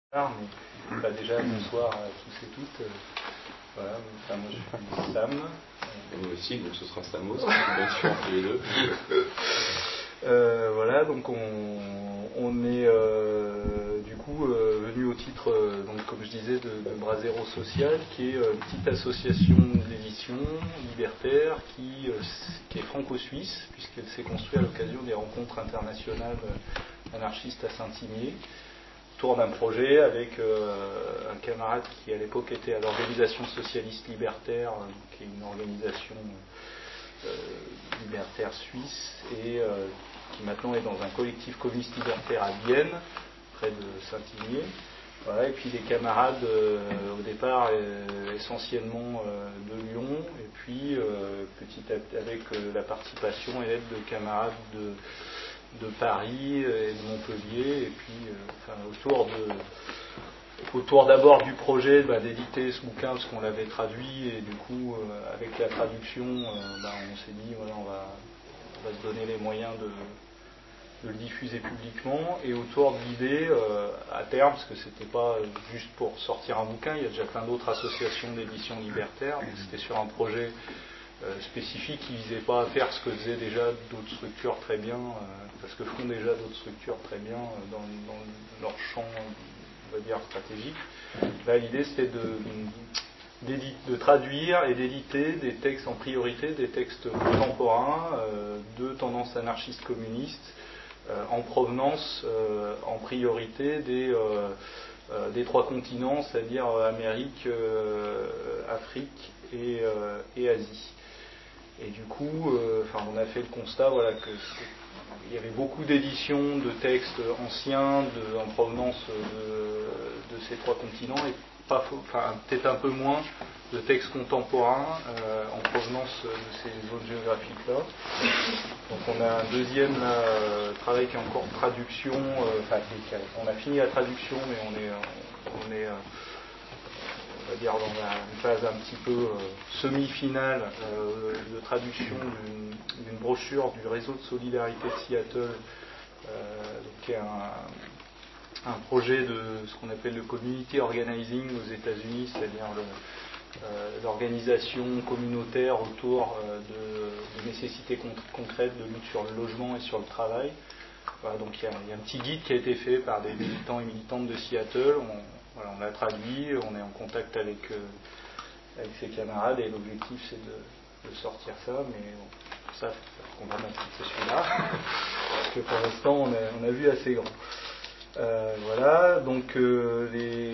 Mais déjà, bonsoir à tous et toutes. Voilà, enfin, moi je suis Sam. Et moi aussi, donc ce sera Samos, bien sûr, tous les deux. Voilà, donc on est du coup venu au titre, donc, comme je disais, de Brasero Social, qui est une petite association d'édition libertaire qui est franco-suisse, puisqu'elle s'est construite à l'occasion des rencontres internationales anarchistes à Saint-Imier, autour d'un projet avec un camarade qui à l'époque était à l'Organisation Socialiste Libertaire, qui est une organisation libertaire suisse, et qui maintenant est dans un collectif communiste libertaire à Vienne, près de Saint-Imier. Voilà, et puis des camarades au départ essentiellement de Lyon, et puis petit à petit avec la participation et l'aide de camarades de Paris et de Montpellier, et puis autour d'abord du projet d'éditer ce bouquin parce qu'on l'avait traduit, et du coup avec la traduction on s'est dit voilà, on va se donner les moyens de le diffuser publiquement, et autour de l'idée à terme, parce que c'était pas juste pour sortir un bouquin, il y a déjà plein d'autres associations d'édition libertaire, donc c'était sur un projet spécifique qui ne visait pas à faire ce que faisaient déjà d'autres structures très bien, parce que font déjà d'autres structures très bien dans leur champ, on va dire, stratégique. Là, l'idée c'était de traduire et d'éditer des textes en priorité, des textes contemporains de tendance anarchiste communiste, en provenance en priorité des trois continents, c'est-à-dire Amérique, Afrique et Asie. Et du coup, on a fait le constat qu'il y avait beaucoup d'éditions de textes anciens en provenance de ces trois continents, et peut-être un peu moins de textes contemporains en provenance de ces zones géographiques-là. Donc on a un deuxième travail qui est encore de traduction, on a fini la traduction, mais on est on va dire dans une phase un petit peu semi-finale de traduction d'une brochure du réseau de solidarité de Seattle, qui est un projet de ce qu'on appelle le community organizing aux États-Unis, c'est-à-dire l'organisation communautaire autour de nécessités concrètes de lutte sur le logement et sur le travail. Voilà, donc il y a un petit guide qui a été fait par des militants et militantes de Seattle. On l'a traduit, on est en contact avec ses camarades, et l'objectif c'est de sortir ça, mais bon, pour ça on va mettre celui-là, parce que pour l'instant on a vu assez grand. Voilà, donc le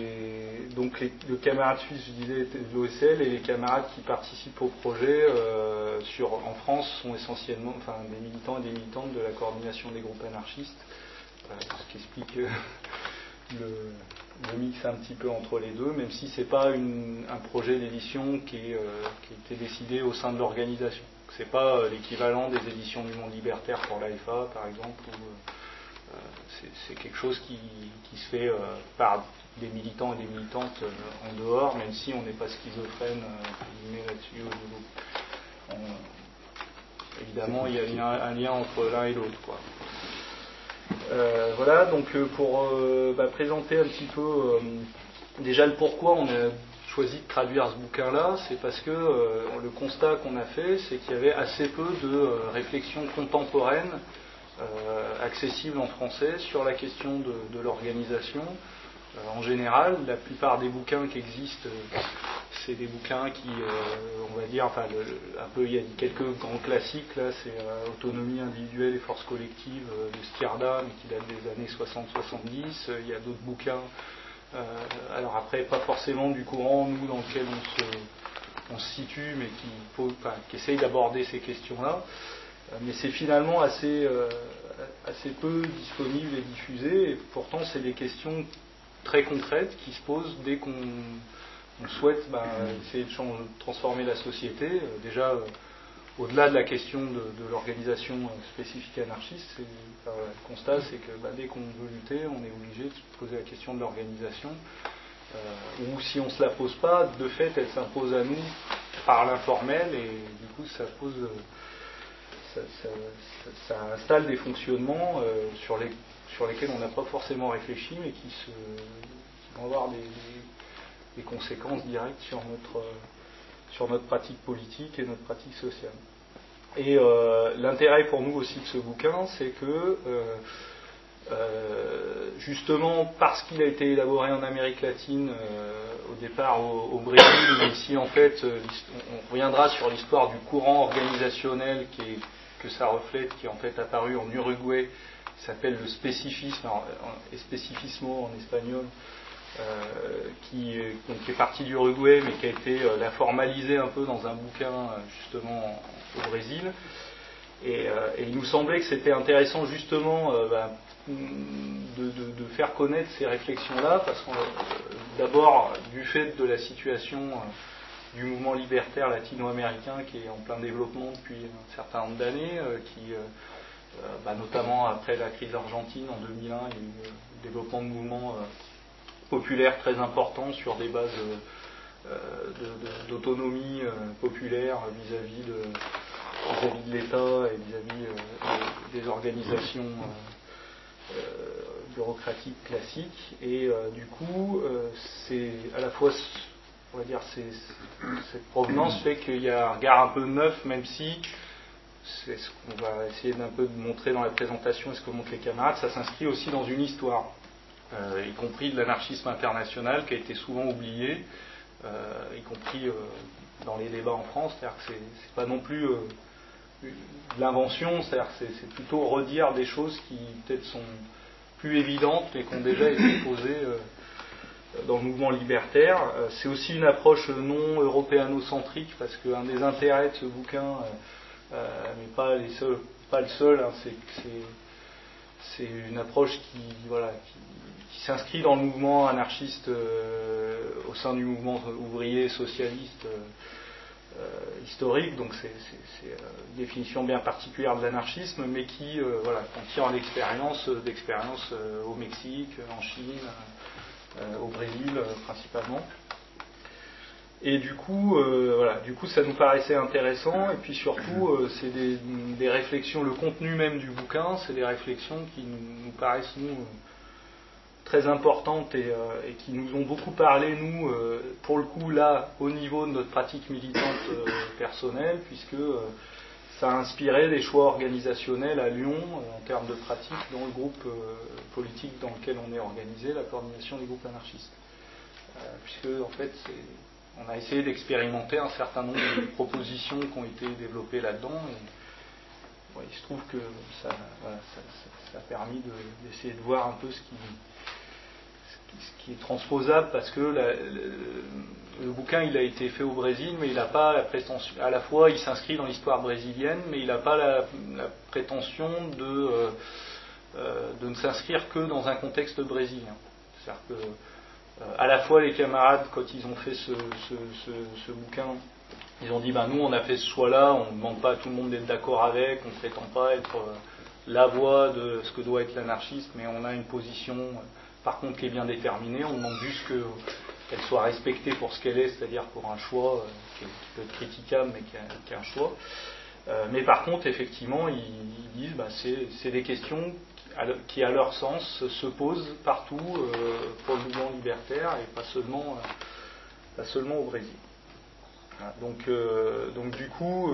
camarade suisse, je disais, de l'OSL, et les camarades qui participent au projet en France sont essentiellement des militants et des militantes de la coordination des groupes anarchistes, ce qui explique le mix un petit peu entre les deux, même si c'est pas un projet d'édition qui a été décidé au sein de l'organisation. C'est pas l'équivalent des éditions du Monde Libertaire pour l'AFA, par exemple, où c'est quelque chose qui se fait par des militants et des militantes en dehors, même si on n'est pas schizophrène là-dessus au niveau. Évidemment, il y a un lien entre l'un et l'autre, quoi. Voilà, donc pour présenter un petit peu déjà le pourquoi on a choisi de traduire ce bouquin-là, c'est parce que le constat qu'on a fait, c'est qu'il y avait assez peu de réflexions contemporaines accessibles en français sur la question de l'organisation. En général, la plupart des bouquins qui existent, c'est des bouquins qui, on va dire, il y a quelques grands classiques, là, c'est Autonomie individuelle et force collective de Stierda, mais qui date des années 60-70. Il y a d'autres bouquins, alors après, pas forcément du courant, nous, dans lequel on se situe, mais qui essayent d'aborder ces questions-là. Mais c'est finalement assez peu disponible et diffusé, et pourtant, c'est des questions très concrètes qui se posent dès qu'on souhaite essayer de transformer la société. Déjà, au-delà de la question de l'organisation spécifique anarchiste, le constat, c'est que dès qu'on veut lutter, on est obligé de se poser la question de l'organisation, ou si on ne se la pose pas, de fait, elle s'impose à nous par l'informel, et du coup, ça installe des fonctionnements sur lesquels on n'a pas forcément réfléchi, mais qui avoir des conséquences directes sur notre pratique politique et notre pratique sociale. Et l'intérêt pour nous aussi de ce bouquin, c'est que justement parce qu'il a été élaboré en Amérique latine au départ au Brésil, mais ici en fait on reviendra sur l'histoire du courant organisationnel que ça reflète, qui est en fait apparu en Uruguay, qui s'appelle le spécifisme, espécificismo en espagnol, qui est parti du Uruguay mais qui a été la formalisé un peu dans un bouquin justement au Brésil. Et il nous semblait que c'était intéressant justement de faire connaître ces réflexions-là, parce que d'abord du fait de la situation du mouvement libertaire latino-américain qui est en plein développement depuis un certain nombre d'années, notamment après la crise argentine en 2001, il y a eu le développement de mouvements populaires très importants sur des bases d'autonomie populaire vis-à-vis de l'État et vis-à-vis des organisations bureaucratiques classiques. Et du coup, c'est à la fois, on va dire, cette provenance fait qu'il y a un regard un peu neuf, même si c'est ce qu'on va essayer d'un peu de montrer dans la présentation et ce que montrent les camarades, ça s'inscrit aussi dans une histoire, y compris de l'anarchisme international qui a été souvent oublié, y compris dans les débats en France. C'est-à-dire que c'est pas non plus de l'invention, c'est-à-dire que c'est plutôt redire des choses qui peut-être sont plus évidentes mais qui ont déjà été posées dans le mouvement libertaire. C'est aussi une approche non européano-centrique, parce qu'un des intérêts de ce bouquin, mais pas le seul, hein, c'est une approche qui s'inscrit dans le mouvement anarchiste au sein du mouvement ouvrier socialiste historique, donc c'est une définition bien particulière de l'anarchisme, mais qui qu'on tire en d'expérience au Mexique, en Chine, au Brésil principalement. Et du coup, ça nous paraissait intéressant, et puis surtout, c'est des réflexions, le contenu même du bouquin, c'est des réflexions qui nous paraissent, nous, très importantes et qui nous ont beaucoup parlé, nous, pour le coup, là, au niveau de notre pratique militante personnelle, puisque ça a inspiré des choix organisationnels à Lyon, en termes de pratique, dans le groupe politique dans lequel on est organisé, la coordination des groupes anarchistes. Puisque, en fait, on a essayé d'expérimenter un certain nombre de propositions qui ont été développées là-dedans, et il se trouve que ça a permis d'essayer de voir un peu ce qui est transposable, parce que le bouquin il a été fait au Brésil, mais il n'a pas la prétention, à la fois il s'inscrit dans l'histoire brésilienne, mais il n'a pas la prétention de ne s'inscrire que dans un contexte brésilien. C'est-à-dire que à la fois les camarades, quand ils ont fait ce bouquin, ils ont dit nous on a fait ce choix-là, on ne demande pas à tout le monde d'être d'accord avec, on ne prétend pas être la voix de ce que doit être l'anarchiste, mais on a une position par contre qui est bien déterminée, on demande juste qu'elle soit respectée pour ce qu'elle est, c'est-à-dire pour un choix qui peut être critiquable mais qui est un choix. Mais par contre effectivement ils disent c'est des questions qui à leur sens se posent partout pour le mouvement libertaire, et pas seulement au Brésil. Voilà. Donc du coup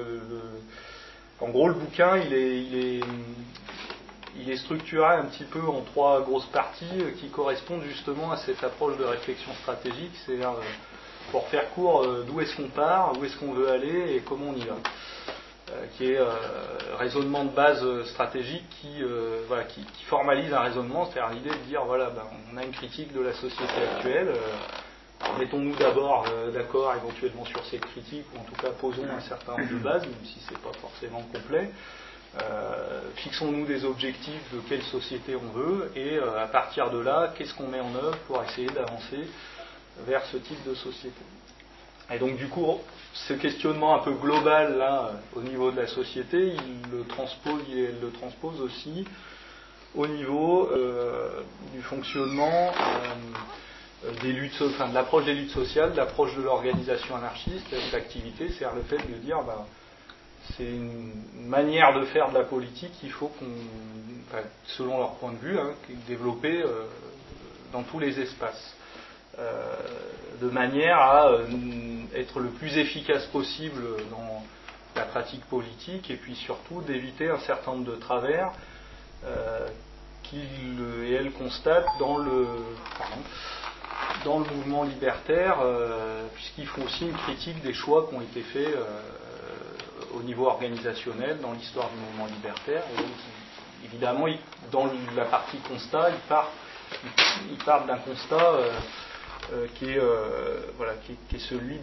en gros le bouquin il est structuré un petit peu en 3 grosses parties qui correspondent justement à cette approche de réflexion stratégique, c'est-à-dire pour faire court, d'où est-ce qu'on part, où est-ce qu'on veut aller et comment on y va. Qui est raisonnement de base stratégique qui formalise un raisonnement, c'est-à-dire l'idée de dire on a une critique de la société actuelle, mettons-nous d'abord d'accord éventuellement sur cette critique, ou en tout cas posons un certain nombre de bases, même si c'est pas forcément complet. Fixons-nous des objectifs de quelle société on veut, et à partir de là, qu'est-ce qu'on met en œuvre pour essayer d'avancer vers ce type de société. Et donc du coup, ce questionnement un peu global là, au niveau de la société, il le transpose aussi au niveau du fonctionnement des luttes, de l'approche des luttes sociales, de l'approche de l'organisation anarchiste, de l'activité, c'est-à-dire le fait de dire c'est une manière de faire de la politique qu'il faut selon leur point de vue, développer dans tous les espaces, de manière à être le plus efficace possible dans la pratique politique, et puis surtout d'éviter un certain nombre de travers qu'il et elle constate dans le mouvement libertaire, puisqu'ils font aussi une critique des choix qui ont été faits au niveau organisationnel dans l'histoire du mouvement libertaire. Et donc, évidemment, dans la partie constat, ils partent d'un constat qui est celui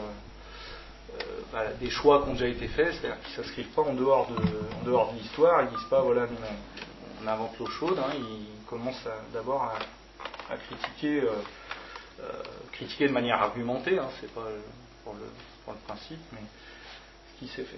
des choix qui ont déjà été faits, c'est-à-dire qu'ils ne s'inscrivent pas en dehors de l'histoire. Ils ne disent pas voilà, nous on invente l'eau chaude. Ils commencent d'abord à critiquer de manière argumentée, c'est pas pour le principe, mais ce qui s'est fait.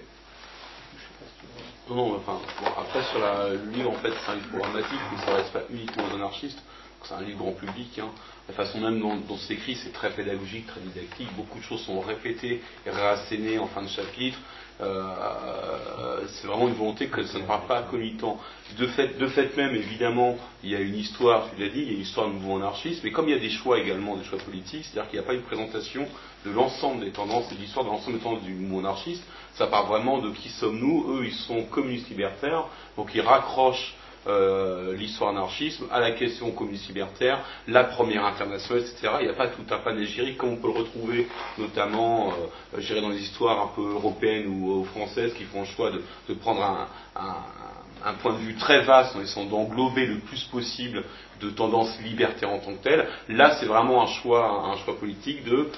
Non, après sur le livre, en fait, c'est un livre programmatique, mais ça ne reste pas uniquement aux anarchistes. C'est un livre grand public. La façon même dont c'est écrit, c'est très pédagogique, très didactique. Beaucoup de choses sont répétées et réassénées en fin de chapitre. C'est vraiment une volonté que ça ne parle pas concomitant. De fait même, évidemment, il y a une histoire, tu l'as dit, il y a une histoire du mouvement anarchiste, mais comme il y a des choix également, des choix politiques, c'est-à-dire qu'il n'y a pas une présentation de l'ensemble des tendances et de l'histoire de l'ensemble des tendances du mouvement anarchiste, ça parle vraiment de qui sommes-nous. Eux, ils sont communistes libertaires, donc ils raccrochent l'histoire anarchisme à la question communiste libertaire, la première internationale, etc. Il n'y a pas tout un panégyrique comme on peut le retrouver notamment dans les histoires un peu européennes ou françaises qui font le choix de prendre un point de vue très vaste en essayant d'englober le plus possible de tendances libertaires en tant que telles. Là, c'est vraiment un choix politique de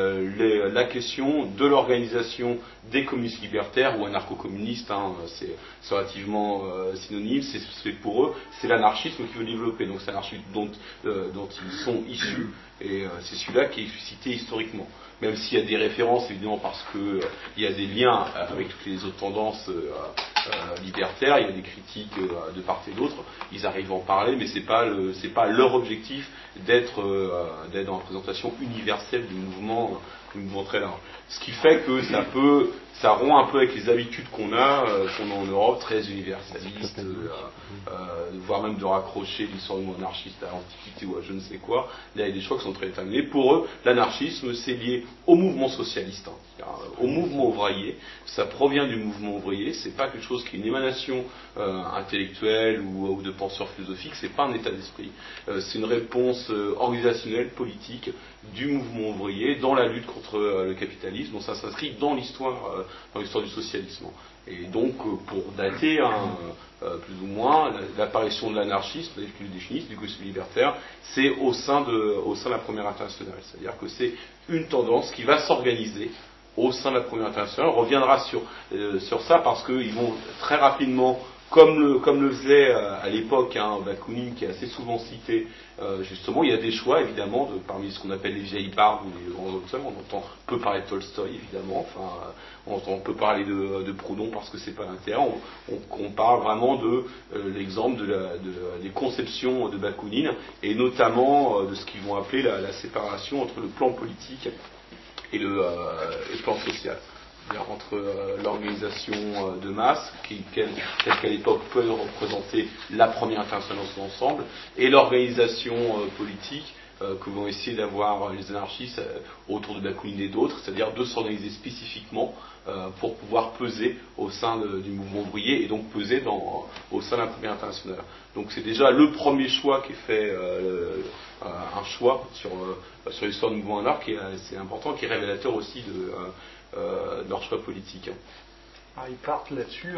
la question de l'organisation des communistes libertaires ou anarcho-communistes, c'est relativement synonyme, c'est pour eux, c'est l'anarchisme qui veut développer, donc c'est l'anarchisme dont ils sont issus, et c'est celui-là qui est suscité historiquement. Même s'il y a des références, évidemment, parce qu'il y a des liens avec toutes les autres tendances libertaires, il y a des critiques de part et d'autre, ils arrivent à en parler, mais c'est pas leur objectif d'être dans la présentation universelle du mouvement très large. Ce qui fait que ça rompt un peu avec les habitudes qu'on a en Europe, très universalistes, voire même de raccrocher l'histoire du mouvement anarchiste à l'Antiquité ou à je ne sais quoi. Là, il y a des choix qui sont très déterminés. Pour eux, l'anarchisme, c'est lié au mouvement socialiste, au mouvement ouvrier. Ça provient du mouvement ouvrier, c'est pas quelque chose qui est une émanation intellectuelle ou de penseurs philosophiques, c'est pas un état d'esprit. C'est une réponse organisationnelle, politique du mouvement ouvrier dans la lutte contre le capitalisme. Donc ça s'inscrit dans l'histoire du socialisme. Et donc, pour dater plus ou moins l'apparition de l'anarchisme, du définiste, du communisme libertaire, c'est au sein de la Première Internationale. C'est-à-dire que c'est une tendance qui va s'organiser au sein de la Première Internationale. On reviendra sur ça parce qu'ils vont très rapidement, comme le faisait à l'époque Bakounine, qui est assez souvent cité, justement, il y a des choix évidemment parmi ce qu'on appelle les vieilles barbes ou les grands auteurs. On peut parler de Tolstoï évidemment, on peut parler de Proudhon parce que c'est pas l'intérêt. On parle vraiment de l'exemple des conceptions de Bakounine et notamment de ce qu'ils vont appeler la séparation entre le plan politique et le plan social. Entre l'organisation de masse, telle qu'à l'époque peut représenter la Première Internationale dans son ensemble, et l'organisation politique que vont essayer d'avoir les anarchistes autour de Bakounine et d'autres, c'est-à-dire de s'organiser spécifiquement pour pouvoir peser au sein du mouvement ouvrier et donc peser au sein de la Première Internationale. Donc c'est déjà le premier choix qui est fait, un choix sur l'histoire du mouvement anarch, qui est assez important, qui est révélateur aussi de leur choix politique. Ils partent là-dessus,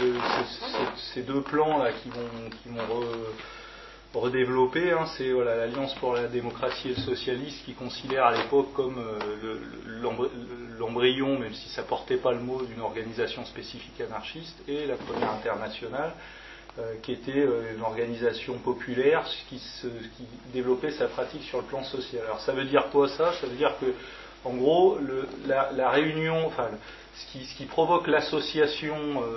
ces deux plans là qui vont redévelopper, c'est l'Alliance pour la démocratie et le socialisme qui considère à l'époque comme l'embryon, même si ça portait pas le mot, d'une organisation spécifique anarchiste, et la Première Internationale qui était une organisation populaire qui développait sa pratique sur le plan social. Alors ça veut dire quoi ça? Ça veut dire que en gros, la réunion, ce qui provoque l'association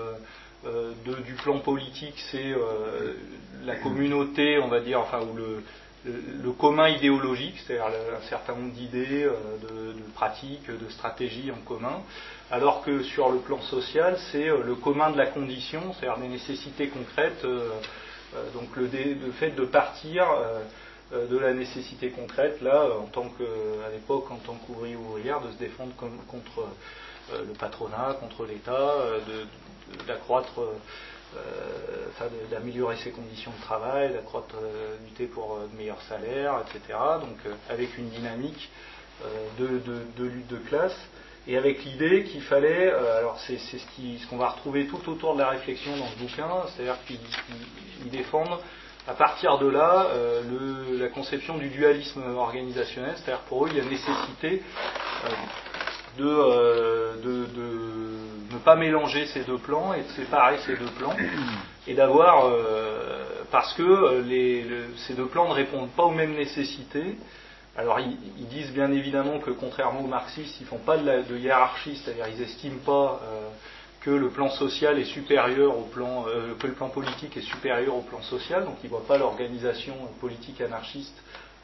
du plan politique, c'est la communauté, on va dire, ou le commun idéologique, c'est-à-dire un certain nombre d'idées, de pratiques, de stratégies en commun, alors que sur le plan social, c'est le commun de la condition, c'est-à-dire des nécessités concrètes, donc le fait de partir de la nécessité concrète, là, à l'époque, en tant qu'ouvrier ou ouvrière, de se défendre contre le patronat, contre l'État, d'accroître, d'améliorer ses conditions de travail, d'accroître, lutter pour de meilleurs salaires, etc. Donc, avec une dynamique de lutte de classe, et avec l'idée qu'il fallait, alors c'est ce qu'on va retrouver tout autour de la réflexion dans ce bouquin, c'est-à-dire qu'ils défendent à partir de là la conception du dualisme organisationnel, c'est-à-dire pour eux il y a nécessité de ne pas mélanger ces deux plans et de séparer ces deux plans, et d'avoir, parce que ces deux plans ne répondent pas aux mêmes nécessités. Alors ils disent bien évidemment que contrairement aux marxistes, ils ne font pas de hiérarchie, c'est-à-dire ils n'estiment pas que le plan social est supérieur au plan, que le plan politique est supérieur au plan social, donc ils ne voient pas l'organisation politique anarchiste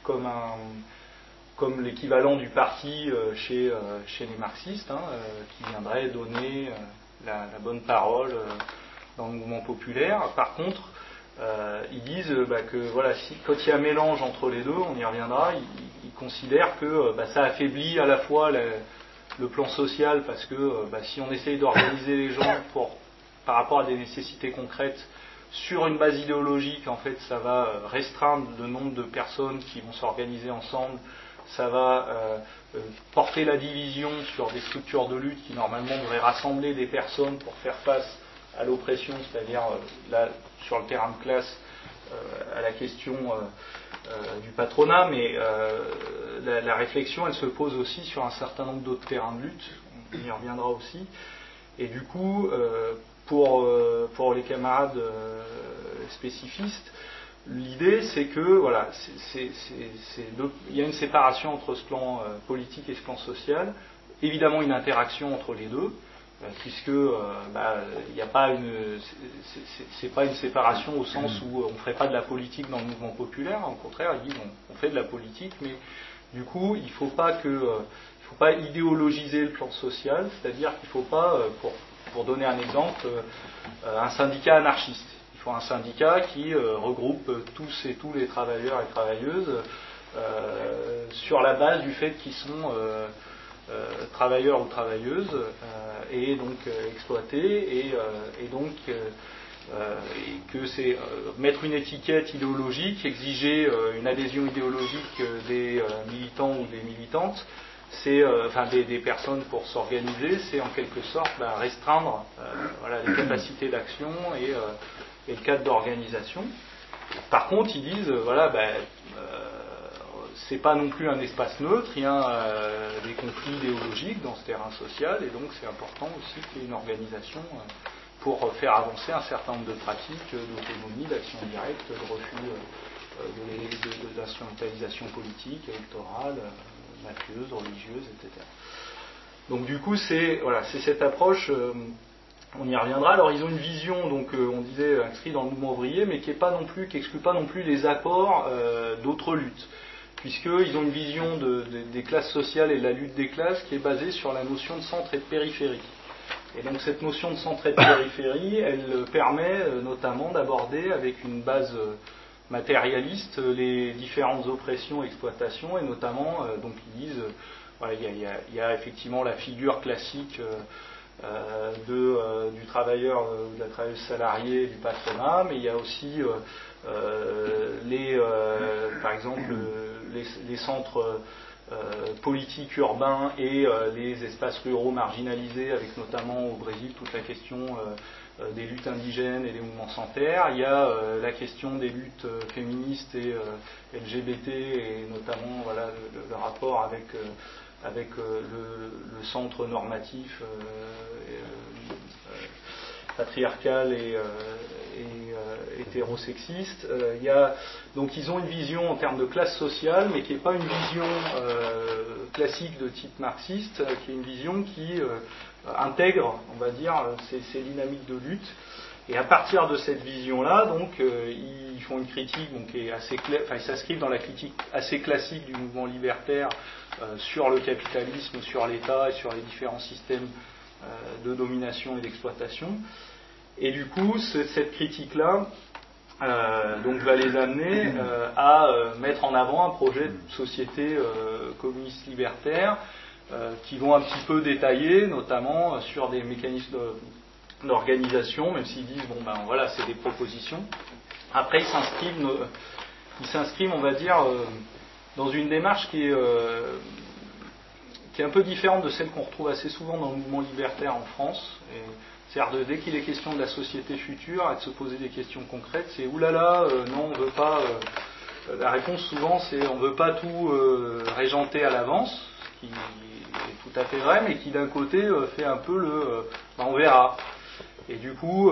comme l'équivalent du parti chez les marxistes, qui viendrait donner la bonne parole dans le mouvement populaire. Par contre, ils disent que voilà, quand il y a un mélange entre les deux, on y reviendra, ils considèrent que ça affaiblit à la fois le plan social, parce que si on essaye d'organiser les gens par rapport à des nécessités concrètes sur une base idéologique, en fait ça va restreindre le nombre de personnes qui vont s'organiser ensemble, ça va porter la division sur des structures de lutte qui normalement devraient rassembler des personnes pour faire face à l'oppression, c'est-à-dire là, sur le terrain de classe, à la question du patronat, mais la réflexion elle se pose aussi sur un certain nombre d'autres terrains de lutte, on y reviendra aussi, et du coup pour les camarades spécifistes, l'idée c'est que voilà, il y a une séparation entre ce plan politique et ce plan social, évidemment une interaction entre les deux, puisque il n'y a pas c'est pas une séparation au sens où on ne ferait pas de la politique dans le mouvement populaire, au contraire ils disent on fait de la politique, mais du coup il ne faut pas idéologiser le plan social, c'est-à-dire qu'il ne faut pas, pour donner un exemple, un syndicat anarchiste. Il faut un syndicat qui regroupe tous les travailleurs et travailleuses sur la base du fait qu'ils sont travailleurs ou travailleuses et donc exploités, et donc que c'est mettre une étiquette idéologique, exiger une adhésion idéologique des militants ou des militantes, c'est des personnes pour s'organiser, c'est en quelque sorte restreindre les capacités d'action et le cadre d'organisation. Par contre, ils disent c'est pas non plus un espace neutre, il y a des conflits idéologiques dans ce terrain social, et donc c'est important aussi qu'il y ait une organisation pour faire avancer un certain nombre de pratiques d'autonomie, d'action directe, de refus de l'instrumentalisation politique, électorale, mafieuse, religieuse, etc. Donc du coup c'est cette approche, on y reviendra. Alors ils ont une vision, donc on disait inscrite dans le mouvement ouvrier, mais qui exclut pas non plus les apports d'autres luttes, puisqu'ils ont une vision des classes sociales et de la lutte des classes qui est basée sur la notion de centre et de périphérie. Et donc cette notion de centre et de périphérie, elle permet notamment d'aborder avec une base matérialiste les différentes oppressions et exploitations, et notamment, donc ils disent, il y a effectivement la figure classique du travailleur ou de la travailleuse salariée du patronat, mais il y a aussi par exemple les centres politiques urbains et les espaces ruraux marginalisés, avec notamment au Brésil toute la question des luttes indigènes et des mouvements sans terre. Il y a la question des luttes féministes et LGBT, et notamment le rapport avec le centre normatif patriarcal et hétérosexiste. Donc ils ont une vision en termes de classe sociale, mais qui n'est pas une vision classique de type marxiste, qui est une vision qui intègre, on va dire, ces dynamiques de lutte. Et à partir de cette vision-là, donc, ils font une critique qui est assez claire, ils s'inscrivent dans la critique assez classique du mouvement libertaire sur le capitalisme, sur l'État et sur les différents systèmes de domination et d'exploitation. Et du coup, cette critique-là, donc va les amener à mettre en avant un projet de société communiste libertaire qui vont un petit peu détailler, notamment sur des mécanismes d'organisation, même s'ils disent bon ben voilà c'est des propositions. Après ils s'inscrivent on va dire dans une démarche qui est un peu différente de celle qu'on retrouve assez souvent dans le mouvement libertaire en France. C'est-à-dire dès qu'il est question de la société future et de se poser des questions concrètes, c'est oulala, non, on veut pas. La réponse souvent c'est on veut pas tout régenter à l'avance, ce qui est tout à fait vrai, mais qui d'un côté fait un peu on verra. Et du coup,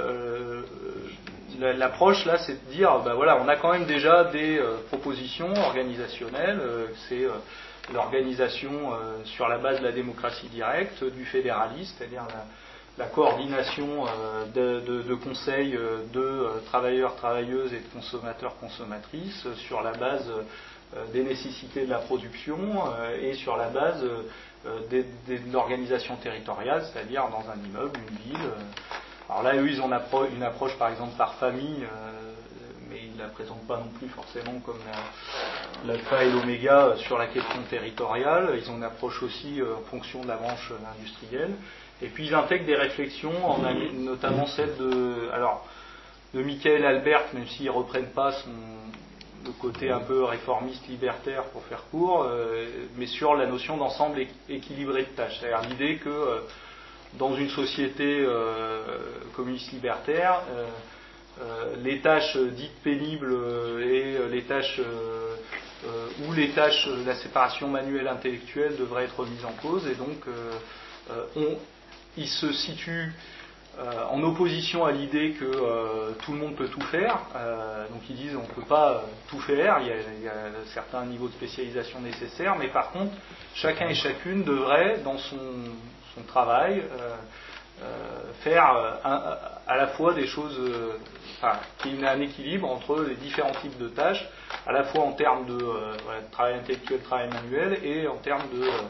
l'approche là, c'est de dire, voilà, on a quand même déjà des propositions organisationnelles. C'est l'organisation sur la base de la démocratie directe, du fédéralisme, c'est-à-dire la coordination de conseils de travailleurs, travailleuses et de consommateurs, consommatrices sur la base des nécessités de la production et sur la base de l'organisation territoriale, c'est-à-dire dans un immeuble, une ville. Alors là, eux, ils ont une approche par exemple par famille, mais ils ne la présentent pas non plus forcément comme l'alpha et l'oméga sur la question territoriale. Ils ont une approche aussi en fonction de la branche industrielle. Et puis ils intègrent des réflexions, notamment celle de Michael Albert, même s'ils ne reprennent pas le côté un peu réformiste libertaire pour faire court, mais sur la notion d'ensemble équilibré de tâches. C'est-à-dire l'idée que dans une société communiste libertaire, les tâches dites pénibles et les tâches où les tâches de la séparation manuelle intellectuelle devraient être mises en cause, et donc ils se situent en opposition à l'idée que tout le monde peut tout faire. Donc ils disent on ne peut pas tout faire, il y a certains niveaux de spécialisation nécessaires, mais par contre chacun et chacune devrait dans son travail faire à la fois des choses, qu'il y ait un équilibre entre les différents types de tâches, à la fois en termes de travail intellectuel, travail manuel, et en termes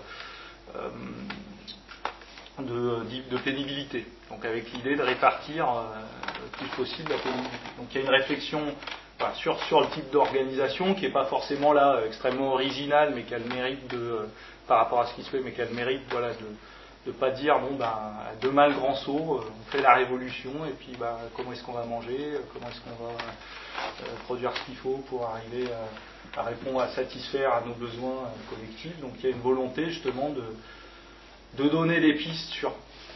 de pénibilité. Donc avec l'idée de répartir le plus possible la pénibilité. Donc il y a une réflexion sur le type d'organisation qui n'est pas forcément là extrêmement originale, mais qui a le mérite par rapport à ce qui se fait, mais qui a le mérite de pas dire demain le grand saut, on fait la révolution et puis comment est-ce qu'on va manger, comment est-ce qu'on va produire ce qu'il faut pour arriver à répondre, à satisfaire à nos besoins collectifs. Donc il y a une volonté justement de donner des pistes sur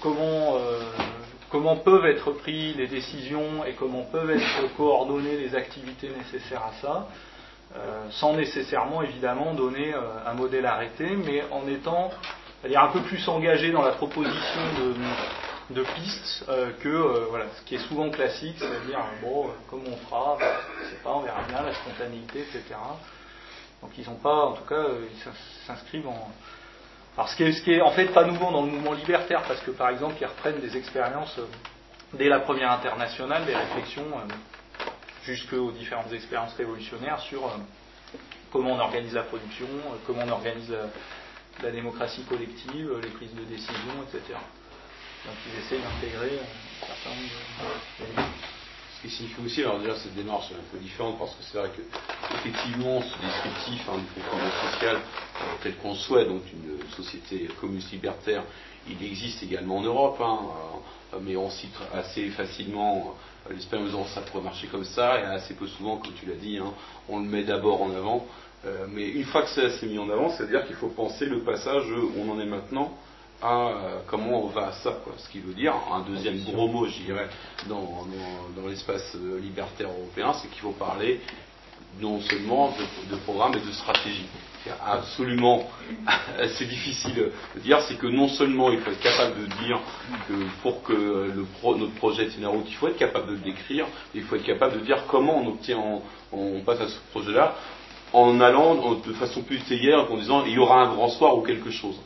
comment peuvent être prises les décisions et comment peuvent être coordonnées les activités nécessaires à ça, sans nécessairement évidemment donner un modèle arrêté, mais en étant c'est-à-dire un peu plus engagé dans la proposition de pistes ce qui est souvent classique, c'est-à-dire comment on fera, je sais pas, on verra bien, la spontanéité, etc. Donc ils n'ont pas, en tout cas, ils s'inscrivent en... Alors ce qui est en fait pas nouveau dans le mouvement libertaire, parce que par exemple ils reprennent des expériences dès la première internationale, des réflexions jusqu'aux différentes expériences révolutionnaires sur comment on organise la production, comment on organise la démocratie collective, les prises de décision, etc. Donc ils essaient d'intégrer un certain nombre de... Ce qui signifie aussi, alors déjà cette démarche est un peu différente, parce que c'est vrai que effectivement ce descriptif du fonctionnement social tel qu'on souhaite, donc une société communiste libertaire, il existe également en Europe, mais on cite assez facilement l'expérience en ça pourrait marcher comme ça, et assez peu souvent, comme tu l'as dit, on le met d'abord en avant. Mais une fois que c'est assez mis en avant, c'est-à-dire qu'il faut penser le passage où on en est maintenant à comment on va à ça, quoi. Ce qui veut dire, un deuxième gros mot, je dirais, dans l'espace libertaire européen, c'est qu'il faut parler non seulement de programme, mais de stratégie. C'est absolument assez difficile de dire, c'est que non seulement il faut être capable de dire que pour que notre projet tienne la route, il faut être capable de le décrire, il faut être capable de dire comment on passe à ce projet-là, en allant de façon plus théière, en disant il y aura un grand soir ou quelque chose.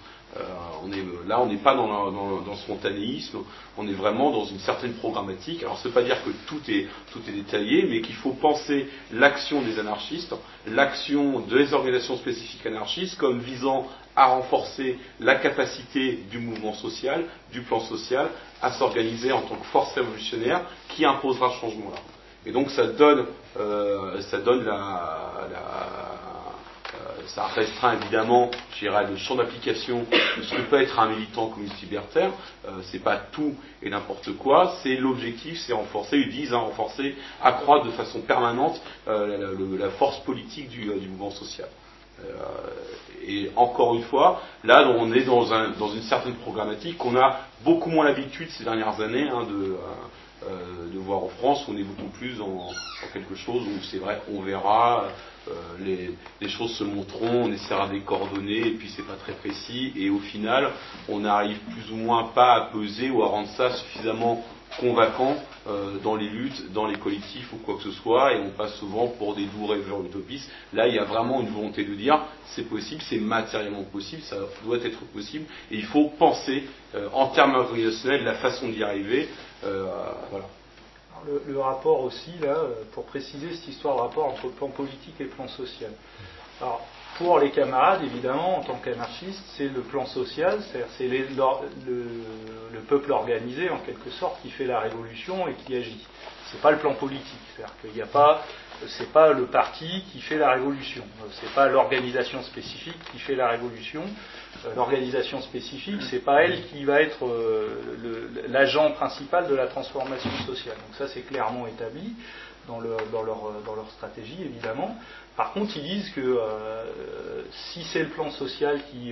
On n'est pas dans le spontanéisme, on est vraiment dans une certaine programmatique. Alors, ça ne veut pas dire que tout est détaillé, mais qu'il faut penser l'action des anarchistes, l'action des organisations spécifiques anarchistes, comme visant à renforcer la capacité du mouvement social, du plan social, à s'organiser en tant que force révolutionnaire qui imposera ce changement-là. Et donc ça donne ça restreint évidemment, je dirais, le champ d'application de ce que peut être un militant communiste libertaire. C'est pas tout et n'importe quoi. C'est l'objectif, c'est renforcer, ils disent, renforcer, accroître de façon permanente la force politique du mouvement social. Et encore une fois, là on est dans une certaine programmatique qu'on a beaucoup moins l'habitude ces dernières années de voir en France, où on est beaucoup plus dans quelque chose où c'est vrai, on verra, les choses se montreront, on essaiera de les coordonner, et puis c'est pas très précis, et au final, on n'arrive plus ou moins pas à peser ou à rendre ça suffisamment convaincant dans les luttes, dans les collectifs ou quoi que ce soit, et on passe souvent pour des doux rêveurs utopistes. Là, il y a vraiment une volonté de dire, c'est possible, c'est matériellement possible, ça doit être possible, et il faut penser en termes organisationnels la façon d'y arriver. Voilà. Le rapport aussi, là, pour préciser cette histoire de rapport entre le plan politique et le plan social. Alors, pour les camarades, évidemment, en tant qu'anarchistes, c'est le plan social, c'est-à-dire c'est le peuple organisé, en quelque sorte, qui fait la révolution et qui agit. C'est pas le plan politique, c'est-à-dire qu'il n'y a pas, c'est pas le parti qui fait la révolution, c'est pas l'organisation spécifique qui fait la révolution. L'organisation spécifique, c'est pas elle qui va être l'agent principal de la transformation sociale. Donc ça, c'est clairement établi dans leur stratégie, évidemment. Par contre, ils disent que si c'est le plan social qui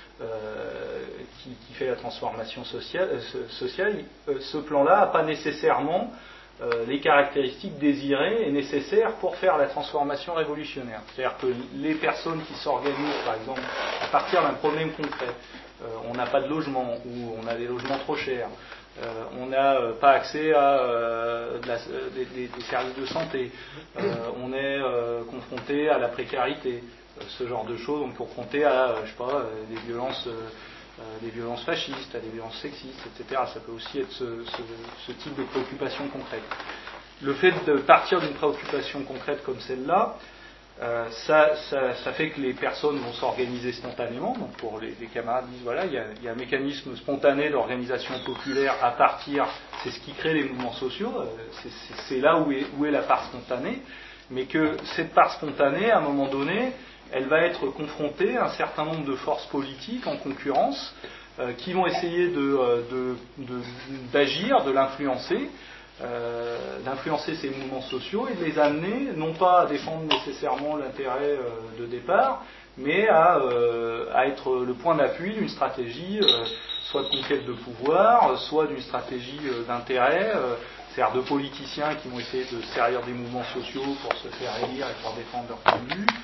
fait la transformation sociale, ce plan-là n'a pas nécessairement les caractéristiques désirées et nécessaires pour faire la transformation révolutionnaire. C'est-à-dire que les personnes qui s'organisent, par exemple, à partir d'un problème concret, on n'a pas de logement, ou on a des logements trop chers, on n'a pas accès à des services de santé, on est confronté à la précarité, ce genre de choses, on est confronté à, des violences fascistes, à des violences sexistes, etc. Ça peut aussi être ce type de préoccupation concrète. Le fait de partir d'une préoccupation concrète comme celle-là, ça fait que les personnes vont s'organiser spontanément. Donc pour les camarades disent voilà, il y a un mécanisme spontané d'organisation populaire à partir, c'est ce qui crée les mouvements sociaux, c'est là où est la part spontanée, mais que cette part spontanée, à un moment donné, elle va être confrontée à un certain nombre de forces politiques en concurrence qui vont essayer d'agir, de l'influencer, d'influencer ces mouvements sociaux et de les amener non pas à défendre nécessairement l'intérêt de départ, mais à être le point d'appui d'une stratégie soit de conquête de pouvoir, soit d'une stratégie d'intérêt, c'est-à-dire de politiciens qui vont essayer de se servir des mouvements sociaux pour se faire élire et pour défendre leur point de vue,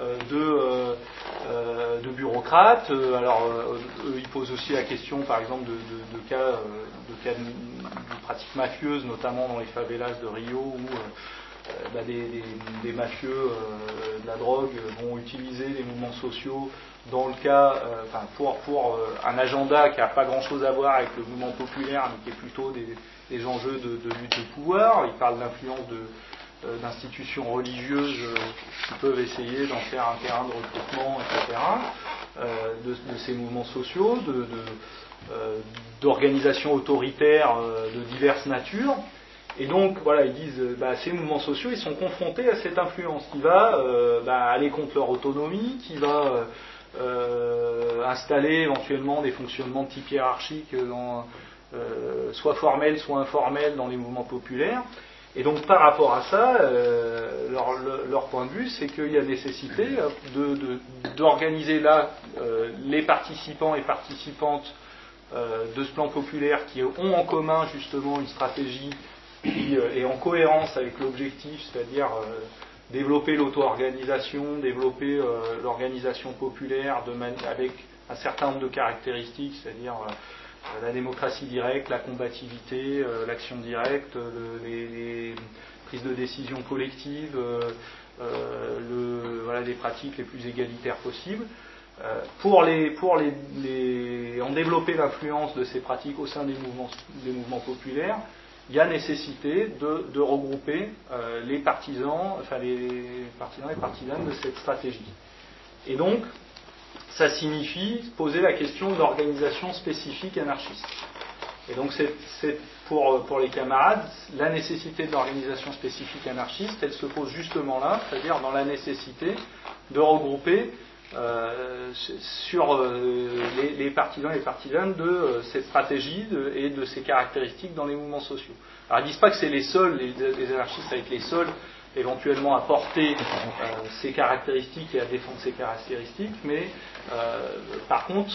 de bureaucrates. Eux, ils posent aussi la question, par exemple, de cas de pratiques mafieuses, notamment dans les favelas de Rio, où des mafieux de la drogue vont utiliser les mouvements sociaux dans le cas, pour un agenda qui n'a pas grand-chose à voir avec le mouvement populaire, mais qui est plutôt des enjeux de lutte de pouvoir. Ils parlent d'influence d'institutions religieuses qui peuvent essayer d'en faire un terrain de recrutement, etc., de ces mouvements sociaux, d'organisations autoritaires de diverses natures. Et donc, voilà, ils disent, ces mouvements sociaux, ils sont confrontés à cette influence qui va aller contre leur autonomie, qui va installer éventuellement des fonctionnements de type hiérarchique, soit formels, soit informels, dans les mouvements populaires. Et donc, par rapport à ça, leur point de vue, c'est qu'il y a nécessité d'organiser là les participants et participantes de ce plan populaire qui ont en commun justement une stratégie qui est en cohérence avec l'objectif, c'est-à-dire développer l'auto-organisation, développer l'organisation populaire avec un certain nombre de caractéristiques, c'est-à-dire la démocratie directe, la combativité, l'action directe, les prises de décision collectives, les pratiques les plus égalitaires possibles. Pour en développer l'influence de ces pratiques au sein des mouvements populaires, il y a nécessité de regrouper les partisans et partisanes de cette stratégie. Et donc, ça signifie poser la question de l'organisation spécifique anarchiste. Et donc c'est pour les camarades, la nécessité de l'organisation spécifique anarchiste, elle se pose justement là, c'est-à-dire dans la nécessité de regrouper sur les partisans et les partisanes de cette stratégie et de ces caractéristiques dans les mouvements sociaux. Alors ils ne disent pas que c'est les seuls, les anarchistes avec les seuls éventuellement à porter ces caractéristiques et à défendre ces caractéristiques, mais par contre,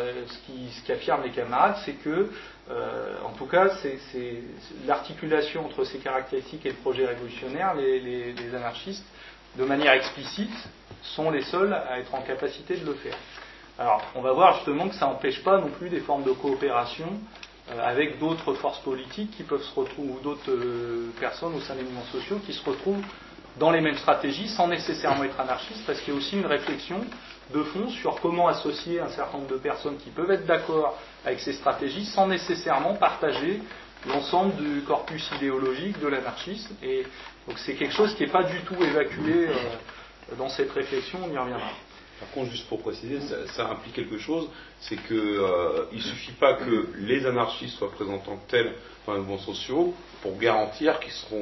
ce qu'affirment les camarades, c'est que, en tout cas, c'est l'articulation entre ces caractéristiques et le projet révolutionnaire, les anarchistes, de manière explicite, sont les seuls à être en capacité de le faire. Alors, on va voir justement que ça n'empêche pas non plus des formes de coopération avec d'autres forces politiques qui peuvent se retrouver, ou d'autres personnes au sein des mouvements sociaux qui se retrouvent dans les mêmes stratégies sans nécessairement être anarchistes, parce qu'il y a aussi une réflexion de fond sur comment associer un certain nombre de personnes qui peuvent être d'accord avec ces stratégies sans nécessairement partager l'ensemble du corpus idéologique de l'anarchisme. Et donc c'est quelque chose qui n'est pas du tout évacué dans cette réflexion, on y reviendra. Par contre, juste pour préciser, ça implique quelque chose, c'est que il suffit pas que les anarchistes soient présents en tant que tels dans les mouvements sociaux pour garantir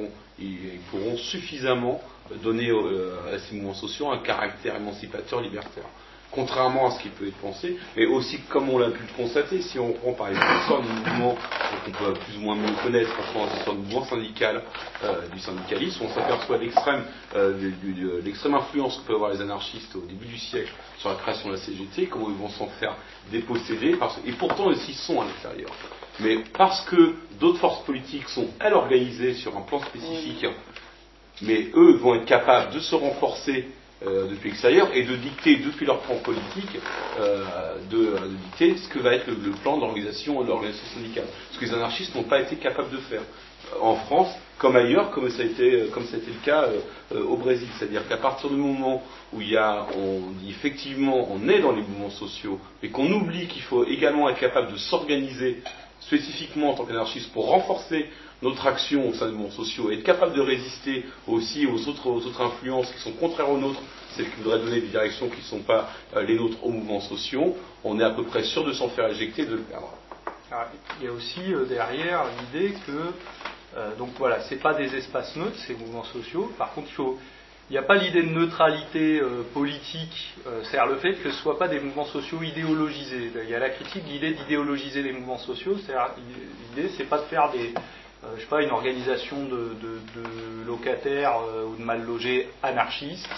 ils pourront suffisamment donner à ces mouvements sociaux un caractère émancipateur, libertaire. Contrairement à ce qui peut être pensé, mais aussi comme on l'a pu le constater, si on prend par exemple l'histoire du mouvement qu'on peut plus ou moins mieux connaître, l'histoire du mouvement syndical, du syndicalisme, on s'aperçoit de l'extrême influence que peuvent avoir les anarchistes au début du siècle sur la création de la CGT, comment ils vont s'en faire déposséder, et pourtant ils sont à l'extérieur. Mais parce que d'autres forces politiques sont, elles, organisées sur un plan spécifique, mais eux vont être capables de se renforcer depuis l'extérieur et de dicter depuis leur plan politique, de dicter ce que va être le plan d'organisation de l'organisation syndicale. Ce que les anarchistes n'ont pas été capables de faire. En France, comme ailleurs, comme ça a été le cas au Brésil. C'est-à-dire qu'à partir du moment où on dit effectivement on est dans les mouvements sociaux, mais qu'on oublie qu'il faut également être capable de s'organiser spécifiquement en tant qu'anarchiste pour renforcer notre action au sein des mouvements sociaux et être capable de résister aussi aux autres influences qui sont contraires aux nôtres, celles qui voudraient donner des directions qui ne sont pas les nôtres aux mouvements sociaux, on est à peu près sûr de s'en faire éjecter et de le perdre. Alors, il y a aussi derrière l'idée que, donc voilà, c'est pas des espaces neutres, ces mouvements sociaux. Par contre, il n'y a pas l'idée de neutralité politique, c'est-à-dire le fait que ce ne soient pas des mouvements sociaux idéologisés. Il y a la critique de l'idée d'idéologiser les mouvements sociaux, c'est-à-dire l'idée c'est pas de faire une organisation de locataires ou de mal logés anarchistes,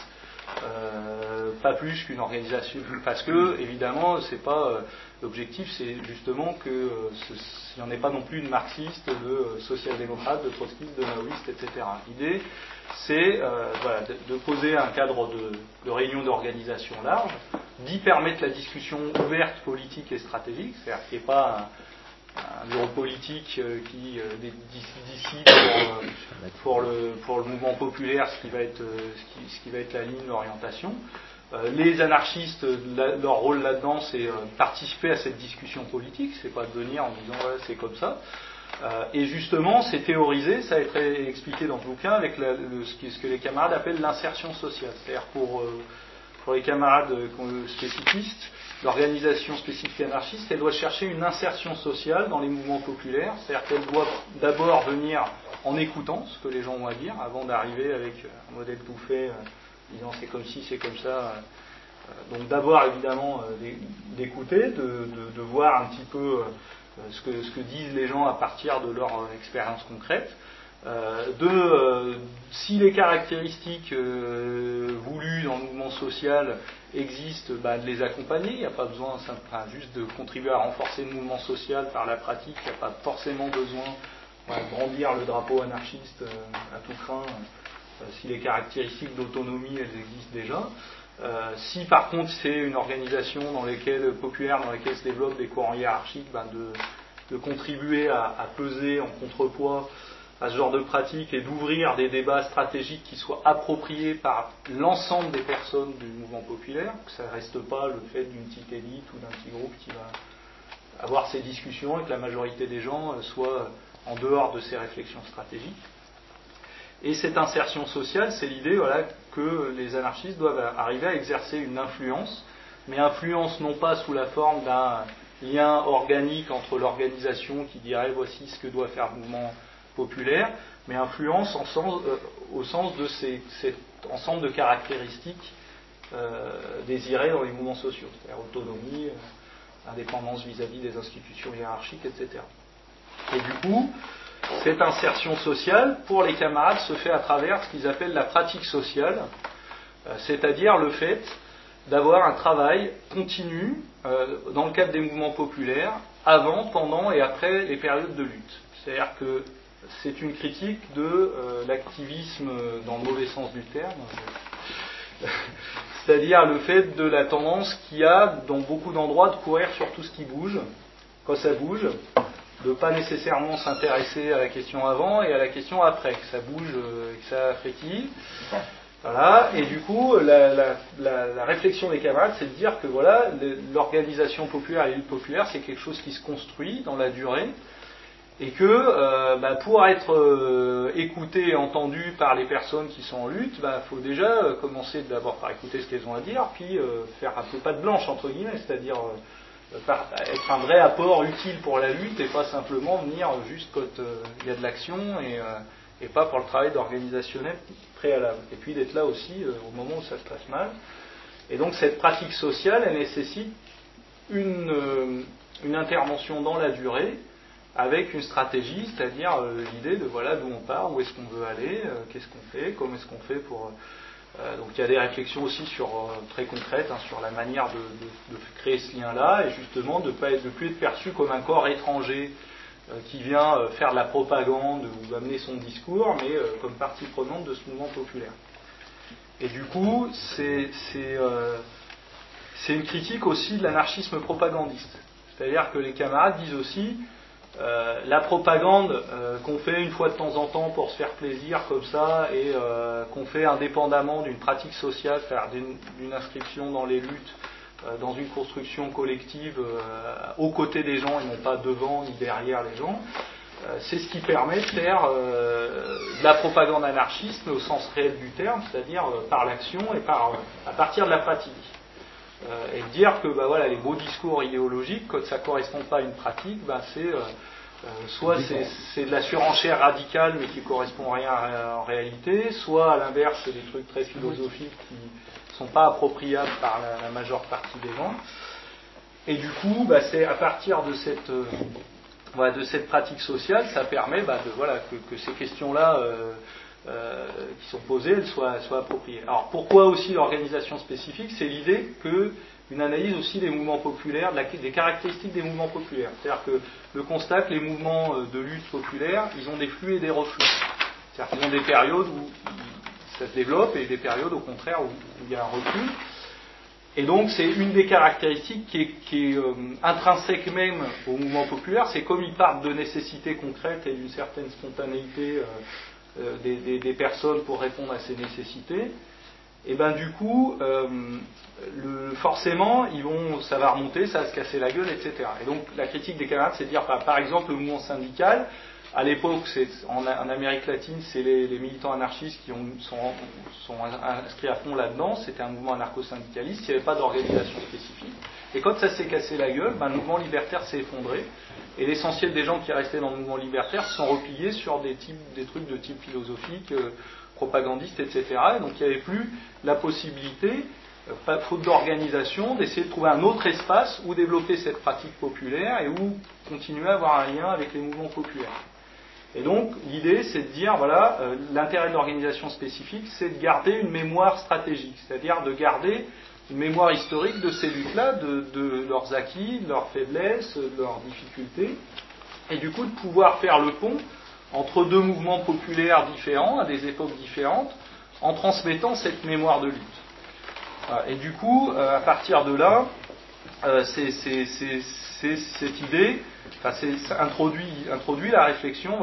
pas plus qu'une organisation, parce que évidemment c'est pas l'objectif, c'est justement que il n'y en ait pas non plus de marxistes, de social-démocrates, de trotskistes, de maoïstes, etc. L'idée c'est de poser un cadre de réunion d'organisation large, d'y permettre la discussion ouverte, politique et stratégique, c'est-à-dire qu'il n'y ait pas un bureau politique qui décide pour le mouvement populaire ce qui va être la ligne d'orientation. Les anarchistes, leur rôle là-dedans, c'est participer à cette discussion politique, c'est pas de venir en disant ouais, c'est comme ça. Et justement, c'est théorisé, ça a été expliqué dans le bouquin avec ce que les camarades appellent l'insertion sociale. C'est-à-dire pour les camarades spécifistes, l'organisation spécifique anarchiste, elle doit chercher une insertion sociale dans les mouvements populaires, c'est-à-dire qu'elle doit d'abord venir en écoutant ce que les gens ont à dire, avant d'arriver avec un modèle tout fait, disant c'est comme ci, c'est comme ça. Donc d'abord évidemment d'écouter, de voir un petit peu ce que disent les gens à partir de leur expérience concrète. Si les caractéristiques voulues dans le mouvement social existent, de les accompagner. Il n'y a pas besoin juste de contribuer à renforcer le mouvement social par la pratique. Il n'y a pas forcément besoin de brandir le drapeau anarchiste à tout crin si les caractéristiques d'autonomie elles existent déjà. Si par contre c'est une organisation populaire dans laquelle se développent des courants hiérarchiques, de contribuer à peser en contrepoids à ce genre de pratique et d'ouvrir des débats stratégiques qui soient appropriés par l'ensemble des personnes du mouvement populaire, que ça ne reste pas le fait d'une petite élite ou d'un petit groupe qui va avoir ces discussions et que la majorité des gens soient en dehors de ces réflexions stratégiques. Et cette insertion sociale, c'est l'idée que les anarchistes doivent arriver à exercer une influence, mais influence non pas sous la forme lien organique entre l'organisation qui dirait voici ce que doit faire le mouvement populaire, mais influence au sens de cet ensemble de caractéristiques désirées dans les mouvements sociaux, c'est-à-dire autonomie, indépendance vis-à-vis des institutions hiérarchiques, etc. Et du coup, cette insertion sociale, pour les camarades, se fait à travers ce qu'ils appellent la pratique sociale, c'est-à-dire le fait d'avoir un travail continu dans le cadre des mouvements populaires, avant, pendant et après les périodes de lutte. C'est-à-dire que c'est une critique de l'activisme dans le mauvais sens du terme, c'est-à-dire le fait de la tendance qu'il y a dans beaucoup d'endroits de courir sur tout ce qui bouge, quand ça bouge, de ne pas nécessairement s'intéresser à la question avant et à la question après, que ça bouge et que ça frétille. Voilà. Et du coup, la réflexion des camarades, c'est de dire que voilà, l'organisation populaire et les luttes populaires, c'est quelque chose qui se construit dans la durée, et que pour être écouté et entendu par les personnes qui sont en lutte, faut déjà commencer d'abord par écouter ce qu'elles ont à dire, puis faire un peu patte blanche entre guillemets, c'est-à-dire être un vrai apport utile pour la lutte et pas simplement venir juste quand il y a de l'action et pas pour le travail d'organisationnel préalable. Et puis d'être là aussi au moment où ça se passe mal. Et donc cette pratique sociale, elle nécessite une intervention dans la durée avec une stratégie, c'est-à-dire l'idée de voilà d'où on part, où est-ce qu'on veut aller, qu'est-ce qu'on fait, comment est-ce qu'on fait pour... donc il y a des réflexions aussi très concrètes sur la manière de créer ce lien-là, et justement de ne plus être perçu comme un corps étranger qui vient faire de la propagande ou amener son discours, mais comme partie prenante de ce mouvement populaire. Et du coup, c'est une critique aussi de l'anarchisme propagandiste. C'est-à-dire que les camarades disent aussi la propagande qu'on fait une fois de temps en temps pour se faire plaisir comme ça et qu'on fait indépendamment d'une pratique sociale, faire d'une inscription dans les luttes, dans une construction collective aux côtés des gens et non pas devant ni derrière les gens, c'est ce qui permet de faire de la propagande anarchiste au sens réel du terme, c'est-à-dire par l'action et à partir de la pratique. Et de dire que voilà, les beaux discours idéologiques, quand ça ne correspond pas à une pratique, soit c'est de la surenchère radicale mais qui ne correspond à rien en réalité, soit à l'inverse c'est des trucs très philosophiques qui ne sont pas appropriables par la majeure partie des gens. Et du coup, c'est à partir de cette pratique sociale, ça permet que ces questions-là qui sont posées, elles soient appropriées. Alors pourquoi aussi l'organisation spécifique? C'est l'idée qu'une analyse aussi des mouvements populaires, des caractéristiques des mouvements populaires. C'est-à-dire que le constat que les mouvements de lutte populaire, ils ont des flux et des reflux. C'est-à-dire qu'ils ont des périodes où ça se développe et des périodes au contraire où il y a un recul. Et donc c'est une des caractéristiques qui est intrinsèque même au mouvement populaire, c'est comme ils partent de nécessités concrètes et d'une certaine spontanéité des personnes pour répondre à ces nécessités, et du coup forcément ça va remonter, ça va se casser la gueule, etc. Et donc la critique des camarades, c'est de dire par exemple le mouvement syndical, à l'époque en Amérique latine, c'est les militants anarchistes qui sont inscrits à fond là-dedans, c'était un mouvement anarcho-syndicaliste, il n'y avait pas d'organisation spécifique. Et quand ça s'est cassé la gueule, le mouvement libertaire s'est effondré, et l'essentiel des gens qui restaient dans le mouvement libertaire se sont repliés sur des trucs de type philosophique, propagandiste, etc. Et donc il n'y avait plus la possibilité, faute d'organisation, d'essayer de trouver un autre espace où développer cette pratique populaire et où continuer à avoir un lien avec les mouvements populaires. Et donc l'idée c'est de dire l'intérêt de l'organisation spécifique, c'est de garder une mémoire stratégique, c'est-à-dire de garder une mémoire historique de ces luttes-là, de leurs acquis, de leurs faiblesses, de leurs difficultés, et du coup de pouvoir faire le pont entre deux mouvements populaires différents, à des époques différentes, en transmettant cette mémoire de lutte. Et du coup, à partir de là, c'est cette idée, introduit la réflexion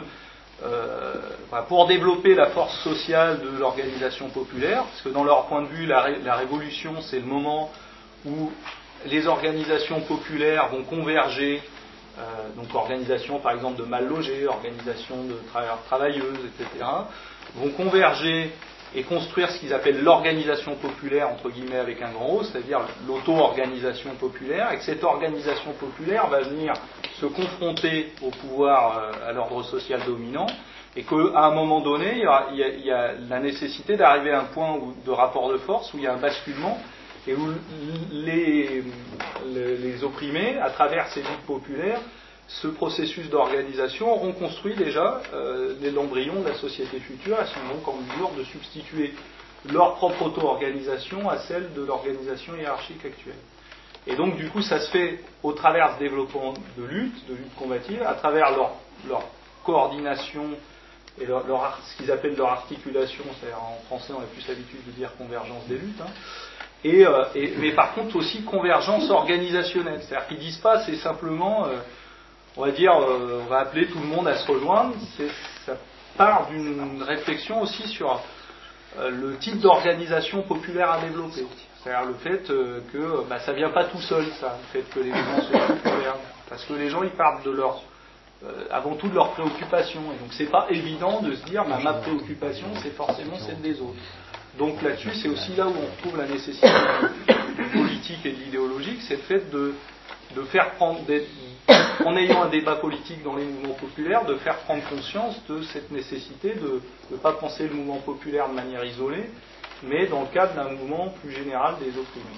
pour développer la force sociale de l'organisation populaire, parce que dans leur point de vue, la révolution, c'est le moment où les organisations populaires vont converger, donc organisation par exemple de mal logés, organisation de travailleurs-travailleuses, etc., vont converger et construire ce qu'ils appellent l'organisation populaire, entre guillemets avec un grand O, c'est-à-dire l'auto-organisation populaire, et que cette organisation populaire va venir se confronter au pouvoir, à l'ordre social dominant, et qu'à un moment donné, il y a la nécessité d'arriver à un point de rapport de force où il y a un basculement, et où les opprimés, à travers ces luttes populaires, ce processus d'organisation auront construit déjà l'embryon de la société future, et sont donc en mesure de substituer leur propre auto-organisation à celle de l'organisation hiérarchique actuelle. Et donc du coup ça se fait au travers ce développement de lutte combative, à travers leur coordination et ce qu'ils appellent leur articulation, c'est-à-dire en français on a plus l'habitude de dire convergence des luttes, mais par contre aussi convergence organisationnelle, c'est-à-dire qu'ils disent pas c'est simplement on va dire, on va appeler tout le monde à se rejoindre. Ça part d'une réflexion aussi sur le type d'organisation populaire à développer. C'est-à-dire le fait que ça vient pas tout seul, ça, le fait que les gens se gouvernent. Parce que les gens, ils partent de avant tout de leurs préoccupations. Et donc c'est pas évident de se dire, ma préoccupation, c'est forcément celle des autres. Donc là-dessus, c'est aussi là où on retrouve la nécessité du politique et de l'idéologique, c'est le fait de faire prendre en ayant un débat politique dans les mouvements populaires, de faire prendre conscience de cette nécessité de ne pas penser le mouvement populaire de manière isolée, mais dans le cadre d'un mouvement plus général des opprimés.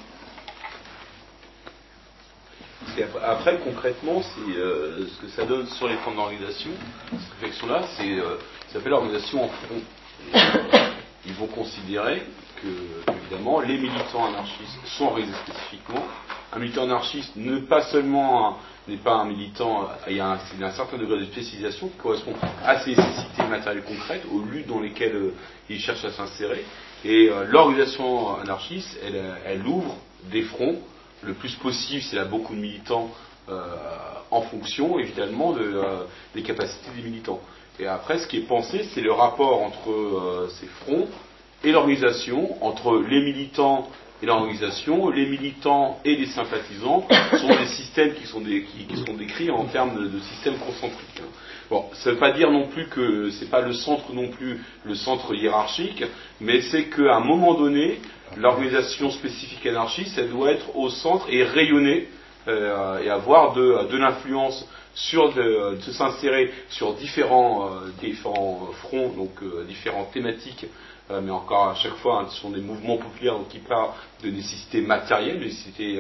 Après, concrètement, ce que ça donne sur les formes d'organisation, cette réflexion-là, ça s'appelle l'organisation en front. Ils vont considérer que, évidemment, les militants anarchistes sont organisés spécifiquement. Un militant anarchiste n'est pas un militant, il y a un certain degré de spécialisation qui correspond à ses nécessités matérielles concrètes, aux luttes dans lesquelles il cherche à s'insérer. Et l'organisation anarchiste, elle ouvre des fronts, le plus possible, s'il y a beaucoup de militants, en fonction, évidemment, des capacités des militants. Et après, ce qui est pensé, c'est le rapport entre ces fronts et l'organisation, entre les militants et l'organisation, les militants et les sympathisants, sont des systèmes qui sont décrits en termes de systèmes concentriques. Bon, ça ne veut pas dire non plus que c'est pas le centre non plus, le centre hiérarchique, mais c'est qu'à un moment donné, l'organisation spécifique anarchiste, elle doit être au centre et rayonner et avoir de l'influence de s'insérer sur différents fronts, donc différentes thématiques, mais encore à chaque fois, ce sont des mouvements populaires donc qui parlent de nécessité matérielle, de nécessité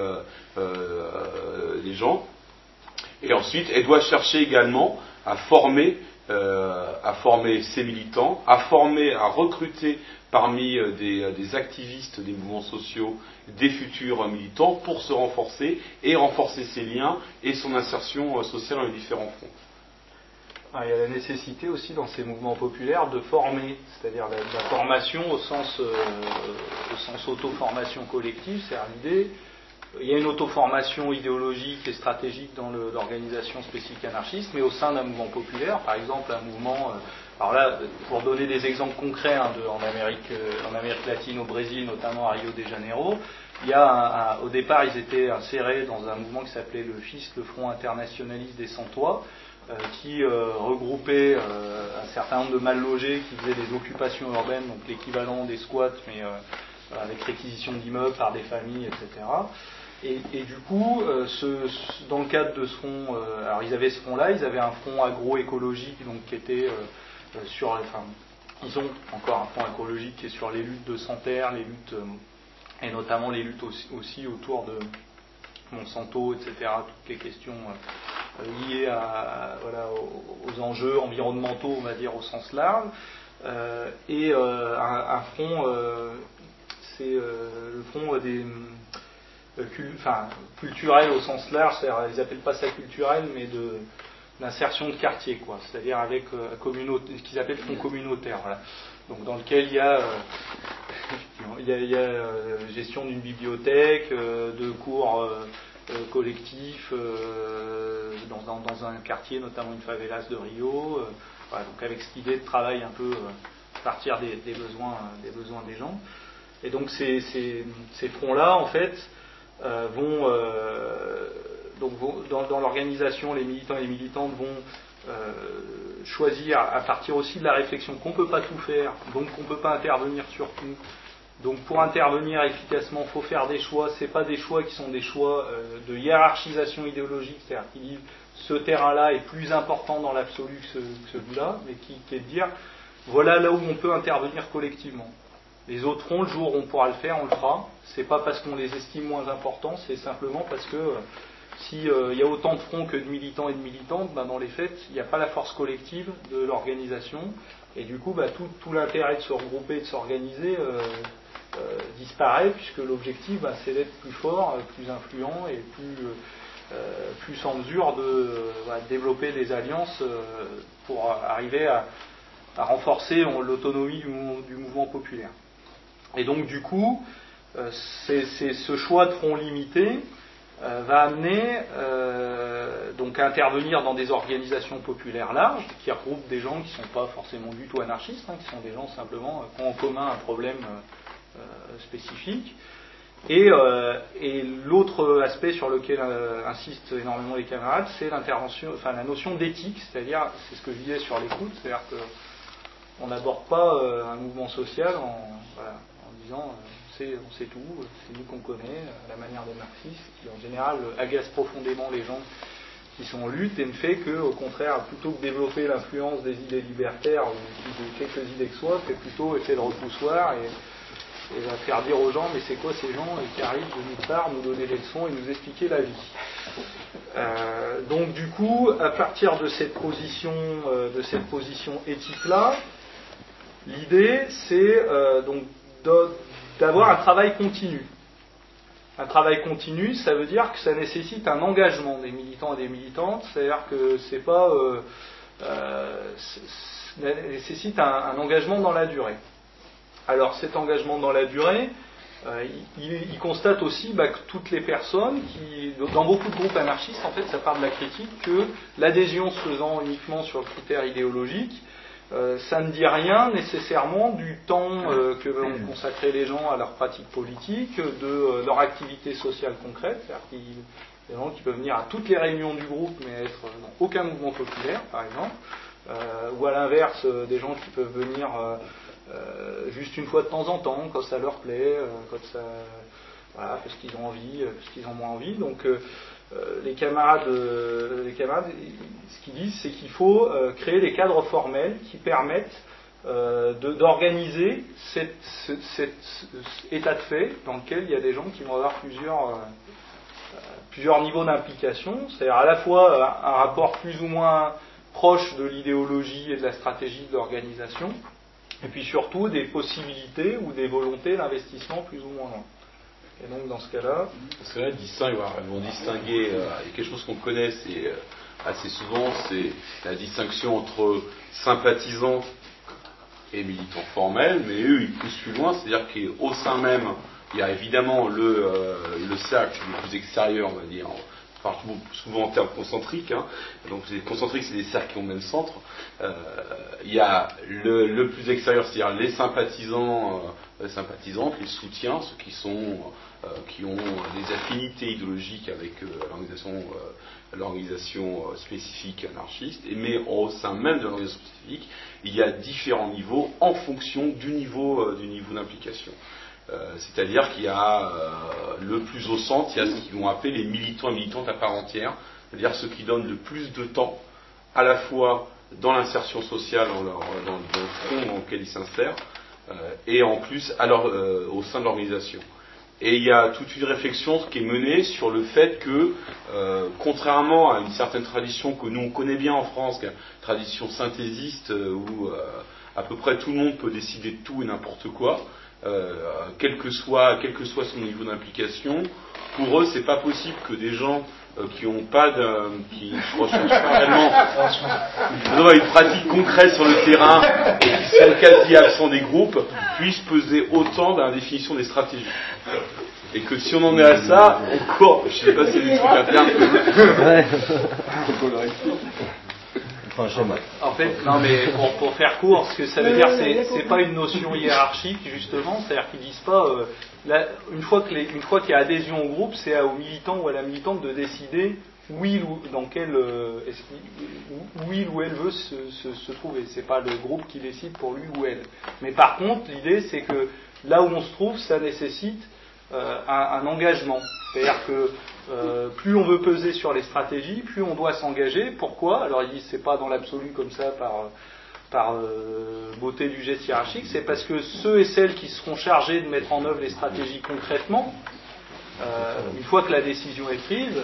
des gens. Et ensuite, elle doit chercher également à former ses militants, à recruter parmi des activistes des mouvements sociaux des futurs militants pour se renforcer et renforcer ses liens et son insertion sociale dans les différents fronts. Il y a la nécessité aussi dans ces mouvements populaires de former, c'est-à-dire la formation au sens auto-formation collective, c'est l'idée. Il y a une auto-formation idéologique et stratégique dans l'organisation spécifique anarchiste, mais au sein d'un mouvement populaire, par exemple un mouvement, alors là, pour donner des exemples concrets en Amérique latine, au Brésil, notamment à Rio de Janeiro, il y a au départ ils étaient insérés dans un mouvement qui s'appelait le FISC, le Front Internationaliste des Sans-Toits, qui regroupait un certain nombre de mal logés qui faisaient des occupations urbaines, donc l'équivalent des squats, mais avec réquisition d'immeubles par des familles, etc. Et du coup, dans le cadre de ce front, alors ils avaient ce front-là, ils avaient un front agroécologique, donc qui était ils ont encore un front écologique qui est sur les luttes de sans-terre, les luttes, et notamment les luttes aussi autour de Monsanto, etc., toutes les questions liées aux enjeux environnementaux, on va dire, au sens large, et un front, c'est le front des culturel au sens large, c'est-à-dire ils appellent pas ça culturel, mais d'insertion de quartier, quoi. C'est-à-dire avec ce qu'ils appellent front communautaire, voilà. Donc dans lequel il y a gestion d'une bibliothèque, de cours collectifs dans un quartier, notamment une favelas de Rio, voilà, donc avec cette idée de travail un peu partir des besoins des gens. Et donc ces fronts-là, en fait, vont dans l'organisation, les militants et les militantes vont choisir à partir aussi de la réflexion qu'on ne peut pas tout faire, donc qu'on ne peut pas intervenir sur tout. Donc pour intervenir efficacement, il faut faire des choix. Ce n'est pas des choix qui sont des choix de hiérarchisation idéologique, c'est-à-dire qui disent ce terrain-là est plus important dans l'absolu que celui-là, mais qui est de dire voilà là où on peut intervenir collectivement. Les autres fronts, le jour où on pourra le faire, on le fera. C'est pas parce qu'on les estime moins importants, c'est simplement parce que s'il y a autant de fronts que de militants et de militantes, dans les faits, il n'y a pas la force collective de l'organisation, et du coup, tout l'intérêt de se regrouper, de s'organiser disparaît, puisque l'objectif, c'est d'être plus fort, plus influent et plus en mesure de développer des alliances pour arriver à renforcer l'autonomie du mouvement populaire. Et donc du coup, ce choix de front limité va amener donc à intervenir dans des organisations populaires larges qui regroupent des gens qui ne sont pas forcément du tout anarchistes, qui sont des gens simplement qui ont en commun un problème spécifique. Et l'autre aspect sur lequel insistent énormément les camarades, c'est la notion d'éthique, c'est-à-dire, c'est ce que je disais sur l'écoute, c'est-à-dire qu'on n'aborde pas un mouvement social en disant on sait tout, c'est nous qu'on connaît, la manière des marxistes, qui en général agace profondément les gens qui sont en lutte et ne fait qu'au contraire, plutôt que développer l'influence des idées libertaires ou de quelques idées que soit, fait plutôt effet de repoussoir et va faire dire aux gens mais c'est quoi ces gens qui arrivent de nulle part nous donner des leçons et nous expliquer la vie. Donc du coup, à partir de cette position éthique là, l'idée c'est donc d'avoir un travail continu. Un travail continu, ça veut dire que ça nécessite un engagement des militants et des militantes, c'est-à-dire que c'est pas nécessite un engagement dans la durée. Alors cet engagement dans la durée, il constate aussi que toutes les personnes dans beaucoup de groupes anarchistes, en fait, ça part de la critique que l'adhésion se faisant uniquement sur le critère idéologique, ça ne dit rien nécessairement du temps que vont consacrer les gens à leur pratique politique, de leur activité sociale concrète, c'est-à-dire qu'il y a des gens qui peuvent venir à toutes les réunions du groupe mais être dans aucun mouvement populaire, par exemple, ou à l'inverse, des gens qui peuvent venir juste une fois de temps en temps, quand ça leur plaît, parce qu'ils ont envie, parce qu'ils en ont moins envie. Donc les camarades, ce qu'ils disent, c'est qu'il faut créer des cadres formels qui permettent d'organiser cet état de fait dans lequel il y a des gens qui vont avoir plusieurs niveaux d'implication, c'est-à-dire à la fois un rapport plus ou moins proche de l'idéologie et de la stratégie de l'organisation, et puis surtout des possibilités ou des volontés d'investissement plus ou moins loin. Et donc dans ce cas-là... Parce que là, ils vont distinguer, il y a quelque chose qu'on connaît, c'est assez souvent, c'est la distinction entre sympathisants et militants formels, mais eux, ils poussent plus loin, c'est-à-dire qu'au sein même, il y a évidemment le cercle le plus extérieur, on va dire, on parle souvent en termes concentriques, donc les concentriques c'est des cercles qui ont le même centre. Il y a le plus extérieur, c'est-à-dire les sympathisants, sympathisantes, les soutiens, ceux qui ont des affinités idéologiques avec l'organisation spécifique anarchiste, mais au sein même de l'organisation spécifique, il y a différents niveaux en fonction du niveau d'implication. C'est-à-dire qu'il y a le plus au centre, il y a ce qu'ils vont appeler les militants et militantes à part entière, c'est-à-dire ceux qui donnent le plus de temps, à la fois dans l'insertion sociale, dans le front dans lequel ils s'insèrent, et en plus au sein de l'organisation. Et il y a toute une réflexion qui est menée sur le fait que, contrairement à une certaine tradition que nous on connaît bien en France, qui est une tradition synthésiste où à peu près tout le monde peut décider de tout et n'importe quoi, quel que soit son niveau d'implication, pour eux c'est pas possible que des gens qui ne recherchent pas réellement une pratique concrète sur le terrain et qui sont quasi absents des groupes puissent peser autant dans la définition des stratégies. Et que si on en est à ça, encore, je sais pas si c'est des trucs à faire. En fait, non mais pour faire court, ce que ça veut dire, c'est pas une notion hiérarchique justement, c'est-à-dire qu'ils disent pas une fois qu'il y a adhésion au groupe, c'est au militant ou à la militante de décider où il ou elle veut se trouver. C'est pas le groupe qui décide pour lui ou elle. Mais par contre, l'idée c'est que là où on se trouve, ça nécessite un engagement. C'est-à-dire que plus on veut peser sur les stratégies, plus on doit s'engager. Pourquoi ? Alors ils disent c'est pas dans l'absolu comme ça par beauté du geste hiérarchique, c'est parce que ceux et celles qui seront chargés de mettre en œuvre les stratégies concrètement, une fois que la décision est prise,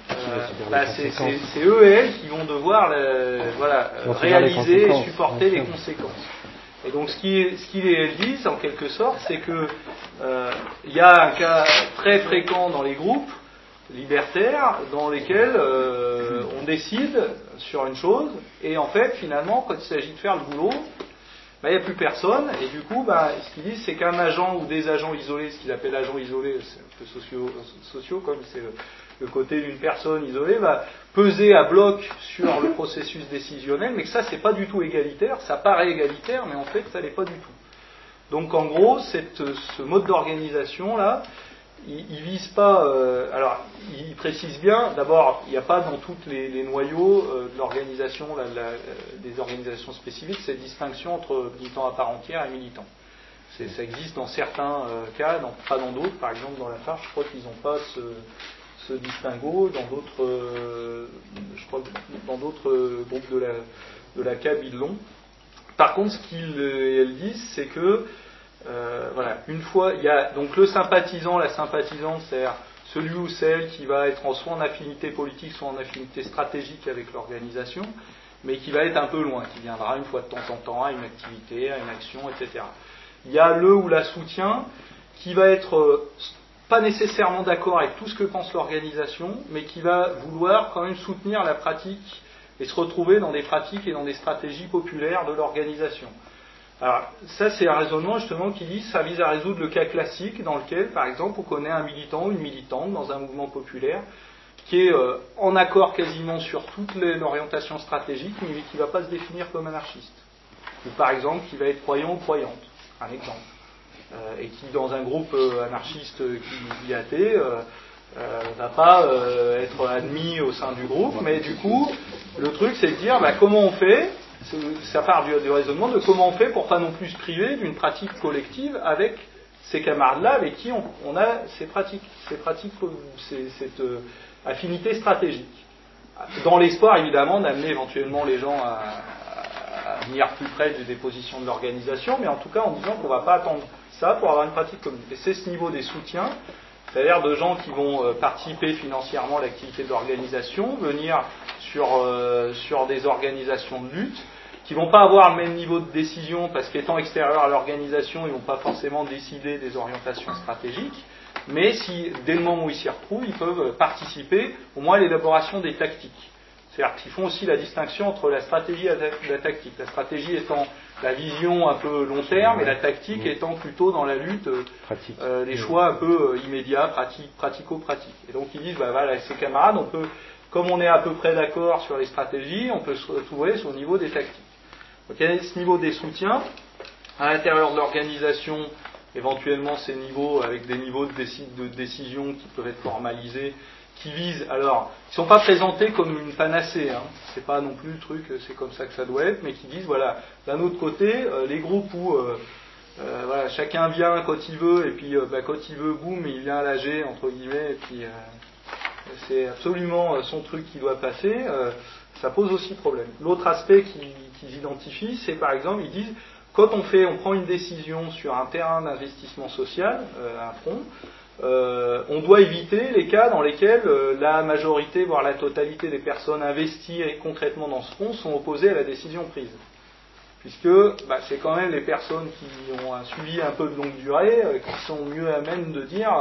c'est eux et elles qui vont devoir réaliser et supporter les conséquences. Et donc ce qu'ils et elles disent en quelque sorte, c'est que il y a un cas très fréquent dans les groupes libertaires dans lesquels on décide sur une chose et en fait finalement quand il s'agit de faire le boulot, il n'y a plus personne et du coup ce qu'ils disent c'est qu'un agent ou des agents isolés, ce qu'ils appellent agents isolés, c'est un peu sociaux comme c'est le côté d'une personne isolée, va peser à bloc sur le processus décisionnel, mais que ça c'est pas du tout égalitaire, ça paraît égalitaire mais en fait ça l'est pas du tout. Donc en gros ce mode d'organisation là, il vise pas. Alors, il précise bien. D'abord, il n'y a pas dans tous les noyaux de l'organisation, des organisations spécifiques, cette distinction entre militants à part entière et militants. Ça existe dans certains cas, pas dans d'autres. Par exemple, dans la FARC, je crois qu'ils n'ont pas ce distinguo. Dans d'autres, je crois que dans d'autres groupes de la CAB, ils l'ont. Par contre, ce qu'elles disent, c'est que une fois, il y a donc le sympathisant, la sympathisante, c'est-à-dire celui ou celle qui va être soit en affinité politique, soit en affinité stratégique avec l'organisation, mais qui va être un peu loin, qui viendra une fois de temps en temps à une activité, à une action, etc. Il y a le ou la soutien qui va être pas nécessairement d'accord avec tout ce que pense l'organisation, mais qui va vouloir quand même soutenir la pratique et se retrouver dans des pratiques et dans des stratégies populaires de l'organisation. Alors, ça, c'est un raisonnement justement qui dit que ça vise à résoudre le cas classique dans lequel, par exemple, on connaît un militant ou une militante dans un mouvement populaire qui est en accord quasiment sur toute l'orientation stratégique, mais qui ne va pas se définir comme anarchiste. Ou par exemple, qui va être croyant ou croyante, un exemple. Et qui, dans un groupe anarchiste qui dit athée, va pas être admis au sein du groupe, mais du coup, le truc, c'est de dire comment on fait. Ça part du raisonnement de comment on fait pour pas non plus se priver d'une pratique collective avec ces camarades-là avec qui on a cette affinité stratégique. Dans l'espoir, évidemment, d'amener éventuellement les gens à venir plus près des positions de l'organisation, mais en tout cas en disant qu'on ne va pas attendre ça pour avoir une pratique commune. Et c'est ce niveau des soutiens, c'est-à-dire de gens qui vont participer financièrement à l'activité de l'organisation, venir sur des organisations de lutte, qui ne vont pas avoir le même niveau de décision parce qu'étant extérieurs à l'organisation, ils ne vont pas forcément décider des orientations stratégiques, mais dès le moment où ils s'y retrouvent, ils peuvent participer au moins à l'élaboration des tactiques. C'est-à-dire qu'ils font aussi la distinction entre la stratégie et la tactique. La stratégie étant la vision un peu long terme et la tactique étant plutôt dans la lutte, les choix un peu immédiats, pratico-pratiques. Et donc ils disent, avec ces camarades, comme on est à peu près d'accord sur les stratégies, on peut se retrouver sur le niveau des tactiques. Donc il y a ce niveau des soutiens. À l'intérieur de l'organisation, éventuellement ces niveaux avec des niveaux de décision qui peuvent être formalisés, qui visent, alors, qui ne sont pas présentés comme une panacée, c'est pas non plus le truc, c'est comme ça que ça doit être, mais qui disent, d'un autre côté, les groupes où chacun vient quand il veut, et puis quand il veut, boum, il vient à l'AG, entre guillemets, et puis c'est absolument son truc qui doit passer, ça pose aussi problème. L'autre aspect qu'ils identifient, c'est par exemple, ils disent, quand on prend une décision sur un terrain d'investissement social, un front, on doit éviter les cas dans lesquels la majorité, voire la totalité des personnes investies concrètement dans ce front sont opposées à la décision prise. Puisque c'est quand même les personnes qui ont un suivi un peu de longue durée qui sont mieux à même de dire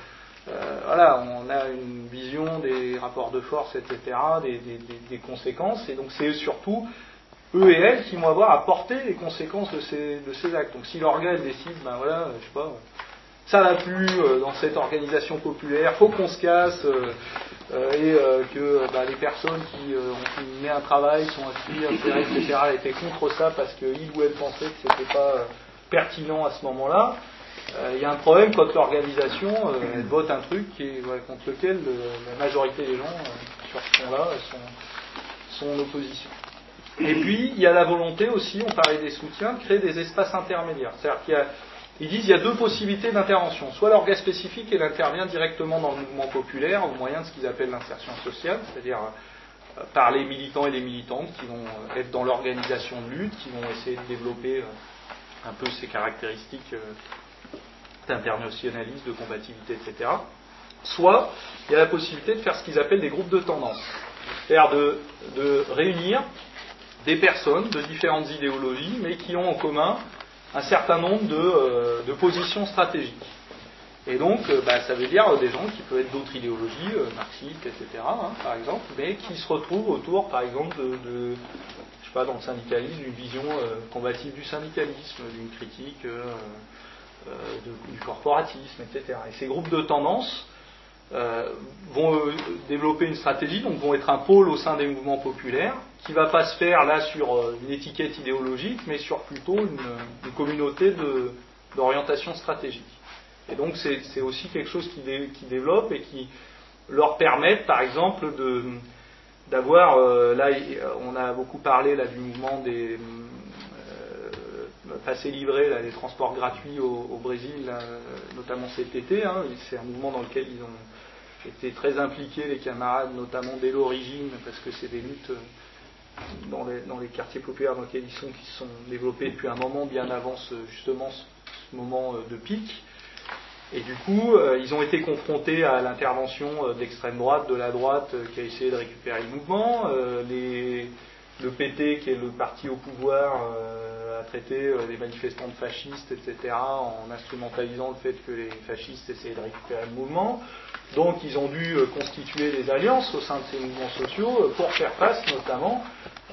on a une vision des rapports de force, etc., des conséquences, et donc c'est surtout eux et elles qui vont avoir à porter les conséquences de ces actes. Donc si l'organe décide, je sais pas, ça va plus dans cette organisation populaire, faut qu'on se casse, et que les personnes qui ont mené un travail, sont inscrits, etc., étaient contre ça parce qu'ils ou elles pensaient que c'était pas pertinent à ce moment-là, il y a un problème quand l'organisation elle vote un truc contre lequel la majorité des gens sur ce point-là sont en opposition. Et puis, il y a la volonté aussi, on parlait des soutiens, de créer des espaces intermédiaires. C'est-à-dire qu'ils disent qu'il y a deux possibilités d'intervention. Soit l'organe spécifique, elle intervient directement dans le mouvement populaire au moyen de ce qu'ils appellent l'insertion sociale, c'est-à-dire par les militants et les militantes qui vont être dans l'organisation de lutte, qui vont essayer de développer un peu ces caractéristiques d'internationalisme, de combativité, etc. Soit il y a la possibilité de faire ce qu'ils appellent des groupes de tendance, c'est-à-dire de réunir des personnes de différentes idéologies, mais qui ont en commun un certain nombre de positions stratégiques. Et donc, ça veut dire des gens qui peuvent être d'autres idéologies, marxistes, etc., par exemple, mais qui se retrouvent autour, par exemple, je sais pas, dans le syndicalisme, d'une vision combative du syndicalisme, d'une critique du corporatisme, etc. Et ces groupes de tendance vont développer une stratégie, donc vont être un pôle au sein des mouvements populaires, qui ne va pas se faire là sur une étiquette idéologique, mais sur plutôt une communauté d'orientation stratégique. Et donc c'est aussi quelque chose qui développe et qui leur permet, par exemple, d'avoir, là on a beaucoup parlé là, du mouvement des passer livré, là, les transports gratuits au Brésil, là, notamment cet été, c'est un mouvement dans lequel ils ont été très impliqués, les camarades, notamment dès l'origine, parce que c'est des luttes dans les quartiers populaires dans lesquels ils sont, qui se sont développés depuis un moment, bien avant justement ce moment de pic. Et du coup, ils ont été confrontés à l'intervention d'extrême droite, de la droite, qui a essayé de récupérer le mouvement. Le PT, qui est le parti au pouvoir, a traité les manifestants de fascistes, etc., en instrumentalisant le fait que les fascistes essayaient de récupérer le mouvement. Donc ils ont dû constituer des alliances au sein de ces mouvements sociaux pour faire face notamment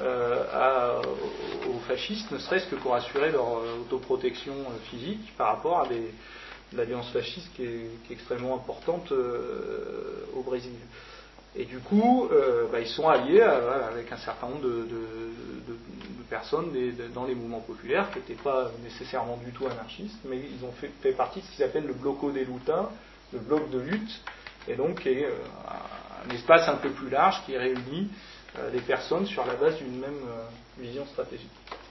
aux fascistes, ne serait-ce que pour assurer leur autoprotection physique par rapport à l'alliance fasciste qui est extrêmement importante au Brésil. Et du coup, ils sont alliés avec un certain nombre de personnes dans les mouvements populaires qui n'étaient pas nécessairement du tout anarchistes, mais ils ont fait partie de ce qu'ils appellent le Bloco de Luta, le bloc de lutte, et donc qui est un espace un peu plus large qui réunit des personnes sur la base d'une même vision stratégique.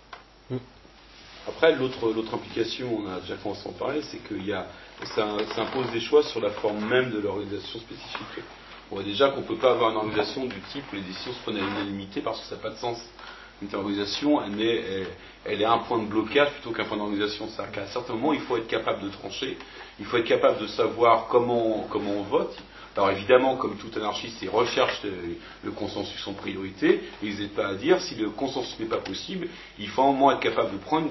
Après, l'autre implication, on a déjà commencé à en parler, c'est que ça impose des choix sur la forme même de l'organisation spécifique. On voit déjà qu'on ne peut pas avoir une organisation du type où les décisions se prennent à l'unanimité parce que ça n'a pas de sens. Une organisation, elle est un point de blocage plutôt qu'un point d'organisation. C'est-à-dire qu'à un certain moment, il faut être capable de trancher, il faut être capable de savoir comment on vote. Alors évidemment, comme tout anarchiste, ils recherchent le consensus en priorité, et ils n'hésitent pas à dire, si le consensus n'est pas possible, il faut au moins être capable de prendre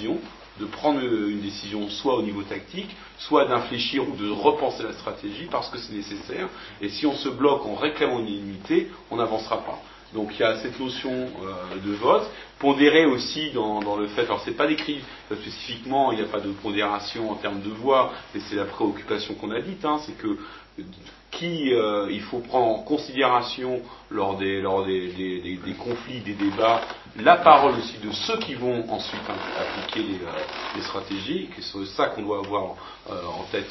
une décision soit au niveau tactique, soit d'infléchir ou de repenser la stratégie parce que c'est nécessaire, et si on se bloque en réclamant une unanimité, on n'avancera pas. Donc il y a cette notion de vote, pondérée aussi dans le fait, alors c'est pas décrit spécifiquement, il n'y a pas de pondération en termes de voix, et c'est la préoccupation qu'on a dite, c'est que il faut prendre en considération lors des conflits, des débats, la parole aussi de ceux qui vont ensuite appliquer les stratégies, que c'est ça qu'on doit avoir en tête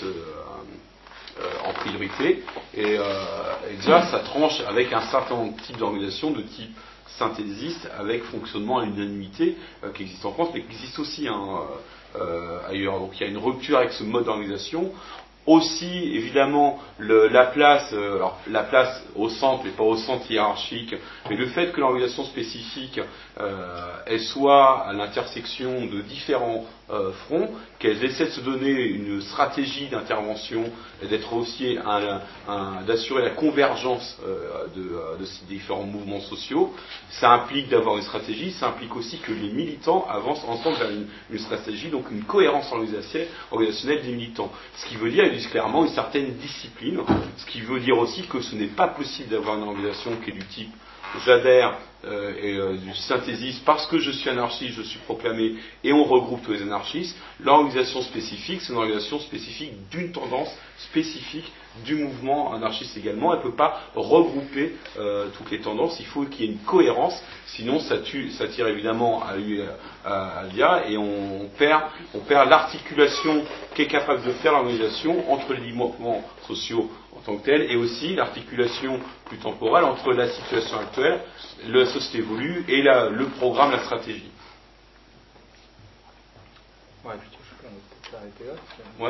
en priorité, et déjà ça tranche avec un certain type d'organisation de type synthésiste avec fonctionnement à l'unanimité qui existe en France mais qui existe aussi ailleurs. Donc il y a une rupture avec ce mode d'organisation. Aussi, évidemment, la place au centre et pas au centre hiérarchique, mais le fait que l'organisation spécifique elle soit à l'intersection de différents fronts, qu'elle essaie de se donner une stratégie d'intervention et d'être aussi d'assurer la convergence de ces différents mouvements sociaux, ça implique d'avoir une stratégie, ça implique aussi que les militants avancent ensemble vers une stratégie, donc une cohérence organisationnelle des militants. Ce qui veut dire, ils disent clairement, une certaine discipline, ce qui veut dire aussi que ce n'est pas possible d'avoir une organisation qui est du type j'adhère du synthésiste parce que je suis anarchiste, je suis proclamé et on regroupe tous les anarchistes anarchistes. L'organisation spécifique, c'est une organisation spécifique d'une tendance spécifique du mouvement anarchiste également. Elle ne peut pas regrouper toutes les tendances. Il faut qu'il y ait une cohérence, sinon ça tire évidemment à l'IA et on perd l'articulation qu'est capable de faire l'organisation entre les mouvements sociaux en tant que tels et aussi l'articulation plus temporelle entre la situation actuelle, la société évolue et le programme, la stratégie. Ouais, plutôt, on peut s'arrêter là.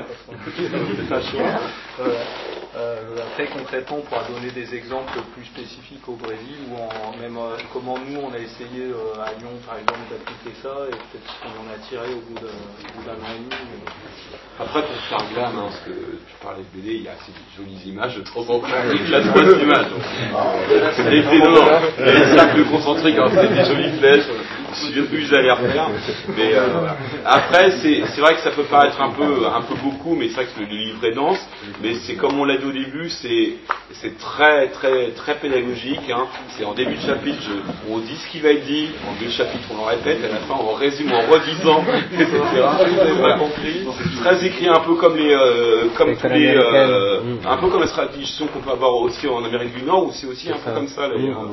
Ouais. Très concrètement, on pourra donner des exemples plus spécifiques au Brésil, ou même comment nous on a essayé à Lyon par exemple d'appliquer ça, et peut-être ce qu'on en a tiré au bout d'un an et demi. Après, pour faire glam, parce que tu parlais de BD, il y a assez de jolies images, de temps en temps, avec la troisième image. Les dehors, les cercles concentriques, c'est des jolies flèches. Je suis plus à les refaire. Mais voilà. Après, c'est vrai que ça peut paraître un peu beaucoup, mais c'est vrai que le livre est dense. Mais c'est comme on l'a dit au début, c'est très très très pédagogique. Hein. C'est en début de chapitre, on dit ce qui va être dit. En début de chapitre, on le répète. À la fin, on résume en redisant, etc. C'est très écrit, un peu comme un peu comme la tradition qu'on peut avoir aussi en Amérique du Nord, où c'est aussi un peu comme ça. D'ailleurs.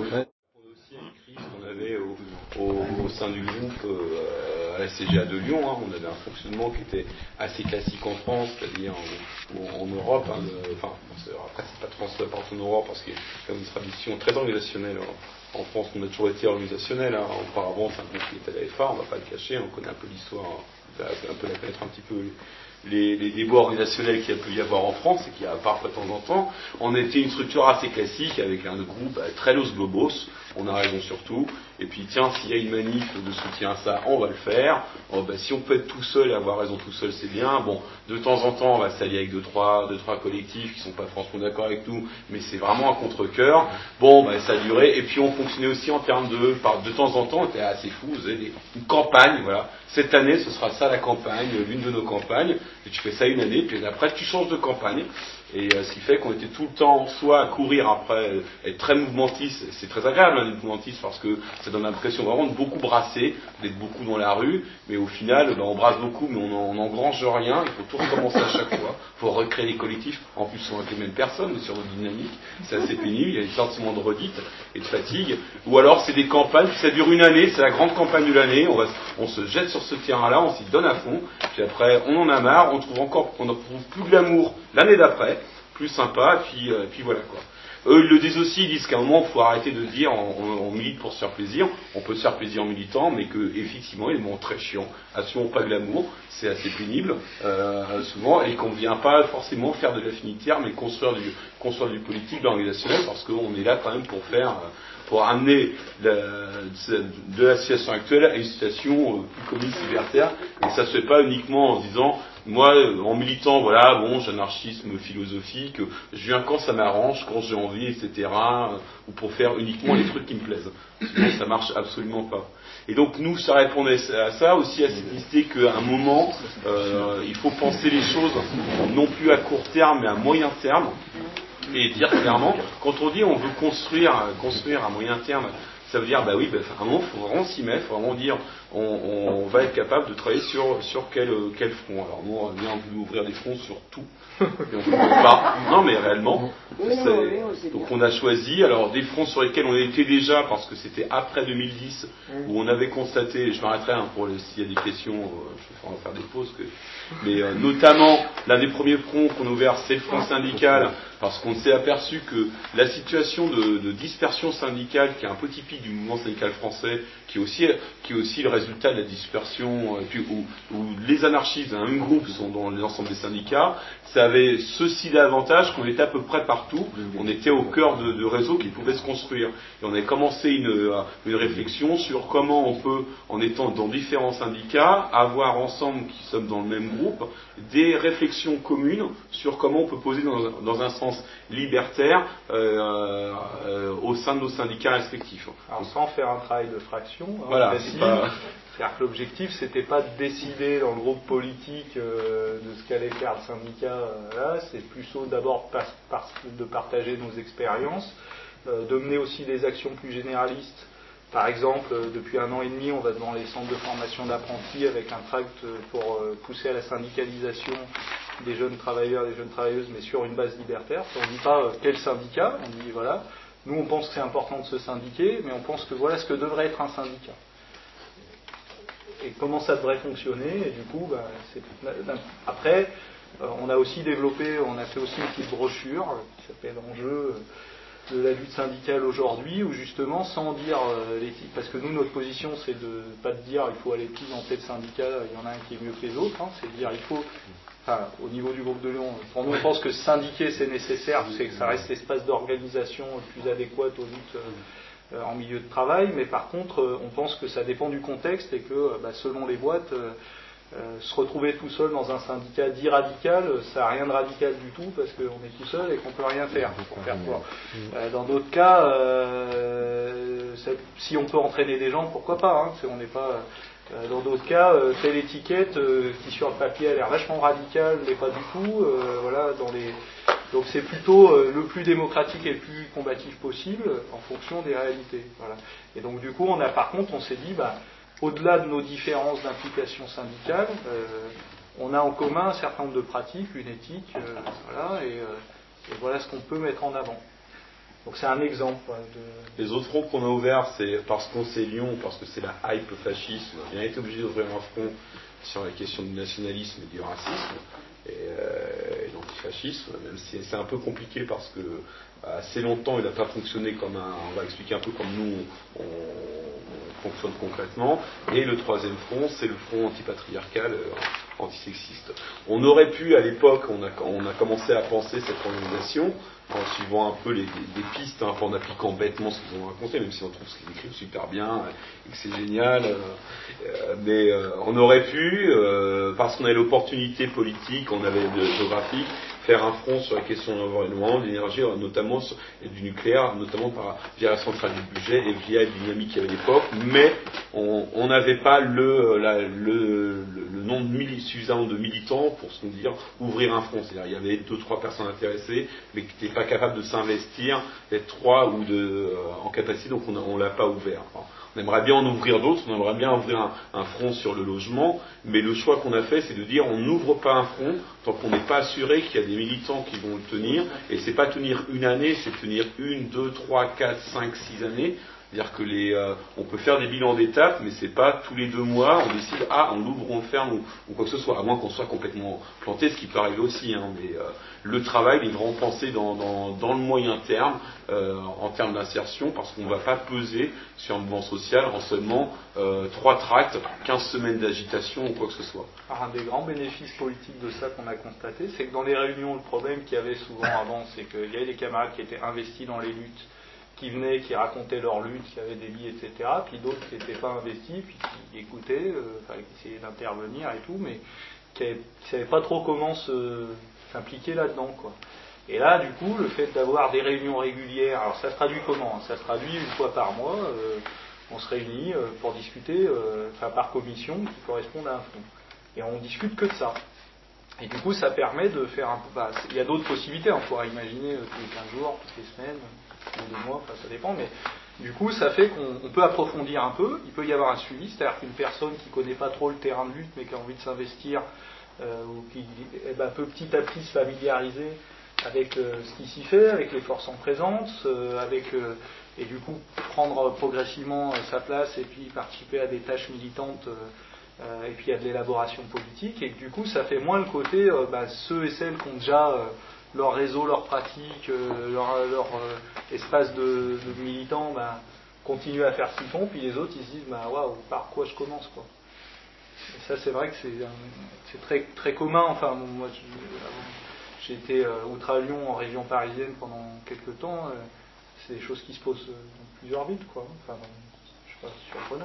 On avait au sein du groupe à la CGA de Lyon, hein, on avait un fonctionnement qui était assez classique en France, c'est-à-dire en Europe. Hein, après, c'est pas transféré partout en Europe parce qu'il y a quand même une tradition très organisationnelle. En France, on a toujours été organisationnel. Hein. Auparavant, c'est un groupe qui était à la FA, on ne va pas le cacher, on connaît un peu l'histoire, on peut la connaître un petit peu. Les débats organisationnels qu'il y a pu y avoir en France et qu'il y a parfois de temps en temps, on était une structure assez classique avec un groupe très los globos, on a raison sur tout, et puis tiens, s'il y a une manif de soutien à ça, on va le faire. Si on peut être tout seul et avoir raison tout seul, c'est bien. Bon, de temps en temps, on va s'allier avec deux, trois collectifs qui sont pas franchement d'accord avec nous, mais c'est vraiment un contre-cœur. Bon, ça a duré, et puis on fonctionnait aussi en termes de temps en temps, on était assez fous, on faisait une campagne, voilà. Cette année, ce sera ça la campagne, l'une de nos campagnes, et tu fais ça une année, puis après tu changes de campagne. Et ce qui fait qu'on était tout le temps soit à courir après, être très mouvementiste, c'est très agréable hein, d'être mouvementiste parce que ça donne l'impression vraiment de beaucoup brasser, d'être beaucoup dans la rue, mais au final on brasse beaucoup mais on n'engrange rien, il faut tout recommencer à chaque fois, il faut recréer les collectifs, en plus on avec les mêmes personnes, mais sur notre dynamique, c'est assez pénible, il y a des sentiments de redite et de fatigue, ou alors c'est des campagnes, puis ça dure une année, c'est la grande campagne de l'année, on se jette sur ce terrain-là, on s'y donne à fond, puis après on en a marre, on trouve plus glamour l'année d'après, plus sympa, puis voilà quoi. Eux, ils le disent aussi, ils disent qu'à un moment, il faut arrêter de dire on milite pour se faire plaisir, on peut se faire plaisir en militant, mais que effectivement, il y a des moments très chiants, absolument pas glamour, c'est assez pénible, souvent, et qu'on ne vient pas forcément faire de l'affinitaire, mais construire du politique, de l'organisationnel, parce qu'on est là quand même pour amener de la situation actuelle à une situation plus communiste libertaire, et ça se fait pas uniquement en disant moi, en militant, voilà, bon, j'ai un anarchisme philosophique, je viens quand ça m'arrange, quand j'ai envie, etc., ou pour faire uniquement les trucs qui me plaisent. Sinon, ça marche absolument pas. Et donc, nous, ça répondait à ça, aussi à cette idée qu'à un moment, il faut penser les choses non plus à court terme, mais à moyen terme, et dire clairement, quand on dit on veut construire à moyen terme, ça veut dire, à un moment, il faut vraiment s'y mettre, il faut vraiment dire, on va être capable de travailler sur quel front. Alors nous, on a bien voulu ouvrir des fronts sur tout, et on ne peut pas. Non, mais réellement, donc on a choisi, alors des fronts sur lesquels on était déjà, parce que c'était après 2010, où on avait constaté, je m'arrêterai s'il y a des questions, je vais faire des pauses, mais notamment, l'un des premiers fronts qu'on a ouvert, c'est le front syndical, parce qu'on s'est aperçu que la situation de dispersion syndicale, qui est un peu typique du mouvement syndical français, qui est aussi le résultat de la dispersion, où les anarchistes d'un même groupe sont dans l'ensemble des syndicats, ça avait ceci d'avantage qu'on était à peu près partout, on était au cœur de réseaux qui pouvaient se construire. Et on a commencé une réflexion sur comment on peut, en étant dans différents syndicats, avoir ensemble, qui sommes dans le même groupe, des réflexions communes sur comment on peut poser dans un sens libertaire au sein de nos syndicats respectifs. Alors sans faire un travail de fraction, voilà, c'est-à-dire que l'objectif c'était pas de décider dans le groupe politique de ce qu'allait faire le syndicat là, c'est plutôt d'abord de partager nos expériences, de mener aussi des actions plus généralistes Par exemple, depuis 1 an et demi, on va devant les centres de formation d'apprentis avec un tract pour pousser à la syndicalisation des jeunes travailleurs, des jeunes travailleuses, mais sur une base libertaire. On ne dit pas quel syndicat, on dit voilà, nous on pense que c'est important de se syndiquer, mais on pense que voilà ce que devrait être un syndicat. Et comment ça devrait fonctionner, et du coup, après, on a aussi développé, on a fait aussi une petite brochure qui s'appelle Enjeux de la lutte syndicale aujourd'hui, où justement, sans dire l'éthique, parce que nous, notre position, c'est de pas de dire il faut aller tous dans tel syndicat, il y en a un qui est mieux que les autres, c'est de dire il faut, au niveau du groupe de Lyon, pour nous, on pense que syndiquer, c'est nécessaire, c'est que ça reste l'espace d'organisation le plus adéquat aux luttes en milieu de travail, mais par contre, on pense que ça dépend du contexte et que, selon les boîtes, se retrouver tout seul dans un syndicat dit radical, ça n'a rien de radical du tout parce qu'on est tout seul et qu'on ne peut rien faire. Dans d'autres cas, si on peut entraîner des gens, pourquoi pas, on n'est pas. Dans d'autres cas, telle étiquette qui sur le papier a l'air vachement radicale, n'est pas du tout. Donc c'est plutôt le plus démocratique et le plus combatif possible en fonction des réalités. Voilà. Et donc du coup, par contre, on s'est dit, au-delà de nos différences d'implication syndicale, on a en commun un certain nombre de pratiques, une éthique, et voilà ce qu'on peut mettre en avant. Donc c'est un exemple. Les autres fronts qu'on a ouverts, c'est parce qu'on sait Lyon, parce que c'est la hype fasciste. On a bien été obligé d'ouvrir un front sur la question du nationalisme et du racisme et l'antifascisme, même si c'est un peu compliqué parce que assez longtemps il n'a pas fonctionné comme on va expliquer un peu comme nous on fonctionne concrètement. Et le troisième front, c'est le front antipatriarcal, antisexiste. On aurait pu, à l'époque, on a commencé à penser cette organisation en suivant un peu des pistes, en appliquant bêtement ce qu'ils ont raconté, même si on trouve ce qu'ils écrivent super bien et que c'est génial. Mais on aurait pu, parce qu'on avait l'opportunité politique, on avait géographique, faire un front sur la question de l'environnement, de l'énergie, notamment et du nucléaire, notamment via la centrale du budget et via la dynamique qu'il y avait à l'époque, mais on n'avait pas le nombre suffisamment de militants pour se dire ouvrir un front. C'est-à-dire il y avait 2-3 personnes intéressées, mais qui n'étaient pas capables de s'investir, d'être 3 ou en capacité, donc on l'a pas ouvert. Enfin, on aimerait bien en ouvrir d'autres, on aimerait bien ouvrir un front sur le logement, mais le choix qu'on a fait, c'est de dire on n'ouvre pas un front tant qu'on n'est pas assuré qu'il y a des militants qui vont le tenir, et c'est pas tenir une année, c'est tenir 1, 2, 3, 4, 5, 6 années. C'est-à-dire que on peut faire des bilans d'étape, mais c'est pas tous les 2 mois, on décide, on l'ouvre, on le ferme, ou quoi que ce soit, à moins qu'on soit complètement planté, ce qui peut arriver aussi, mais le travail, il est vraiment pensé dans le moyen terme, en termes d'insertion, parce qu'on ne va pas peser sur un mouvement social en seulement 3 tracts, 15 semaines d'agitation, ou quoi que ce soit. Alors, un des grands bénéfices politiques de ça qu'on a constaté, c'est que dans les réunions, le problème qu'il y avait souvent avant, c'est qu'il y avait des camarades qui étaient investis dans les luttes, qui venaient, qui racontaient leur lutte, qui avaient des vies, etc. Puis d'autres qui n'étaient pas investis, puis qui écoutaient, qui essayaient d'intervenir et tout, mais qui ne savaient pas trop comment s'impliquer là-dedans, quoi. Et là, du coup, le fait d'avoir des réunions régulières, alors ça se traduit comment ? Ça se traduit 1 fois par mois, on se réunit pour discuter, par commission, qui correspondent à un front. Et on discute que de ça. Et du coup, ça permet de faire un peu... il y a d'autres possibilités, on pourra imaginer tous les 15 jours, toutes les semaines, ou 2 mois, ça dépend, mais du coup, ça fait qu'on peut approfondir un peu, il peut y avoir un suivi, c'est-à-dire qu'une personne qui ne connaît pas trop le terrain de lutte, mais qui a envie de s'investir, ou qui peut petit à petit se familiariser avec ce qui s'y fait, avec les forces en présence, et du coup prendre progressivement sa place et puis participer à des tâches militantes, et puis à de l'élaboration politique, et du coup ça fait moins le côté ceux et celles qui ont déjà leur réseau, leur pratique, leur espace de militants, continuent à faire ce qu'ils font, puis les autres ils se disent waouh, par quoi je commence, quoi. Et ça c'est vrai que c'est très, très commun. Enfin moi j'ai été outre à Lyon en région parisienne pendant quelques temps, c'est des choses qui se posent dans plusieurs villes, quoi. Enfin je sais pas surprenant,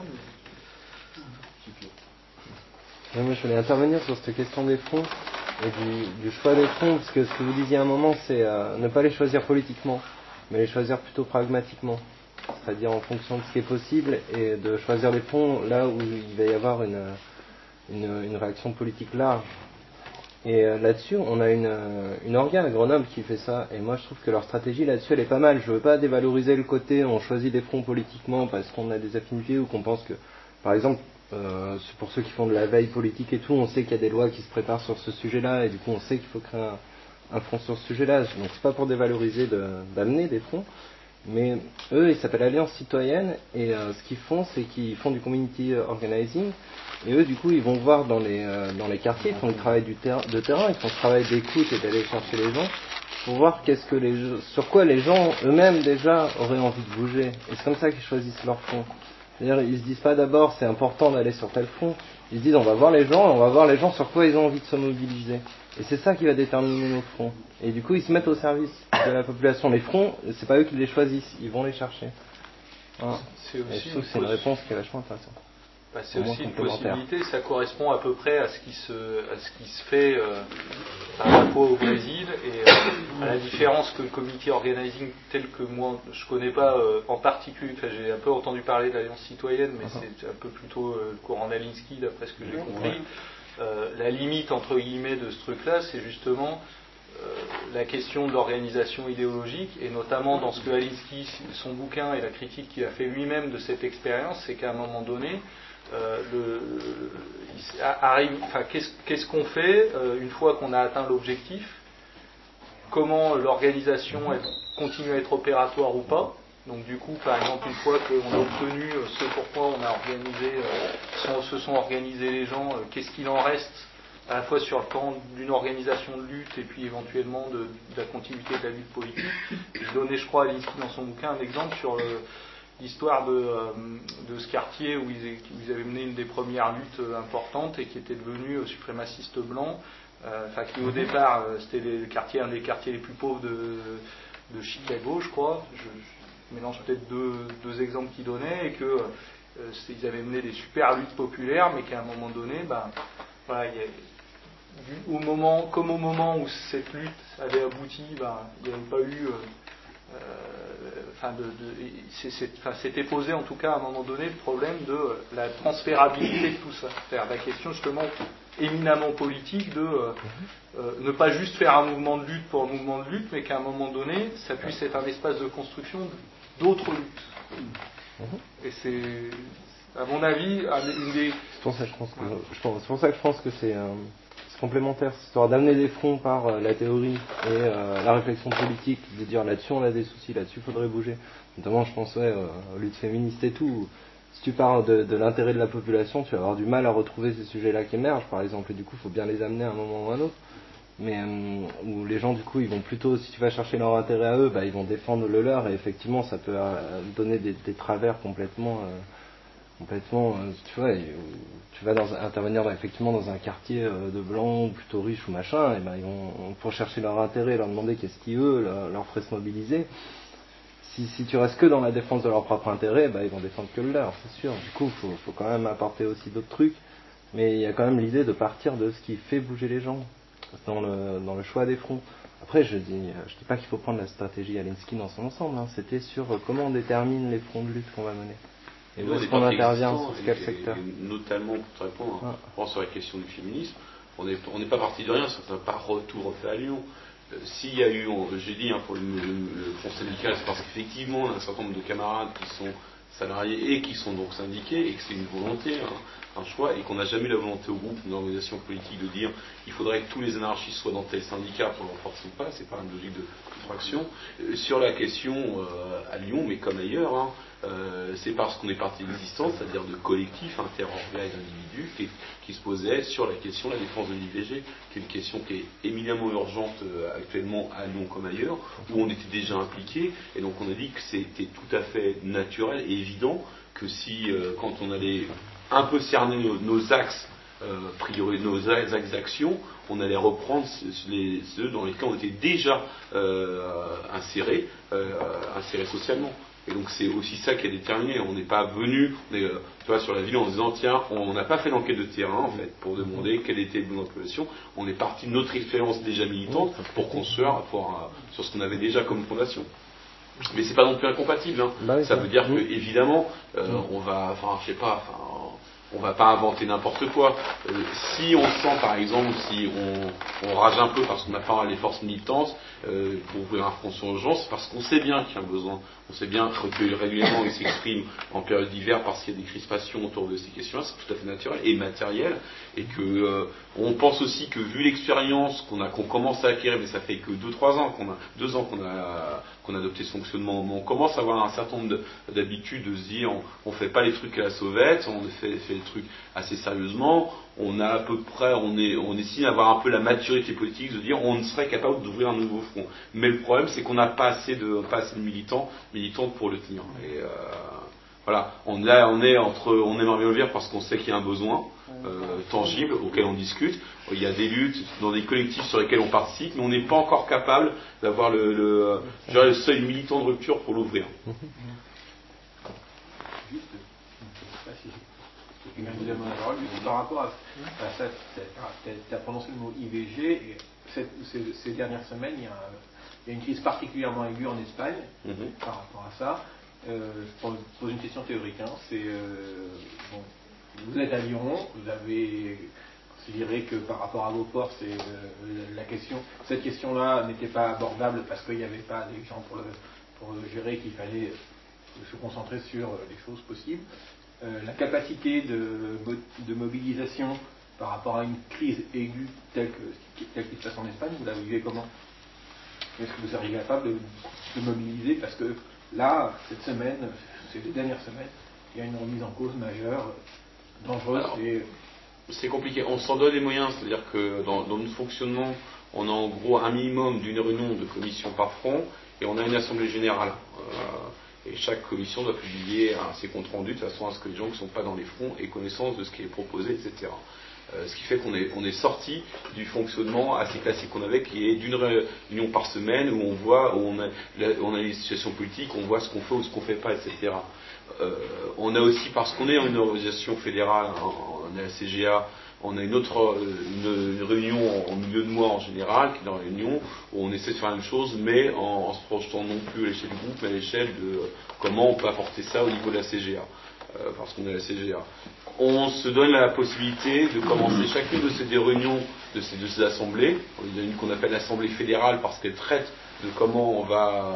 mais... Moi je voulais intervenir sur cette question des fronts et du choix des fronts, parce que ce que vous disiez à un moment, c'est ne pas les choisir politiquement, mais les choisir plutôt pragmatiquement, c'est-à-dire en fonction de ce qui est possible, et de choisir les fronts là où il va y avoir une réaction politique large. Et là-dessus, on a une orga à Grenoble qui fait ça. Et moi, je trouve que leur stratégie là-dessus, elle est pas mal. Je veux pas dévaloriser le côté on choisit des fronts politiquement parce qu'on a des affinités ou qu'on pense que, par exemple, pour ceux qui font de la veille politique et tout, on sait qu'il y a des lois qui se préparent sur ce sujet-là et du coup, on sait qu'il faut créer un front sur ce sujet-là. Donc, c'est pas pour dévaloriser d'amener des fronts. Mais eux, ils s'appellent Alliance Citoyenne et ce qu'ils font, c'est qu'ils font du community organizing. Et eux, du coup, ils vont voir dans les quartiers, ils font du travail de terrain, ils font ce travail d'écoute et d'aller chercher les gens pour voir sur quoi les gens eux-mêmes déjà auraient envie de bouger. Et c'est comme ça qu'ils choisissent leur front. C'est-à-dire, ils se disent pas d'abord c'est important d'aller sur tel front. Ils se disent on va voir les gens sur quoi ils ont envie de se mobiliser. Et c'est ça qui va déterminer nos fronts. Et du coup, ils se mettent au service de la population. Les fronts, c'est pas eux qui les choisissent, ils vont les chercher. Voilà. Et je trouve que c'est une réponse qui est vachement intéressante. C'est aussi une possibilité, ça correspond à peu près à ce qui se fait à la fois au Brésil et à la différence que le community organizing tel que moi je connais pas en particulier, enfin j'ai un peu entendu parler de l'Alliance Citoyenne mais c'est un peu plutôt le courant d'Alinsky d'après ce que j'ai compris. La limite entre guillemets de ce truc là c'est justement la question de l'organisation idéologique et notamment dans ce que Alinsky, son bouquin et la critique qu'il a fait lui-même de cette expérience, c'est qu'à un moment donné qu'est-ce qu'on fait une fois qu'on a atteint l'objectif, comment l'organisation continue à être opératoire ou pas. Donc du coup, par exemple, une fois qu'on a obtenu ce pourquoi on a organisé, se sont organisés les gens, qu'est-ce qu'il en reste à la fois sur le plan d'une organisation de lutte et puis éventuellement de la continuité de la lutte politique. Je donnais, je crois, à Alinsky dans son bouquin un exemple sur l'histoire de ce quartier où ils avaient mené une des premières luttes importantes et qui était devenu suprémaciste blanc, qui au départ c'était un des quartiers les plus pauvres de Chicago, je crois. Je mélange peut-être deux exemples qu'ils donnaient et que ils avaient mené des super luttes populaires, mais qu'à un moment donné, au moment où cette lutte avait abouti, il n'y avait pas eu s'était posé en tout cas à un moment donné le problème de la transférabilité de tout ça. C'est-à-dire la question justement éminemment politique de ne pas juste faire un mouvement de lutte pour un mouvement de lutte, mais qu'à un moment donné, ça puisse être un espace de construction d'autres luttes. Et c'est, à mon avis, une des... C'est pour ça que je pense que c'est complémentaire, cette histoire d'amener des fronts par la théorie et la réflexion politique, de dire là-dessus on a des soucis, là-dessus il faudrait bouger. Notamment je pense aux luttes féministes et tout. Si tu parles de l'intérêt de la population, tu vas avoir du mal à retrouver ces sujets-là qui émergent par exemple, et du coup il faut bien les amener à un moment ou à un autre. Mais où les gens du coup ils vont plutôt, si tu vas chercher leur intérêt à eux, ils vont défendre le leur et effectivement ça peut donner des travers complètement tu vois, tu vas intervenir effectivement dans un quartier de blancs plutôt riche ou machin, et ils vont pour chercher leur intérêt, leur demander qu'est-ce qui eux leur ferait se mobiliser. Si tu restes que dans la défense de leur propre intérêt, ils vont défendre que le leur, c'est sûr. Du coup, faut quand même apporter aussi d'autres trucs, mais il y a quand même l'idée de partir de ce qui fait bouger les gens dans le choix des fronts. Après, je dis pas qu'il faut prendre la stratégie Alinsky dans son ensemble, c'était sur comment on détermine les fronts de lutte qu'on va mener. Et où est-ce qu'on intervient sur quel secteur? Notamment, pour te répondre, sur la question du féminisme, on n'est pas parti de rien, ça n'a pas tout refait à Lyon. S'il y a eu, j'ai dit pour le front syndical, c'est parce qu'effectivement, on a un certain nombre de camarades qui sont salariés et qui sont donc syndiqués, et que c'est une volonté, un choix, et qu'on n'a jamais eu la volonté au groupe, une organisation politique, de dire il faudrait que tous les anarchistes soient dans tel syndicat pour le renforcer ou pas, c'est pas une logique de fraction. Sur la question à Lyon, mais comme ailleurs, c'est parce qu'on est parti de l'existence, c'est-à-dire de collectifs interorganisés et d'individus qui se posaient sur la question de la défense de l'IVG, qui est une question qui est éminemment urgente actuellement à Lyon comme ailleurs, où on était déjà impliqué, et donc on a dit que c'était tout à fait naturel et évident que si, quand on allait un peu cerner nos axes, nos axes d'action, on allait reprendre ceux dans lesquels on était déjà insérés socialement. Et donc c'est aussi ça qui a déterminé. On n'est pas venu, sur la ville en se disant tiens, on n'a pas fait l'enquête de terrain en fait pour demander quelle était le besoin de population. On est parti de notre expérience déjà militante pour construire sur ce qu'on avait déjà comme fondation. Mais c'est pas non plus incompatible. Ça veut dire que évidemment, on va, on va pas inventer n'importe quoi. Si on sent, par exemple, si on rage un peu parce qu'on n'a pas les forces militantes pour ouvrir un front sur urgence, c'est parce qu'on sait bien qu'il y a un besoin. On sait bien que régulièrement il s'exprime en période d'hiver parce qu'il y a des crispations autour de ces questions-là, c'est tout à fait naturel et matériel, et que on pense aussi que vu l'expérience qu'on commence à acquérir, mais ça fait que 2 ans qu'on a adopté ce fonctionnement, on commence à avoir un certain nombre d'habitudes de se dire on fait pas les trucs à la sauvette, on fait les trucs assez sérieusement, on a à peu près, on essaie d'avoir un peu la maturité politique de dire on serait capable d'ouvrir un nouveau front. Mais le problème c'est qu'on n'a pas assez de militantes pour le tenir. Et voilà, on aimerait bien le dire parce qu'on sait qu'il y a un besoin tangible auquel on discute. Il y a des luttes dans des collectifs sur lesquels on participe, mais on n'est pas encore capable d'avoir le seuil militant de rupture pour l'ouvrir. Par rapport à ça, tu as prononcé le mot IVG, et ces dernières semaines, il y a une crise particulièrement aiguë en Espagne par rapport à ça. Je pose une question théorique. Vous êtes à Lyon, vous avez considéré que par rapport à vos ports, cette question-là n'était pas abordable parce qu'il n'y avait pas des gens pour le gérer, qu'il fallait se concentrer sur les choses possibles. La capacité de mobilisation par rapport à une crise aiguë telle qu'il se passe en Espagne, vous la vivez comment? Est-ce que vous seriez capable de mobiliser? Parce que là, cette semaine, ces 2 dernières semaines, il y a une remise en cause majeure, dangereuse. C'est compliqué. On s'en donne les moyens, c'est-à-dire que dans notre fonctionnement, on a en gros un minimum d'une réunion de commission par front et on a une assemblée générale. Et chaque commission doit publier ses comptes rendus de façon à ce que les gens qui ne sont pas dans les fronts aient connaissance de ce qui est proposé, etc. Ce qui fait qu'on est sorti du fonctionnement assez classique qu'on avait, qui est d'une réunion par semaine où on a les situations politiques, on voit ce qu'on fait ou ce qu'on ne fait pas, etc. On a aussi, parce qu'on est une organisation fédérale, on est à la CGA, on a une réunion en milieu de mois en général, qui est une réunion où on essaie de faire la même chose, mais en se projetant non plus à l'échelle du groupe, mais à l'échelle de comment on peut apporter ça au niveau de la CGA, parce qu'on est à la CGA. On se donne la possibilité de commencer chacune de ces réunions, de ces assemblées. Il y a une qu'on appelle l'Assemblée fédérale parce qu'elle traite de comment on va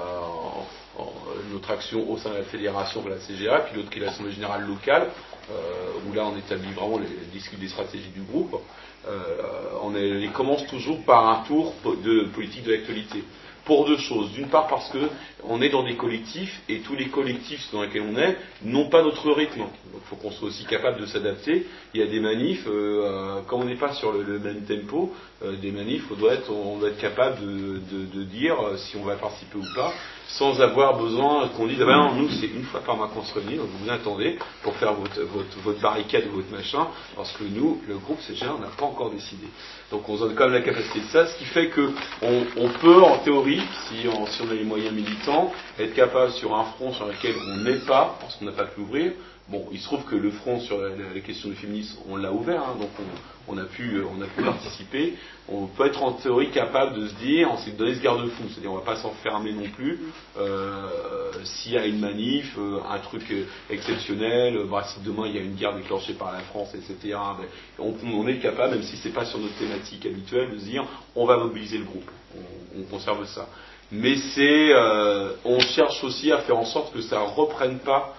notre action au sein de la fédération de la CGA, puis l'autre qui est l'Assemblée générale locale, où là on établit vraiment les stratégies du groupe. On commence toujours par un tour de politique de l'actualité. Pour 2 choses. D'une part parce que on est dans des collectifs et tous les collectifs dans lesquels on est n'ont pas notre rythme. Donc il faut qu'on soit aussi capable de s'adapter. Il y a des manifs, quand on n'est pas sur le même tempo, des manifs, on doit être capable de dire si on va participer ou pas, sans avoir besoin qu'on dise non, nous c'est une fois par mois qu'on se réunit, donc vous attendez pour faire votre barricade ou votre machin, parce que nous, le groupe CGA, on n'a pas encore décidé. Donc on se donne quand même la capacité de ça, ce qui fait qu'on peut, en théorie, si on a les moyens militants, être capable sur un front sur lequel on n'est pas, parce qu'on n'a pas pu ouvrir. Bon, il se trouve que le front sur les questions du féminisme, on l'a ouvert, donc on a pu participer. On peut être en théorie capable de se dire, on s'est donné ce garde-fou, c'est-à-dire on ne va pas s'enfermer non plus. S'il y a une manif, un truc exceptionnel, si demain il y a une guerre déclenchée par la France, etc., on est capable, même si ce n'est pas sur notre thématique habituelle, de se dire on va mobiliser le groupe. On conserve ça. Mais on cherche aussi à faire en sorte que ça ne reprenne pas,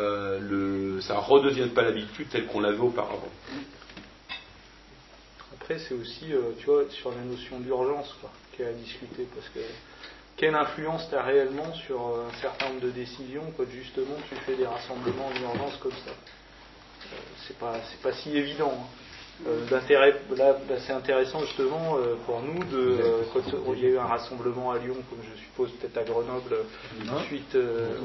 ça redevienne pas l'habitude telle qu'on l'avait auparavant. Après, c'est aussi, tu vois, sur la notion d'urgence qui est à discuter, parce que quelle influence tu as réellement sur un certain nombre de décisions quand justement tu fais des rassemblements d'urgence comme ça. C'est pas si évident. Là, c'est intéressant justement pour nous quand il y a eu un rassemblement à Lyon, comme je suppose peut-être à Grenoble, ensuite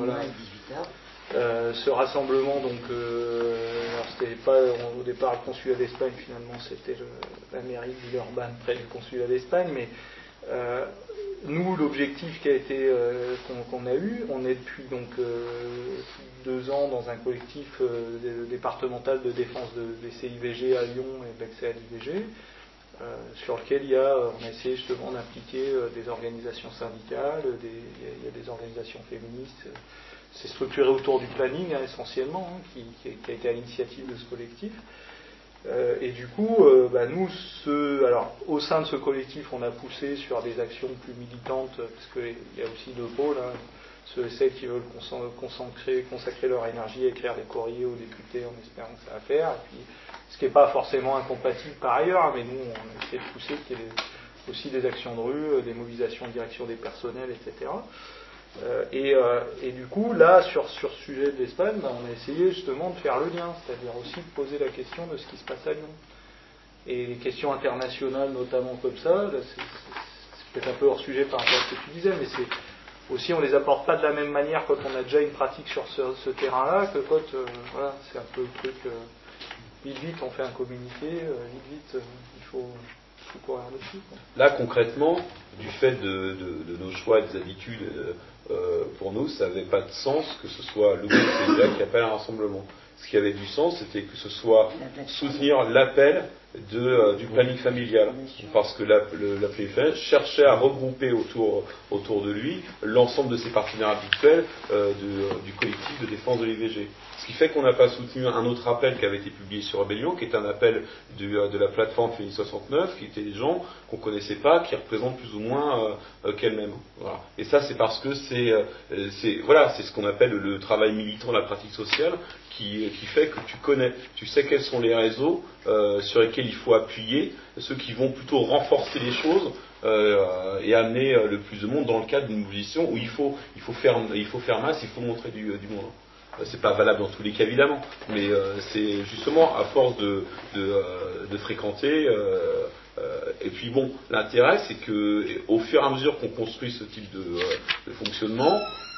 ce rassemblement, donc alors c'était pas au départ le consulat d'Espagne, finalement c'était la mairie de Villeurbanne près du consulat d'Espagne, mais nous, l'objectif qui a été qu'on a eu, on est depuis donc 2 ans dans un collectif départemental de défense des CIVG à Lyon et d'accès à l'IVG, sur lequel on a essayé justement d'impliquer des organisations syndicales, il y a des organisations féministes, c'est structuré autour du planning essentiellement, qui a été à l'initiative de ce collectif. Et du coup, nous, alors, au sein de ce collectif, on a poussé sur des actions plus militantes, parce qu'il y a aussi deux pôles, ceux et celles qui veulent consacrer leur énergie à écrire des courriers aux députés en espérant que ça va faire, et puis, ce qui n'est pas forcément incompatible par ailleurs, mais nous, on essaie de pousser qu'il y ait aussi des actions de rue, des mobilisations en direction des personnels, etc. Et du coup, là, sur ce sujet de l'Espagne, on a essayé justement de faire le lien, c'est-à-dire aussi de poser la question de ce qui se passe à Lyon. Et les questions internationales, notamment comme ça, là, c'est peut-être un peu hors sujet par rapport à ce que tu disais, mais c'est aussi, on les apporte pas de la même manière quand on a déjà une pratique sur ce terrain-là que quand, voilà, c'est un peu le truc, vite, on fait un communiqué, vite, il faut courir dessus, quoi. Là, concrètement, du fait de nos choix et des habitudes, pour nous, ça n'avait pas de sens que ce soit le groupe CEDA qui appelle un rassemblement. Ce qui avait du sens, c'était que ce soit soutenir l'appel du planning familial. Parce que la PFL cherchait à regrouper autour de lui l'ensemble de ses partenaires habituels du collectif de défense de l'IVG. Ce qui fait qu'on n'a pas soutenu un autre appel qui avait été publié sur Rebellion, qui est un appel de la plateforme Fémis 69, qui étaient des gens qu'on ne connaissait pas, qui représentent plus ou moins qu'elle-même. Voilà. Et ça, c'est parce que c'est ce qu'on appelle le travail militant, la pratique sociale, qui fait que tu sais quels sont les réseaux sur lesquels il faut appuyer, ceux qui vont plutôt renforcer les choses et amener le plus de monde dans le cadre d'une mobilisation où il faut faire masse, il faut montrer du monde. C'est pas valable dans tous les cas évidemment, mais c'est justement à force de fréquenter. Et puis bon, l'intérêt c'est que au fur et à mesure qu'on construit ce type de fonctionnement,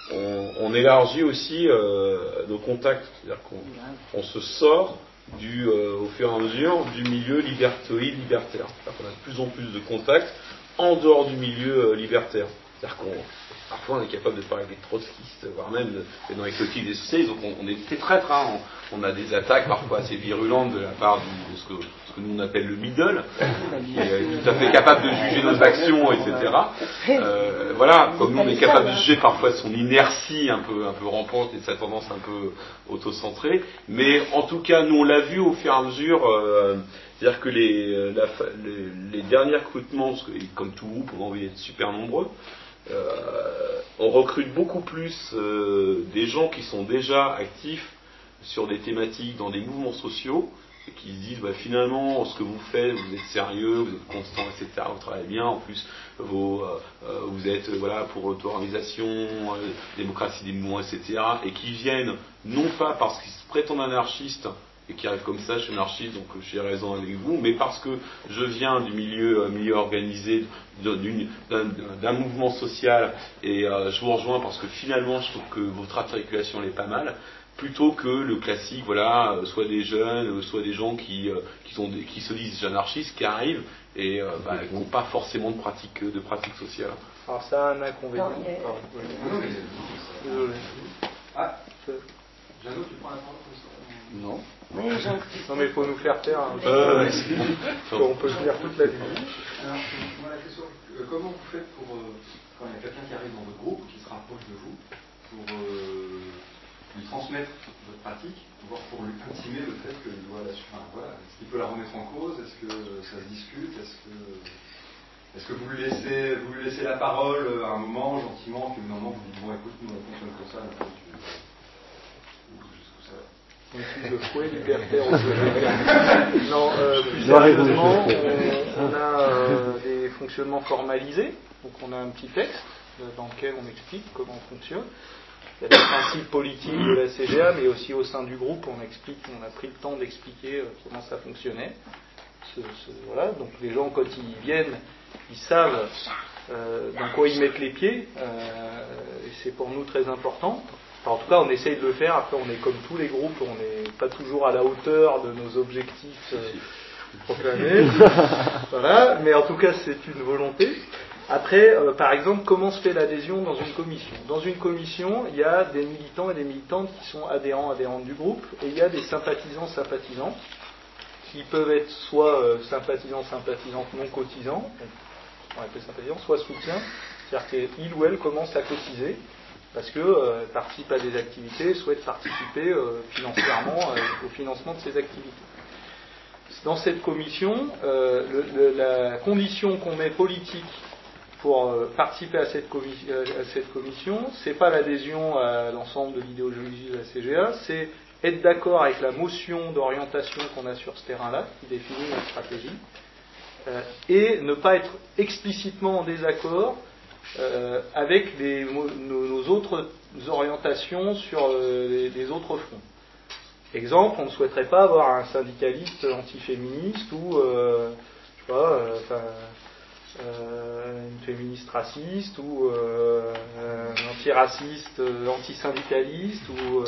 on élargit aussi nos contacts, c'est-à-dire qu'on se sort au fur et à mesure du milieu libertoïde, libertaire. C'est-à-dire qu'on a de plus en plus de contacts en dehors du milieu libertaire. C'est-à-dire parfois on est capable de parler avec des trotskistes, voire même dans les collectifs des socialistes, donc on est des traîtres, on a des attaques parfois assez virulentes de la part de ce que nous on appelle le middle, qui est tout à fait capable de juger nos actions, etc. Voilà, comme nous on est capable de juger parfois son inertie un peu rampante et sa tendance un peu autocentrée, mais en tout cas nous on l'a vu au fur et à mesure. C'est-à-dire que les derniers recrutements, parce que, comme tout groupe, on a envie d'être super nombreux, on recrute beaucoup plus des gens qui sont déjà actifs sur des thématiques dans des mouvements sociaux et qui se disent finalement ce que vous faites, vous êtes sérieux, vous êtes constant, etc. Vous travaillez bien, en plus vous êtes pour l'auto-organisation, démocratie des mouvements, etc. Et qui viennent non pas parce qu'ils se prétendent anarchistes et qui arrivent comme ça, je suis anarchiste, donc j'ai raison avec vous, mais parce que je viens du milieu organisé d'un mouvement social et je vous rejoins parce que finalement je trouve que votre articulation elle est pas mal, plutôt que le classique, soit des jeunes, soit des gens qui se disent anarchistes, qui arrivent et qui n'ont pas forcément de pratique sociale. Alors ça a un inconvénient. Désolé. Jeannot, tu prends la parole? Non. Non mais il faut nous faire taire. On peut venir toute la nuit. Alors, moi la question, comment vous faites pour, quand il y a quelqu'un qui arrive dans votre groupe, qui se rapproche de vous, pour lui transmettre votre pratique, voire pour lui intimer le fait que est-ce qu'il peut la remettre en cause, est-ce que ça se discute, est-ce que vous lui laissez la parole à un moment, gentiment, puis au moment vous dites bon écoute, nous on fonctionne comme ça, On utilise le fouet libertaire au jeu. Non, plus sérieusement, on a des fonctionnements formalisés. Donc on a un petit texte dans lequel on explique comment on fonctionne. Il y a des principes politiques de la CGA, mais aussi au sein du groupe, on a pris le temps d'expliquer comment ça fonctionnait. Donc les gens, quand ils viennent, ils savent dans quoi ils mettent les pieds, et c'est pour nous très important. En tout cas, on essaye de le faire. Après, on est comme tous les groupes, on n'est pas toujours à la hauteur de nos objectifs proclamés. Voilà, mais en tout cas, c'est une volonté. Après, par exemple, comment se fait l'adhésion dans une commission? Dans une commission, il y a des militants et des militantes qui sont adhérentes du groupe, et il y a des sympathisantes, qui peuvent être soit sympathisantes non cotisants, on appelle sympathisants, soit soutiens, c'est-à-dire qu'ils ou elles commencent à cotiser. parce qu'elles participent à des activités, souhaitent participer financièrement au financement de ces activités. Dans cette commission, la condition qu'on met politique pour participer à cette commission, c'est pas l'adhésion à l'ensemble de l'idéologie de la CGA, c'est être d'accord avec la motion d'orientation qu'on a sur ce terrain-là, qui définit notre stratégie, et ne pas être explicitement en désaccord avec nos autres orientations sur les autres fronts. Exemple, on ne souhaiterait pas avoir un syndicaliste antiféministe ou une féministe raciste ou un antiraciste, antisyndicaliste ou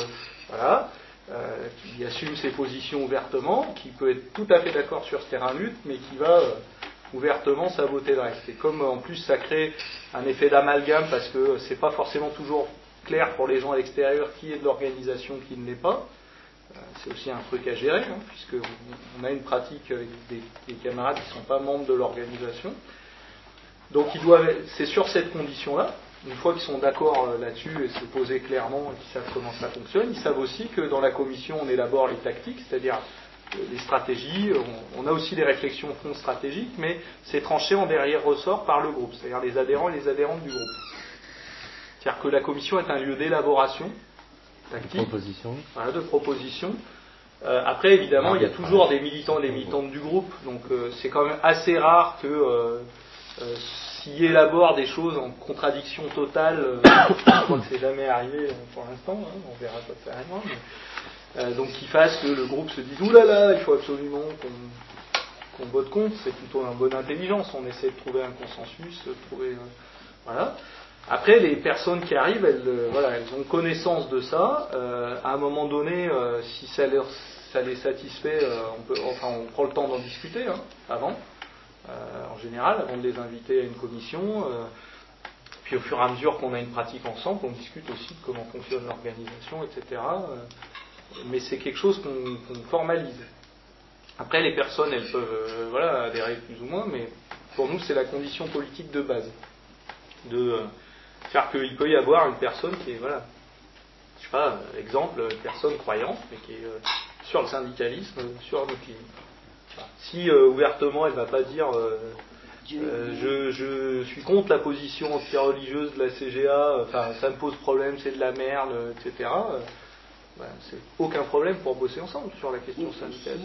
qui assume ses positions ouvertement, qui peut être tout à fait d'accord sur ce terrain de lutte, mais qui va ouvertement saboter le reste. Et comme en plus ça crée un effet d'amalgame parce que c'est pas forcément toujours clair pour les gens à l'extérieur qui est de l'organisation, qui ne l'est pas. C'est aussi un truc à gérer, puisqu'on a une pratique avec des camarades qui ne sont pas membres de l'organisation. Donc c'est sur cette condition-là, une fois qu'ils sont d'accord là-dessus et se poser clairement et qu'ils savent comment ça fonctionne, ils savent aussi que dans la commission on élabore les tactiques, c'est-à-dire les stratégies, on a aussi des réflexions au fond stratégiques, mais c'est tranché en derrière-ressort par le groupe, c'est-à-dire les adhérents et les adhérentes du groupe. C'est-à-dire que la commission est un lieu d'élaboration tactique, de proposition. Après, évidemment, il y a toujours des militants et des militantes du groupe, donc c'est quand même assez rare que s'ils élaborent des choses en contradiction totale, je crois que c'est jamais arrivé pour l'instant, on verra pas ça arrivera, donc qu'ils fassent que le groupe se dise oulala, il faut absolument qu'on vote contre, c'est plutôt une bonne intelligence, on essaie de trouver un consensus, voilà. Après, les personnes qui arrivent, elles ont connaissance de ça. À un moment donné, si ça les satisfait, on prend le temps d'en discuter avant, en général, avant de les inviter à une commission. Puis au fur et à mesure qu'on a une pratique ensemble, on discute aussi de comment fonctionne l'organisation, etc. Mais c'est quelque chose qu'on formalise. Après, les personnes, elles peuvent adhérer plus ou moins, mais pour nous, c'est la condition politique de base. Car qu'il peut y avoir une personne qui est, exemple, une personne croyante, mais qui est sur le syndicalisme, sur le climat. Si ouvertement elle ne va pas dire je suis contre la position anti-religieuse de la CGA, ça me pose problème, c'est de la merde, etc., c'est aucun problème pour bosser ensemble sur la question syndicale.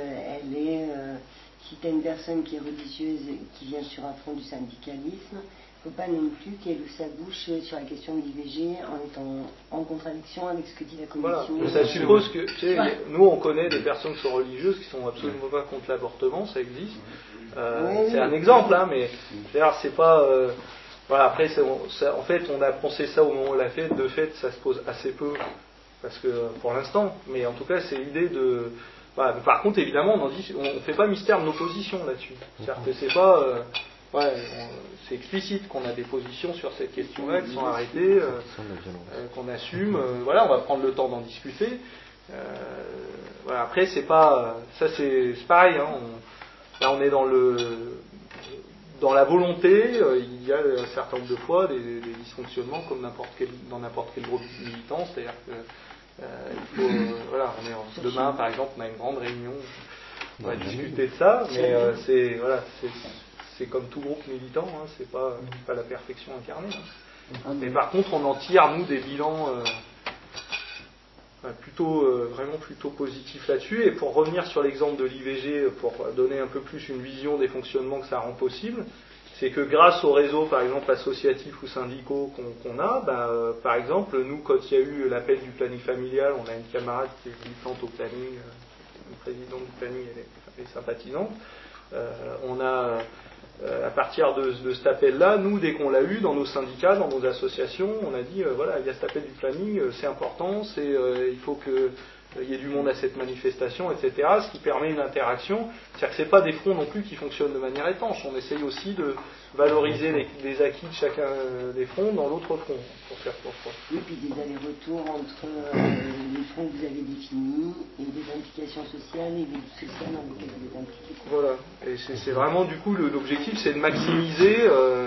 Si tu as une personne qui est religieuse et qui vient sur un front du syndicalisme, il ne faut pas non plus qu'elle ouvre sa bouche sur la question de l'IVG en étant en contradiction avec ce que dit la commission. Voilà. Ça suppose que, nous on connaît des personnes qui sont religieuses qui sont absolument pas contre l'avortement, ça existe. C'est un exemple, mais c'est pas. Après, en fait, on a pensé ça au moment où on l'a fait. De fait, ça se pose assez peu, parce que pour l'instant. Mais en tout cas, c'est l'idée de. Par contre, évidemment, on ne fait pas mystère de nos positions là-dessus. C'est-à-dire que c'est pas. C'est explicite qu'on a des positions sur cette question-là qui sont arrêtées, qu'on assume. On va prendre le temps d'en discuter. Après, c'est pas. Ça, c'est pareil. Là, on est dans la volonté. Il y a un certain nombre de fois des dysfonctionnements comme dans n'importe quel groupe militant. C'est-à-dire que demain, par exemple, on a une grande réunion. On va discuter de ça, mais c'est comme tout groupe militant, c'est pas la perfection incarnée. Mais par contre, on en tire, nous, des bilans vraiment plutôt positifs là-dessus. Et pour revenir sur l'exemple de l'IVG, pour donner un peu plus une vision des fonctionnements que ça rend possible, c'est que grâce aux réseaux, par exemple, associatifs ou syndicaux qu'on a, par exemple, nous, quand il y a eu l'appel du planning familial, on a une camarade qui est militante au planning, une présidente du planning, elle est sympathisante. On a à partir de cet appel-là, nous, dès qu'on l'a eu dans nos syndicats, dans nos associations, on a dit, il y a cet appel du planning, c'est important, il faut qu'il y ait du monde à cette manifestation, etc., ce qui permet une interaction. C'est-à-dire que ce n'est pas des fronts non plus qui fonctionnent de manière étanche, on essaye aussi de valoriser les acquis de chacun des fronts dans l'autre front, pour faire court. Oui, puis des allers-retours entre les fronts que vous avez définis et des implications sociales et des sociales dans lesquelles vous êtes impliqués. Voilà, et c'est vraiment du coup l'objectif, c'est de maximiser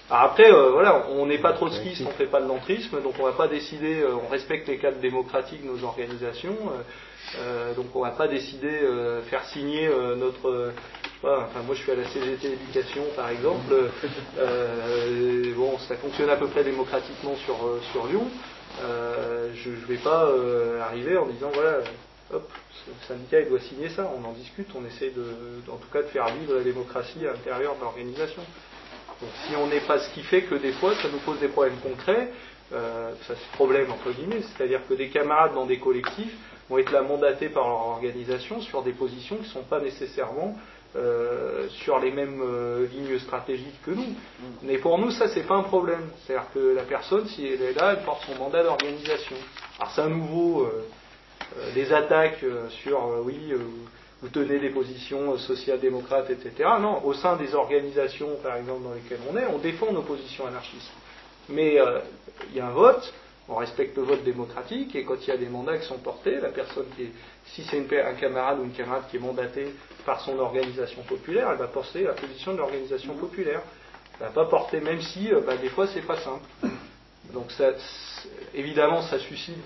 Alors après, voilà, on n'est pas trotskiste, on ne fait pas de l'entrisme, donc on ne va pas décider, on respecte les cadres démocratiques de nos organisations, donc on ne va pas décider faire signer notre... enfin, moi je suis à la CGT Éducation par exemple, bon, ça fonctionne à peu près démocratiquement sur Lyon, je ne vais pas arriver en disant voilà, hop, le syndicat il doit signer ça, on en discute, on essaie en tout cas de faire vivre la démocratie à l'intérieur de l'organisation. Donc si on n'est pas ce qui fait que des fois ça nous pose des problèmes concrets, ça c'est problème entre guillemets, c'est-à-dire que des camarades dans des collectifs vont être là mandatés par leur organisation sur des positions qui ne sont pas nécessairement sur les mêmes lignes stratégiques que nous. Mais pour nous ça c'est pas un problème, c'est-à-dire que la personne si elle est là elle porte son mandat d'organisation. Alors c'est à nouveau des attaques sur vous tenez des positions social-démocrates, etc. Non, au sein des organisations, par exemple, dans lesquelles on défend nos positions anarchistes. Mais il y a un vote, on respecte le vote démocratique, et quand il y a des mandats qui sont portés, la personne si c'est un camarade ou une camarade qui est mandatée par son organisation populaire, elle va porter la position de l'organisation populaire. Elle va pas porter, même si, des fois, c'est pas simple. Donc, évidemment, ça suscite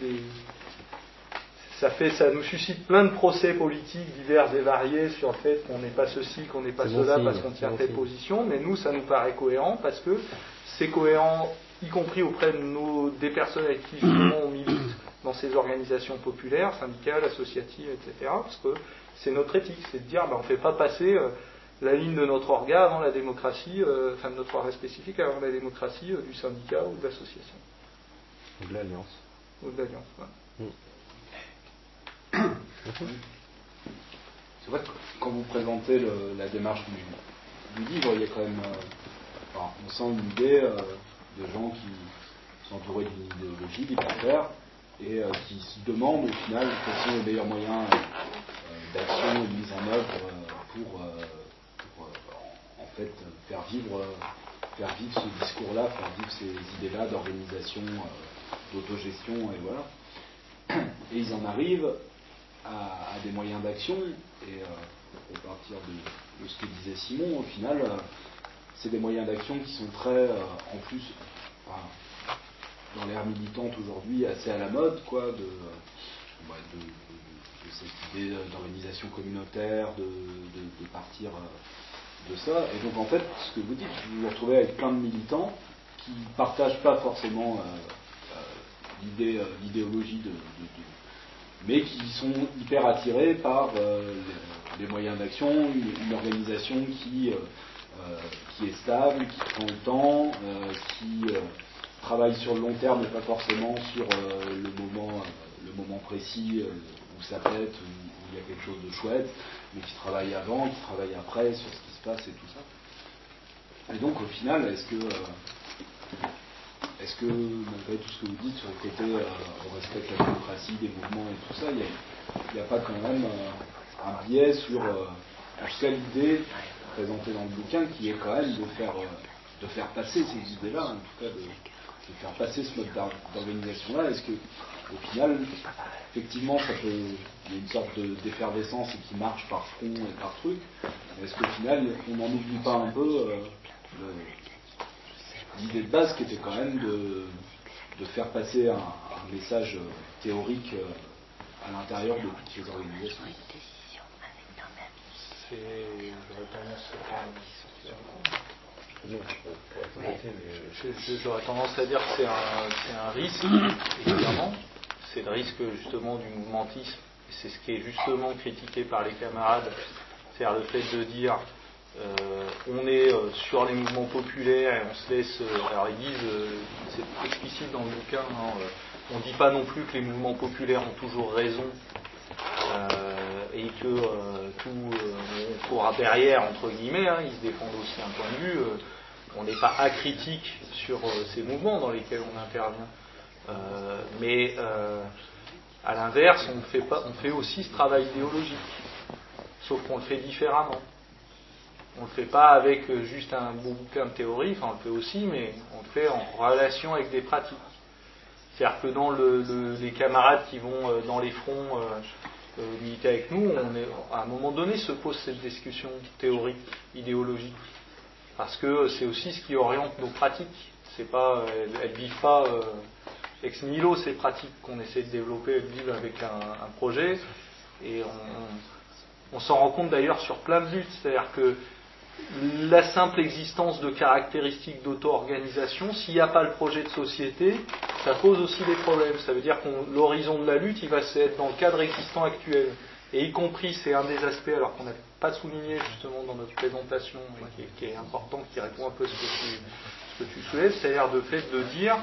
ça nous suscite plein de procès politiques divers et variés sur le fait qu'on n'est pas ceci, qu'on n'est pas cela, parce qu'on tient telle position, mais nous, ça nous paraît cohérent, parce que c'est cohérent, y compris auprès des personnes avec qui justement on milite dans ces organisations populaires, syndicales, associatives, etc., parce que c'est notre éthique, c'est de dire, on ne fait pas passer la ligne de notre orga avant la démocratie, de notre orga spécifique avant la démocratie du syndicat ou de l'association. Ou de l'alliance. Ou de l'alliance, voilà. C'est vrai que quand vous présentez la démarche du livre, il y a quand même, on sent une idée de gens qui sont entourés d'une idéologie libertaire et qui se demandent au final quels sont les meilleurs moyens d'action et de mise en œuvre pour en fait faire vivre ce discours-là, faire vivre ces idées-là d'organisation, d'autogestion, et voilà. Et ils en arrivent à des moyens d'action, et pour partir de ce que disait Simon, au final, c'est des moyens d'action qui sont très, en plus, dans l'ère militante aujourd'hui, assez à la mode, quoi, de cette idée d'organisation communautaire, de partir de ça. Et donc, en fait, ce que vous dites, vous vous retrouvez avec plein de militants qui ne partagent pas forcément l'idéologie mais qui sont hyper attirés par les moyens d'action, une organisation qui est stable, qui prend le temps, qui travaille sur le long terme et pas forcément sur le moment précis où ça pète, où il y a quelque chose de chouette, mais qui travaille avant, qui travaille après sur ce qui se passe et tout ça. Et donc au final, est-ce que, malgré tout ce que vous dites sur le côté on respecte la démocratie, des mouvements et tout ça, il n'y a pas quand même un biais sur en tout cas l'idée présentée dans le bouquin qui est quand même de faire passer ces idées-là, en tout cas de faire passer ce mode d'organisation-là. Est-ce que au final, effectivement, il y a une sorte d'effervescence et qui marche par front et par truc, mais est-ce qu'au final, on n'en oublie pas un peu l'idée de base qui était quand même de faire passer un message théorique à l'intérieur de toutes ces organisations. J'aurais tendance à dire que c'est un risque, évidemment. C'est le risque justement du mouvementisme. Et c'est ce qui est justement critiqué par les camarades. C'est-à-dire le fait de dire on est sur les mouvements populaires et on se laisse. Alors ils disent, c'est explicite dans le bouquin, on ne dit pas non plus que les mouvements populaires ont toujours raison et que on court derrière, entre guillemets, ils se défendent aussi un point de vue. On n'est pas acritique sur ces mouvements dans lesquels on intervient. Mais à l'inverse, on fait aussi ce travail idéologique, sauf qu'on le fait différemment. On ne le fait pas avec juste un beau bouquin de théorie, on le fait aussi, mais on le fait en relation avec des pratiques. C'est-à-dire que dans les camarades qui vont dans les fronts militer avec nous, à un moment donné se pose cette discussion théorique, idéologique. parce que c'est aussi ce qui oriente nos pratiques. C'est pas, elles vivent pas ex nihilo ces pratiques qu'on essaie de développer, elles vivent avec un projet, et on s'en rend compte d'ailleurs sur plein de luttes, c'est-à-dire que la simple existence de caractéristiques d'auto-organisation, s'il n'y a pas le projet de société, ça pose aussi des problèmes. Ça veut dire que l'horizon de la lutte, il va être dans le cadre existant actuel. Et y compris, c'est un des aspects, alors qu'on n'a pas souligné justement dans notre présentation, et qui est important, qui répond un peu à ce que tu soulèves, c'est-à-dire le fait de dire,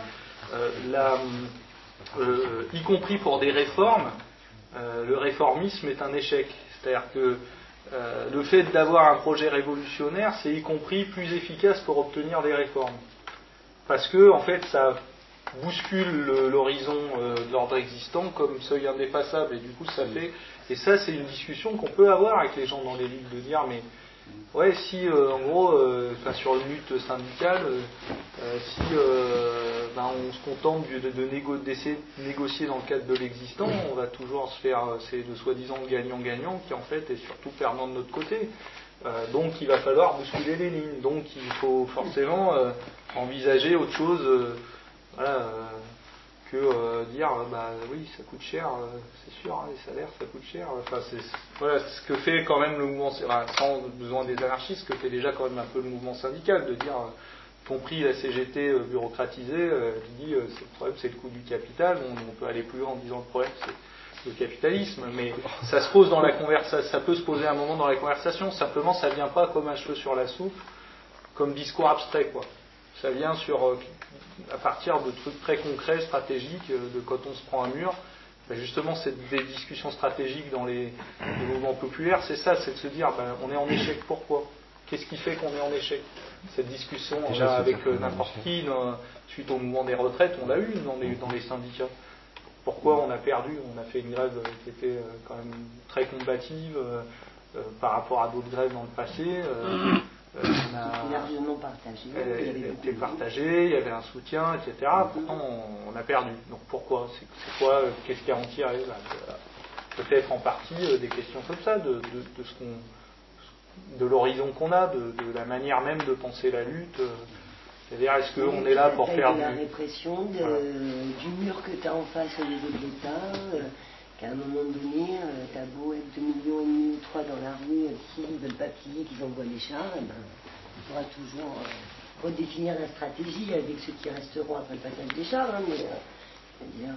y compris pour des réformes, le réformisme est un échec. C'est-à-dire que le fait d'avoir un projet révolutionnaire, c'est y compris plus efficace pour obtenir des réformes. Parce que, en fait, ça bouscule l'horizon de l'ordre existant comme seuil indépassable, et du coup, ça fait. Et ça, c'est une discussion qu'on peut avoir avec les gens dans les luttes, de dire, mais ouais, si en gros, sur une lutte syndicale, si on se contente d'essayer de négocier dans le cadre de l'existant, on va toujours se faire c'est de soi-disant gagnant-gagnant qui en fait est surtout perdant de notre côté. Donc il va falloir bousculer les lignes. Donc il faut forcément envisager autre chose, que dire oui, ça coûte cher, c'est sûr, les salaires ça coûte cher. Enfin voilà ce que fait quand même le mouvement, sans besoin des anarchistes, ce que fait déjà quand même un peu le mouvement syndical, de dire compris la CGT bureaucratisée, qui dit le problème c'est le coût du capital. On peut aller plus loin en disant le problème c'est le capitalisme, mais ça se pose dans la conversation, ça peut se poser un moment dans la conversation. Simplement ça vient pas comme un cheveu sur la soupe, comme discours abstrait quoi. Ça vient à partir de trucs très concrets, stratégiques, de quand on se prend un mur. Justement, c'est des discussions stratégiques dans les mouvements populaires, c'est ça, c'est de se dire, on est en échec, pourquoi ? Qu'est-ce qui fait qu'on est en échec ? Cette discussion, là, avec n'importe qui, suite au mouvement des retraites, on l'a eu dans les syndicats. Pourquoi on a perdu ? On a fait une grève qui était quand même très combative par rapport à d'autres grèves dans le passé. Largement partagé. Elle était partagée, il y avait un soutien, etc. Pourtant, on a perdu. Donc pourquoi ? C'est quoi ? Qu'est-ce qui a en tiré ? Peut-être en partie des questions comme ça, de l'horizon qu'on a, de la manière même de penser la lutte. C'est-à-dire, est-ce qu'on est là pour faire de la répression, du mur que tu as en face au niveau de l'État, qu'à un moment donné, t'as beau être 2,5 millions ou 3 dans la rue, s'ils veulent pas plier, qu'ils envoient les chars, il faudra toujours redéfinir la stratégie avec ceux qui resteront après le passage des chars, mais c'est-à-dire.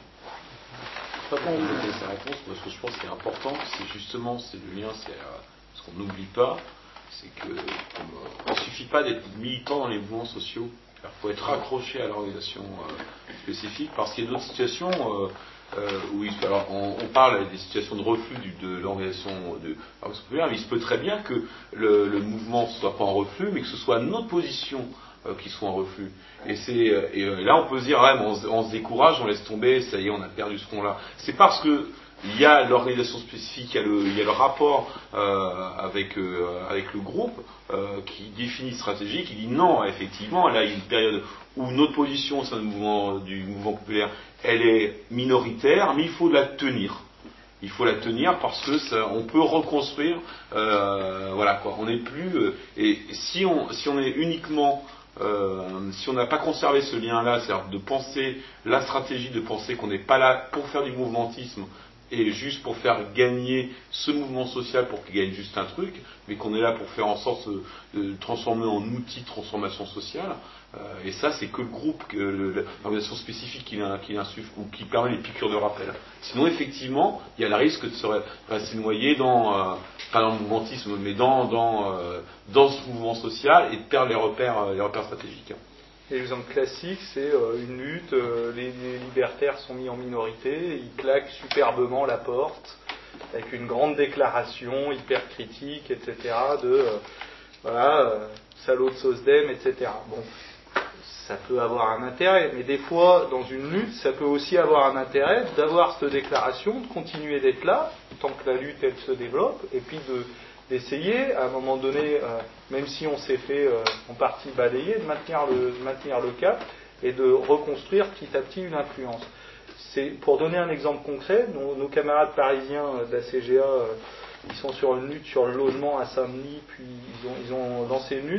Pas pour compléter sa réponse, parce que je pense qu'il est important, c'est justement, c'est le lien, c'est ce qu'on n'oublie pas, c'est que il ne suffit pas d'être militant dans les mouvements sociaux. Il faut être raccroché à l'organisation spécifique, parce qu'il y a d'autres situations où on parle des situations de reflux de l'organisation populaire, mais il se peut très bien que le mouvement ne soit pas en reflux, mais que ce soit notre position qui soit en reflux. Et là, on peut se dire, on se décourage, on laisse tomber, ça y est, on a perdu ce qu'on a. C'est parce que il y a l'organisation spécifique, il y a le rapport avec le groupe qui définit stratégie, qui dit non, effectivement, là il y a une période où notre position au sein du mouvement populaire, elle est minoritaire, mais il faut la tenir. Il faut la tenir parce que on peut reconstruire, voilà quoi. On n'est plus et si on est uniquement si on n'a pas conservé ce lien-là, c'est-à-dire de penser la stratégie, de penser qu'on n'est pas là pour faire du mouvementisme et juste pour faire gagner ce mouvement social pour qu'il gagne juste un truc, mais qu'on est là pour faire en sorte de transformer en outil de transformation sociale. Et ça, c'est que le groupe, l'organisation spécifique qui l'insuffle ou qui permet les piqûres de rappel. Sinon, effectivement, il y a le risque de se rester noyé pas dans le mouvementisme, mais dans ce mouvement social et de perdre les repères stratégiques. L'exemple classique, c'est une lutte, les libertaires sont mis en minorité, ils claquent superbement la porte, avec une grande déclaration hyper critique, etc., salaud de SOSDEM, etc. Bon, ça peut avoir un intérêt, mais des fois, dans une lutte, ça peut aussi avoir un intérêt d'avoir cette déclaration, de continuer d'être là, tant que la lutte, elle se développe, et puis d'essayer, à un moment donné, même si on s'est fait en partie balayer, de maintenir le cap et de reconstruire petit à petit une influence. Pour donner un exemple concret, nos camarades parisiens de la CGA, ils sont sur une lutte sur le logement à Saint-Denis, puis ils ont lancé une lutte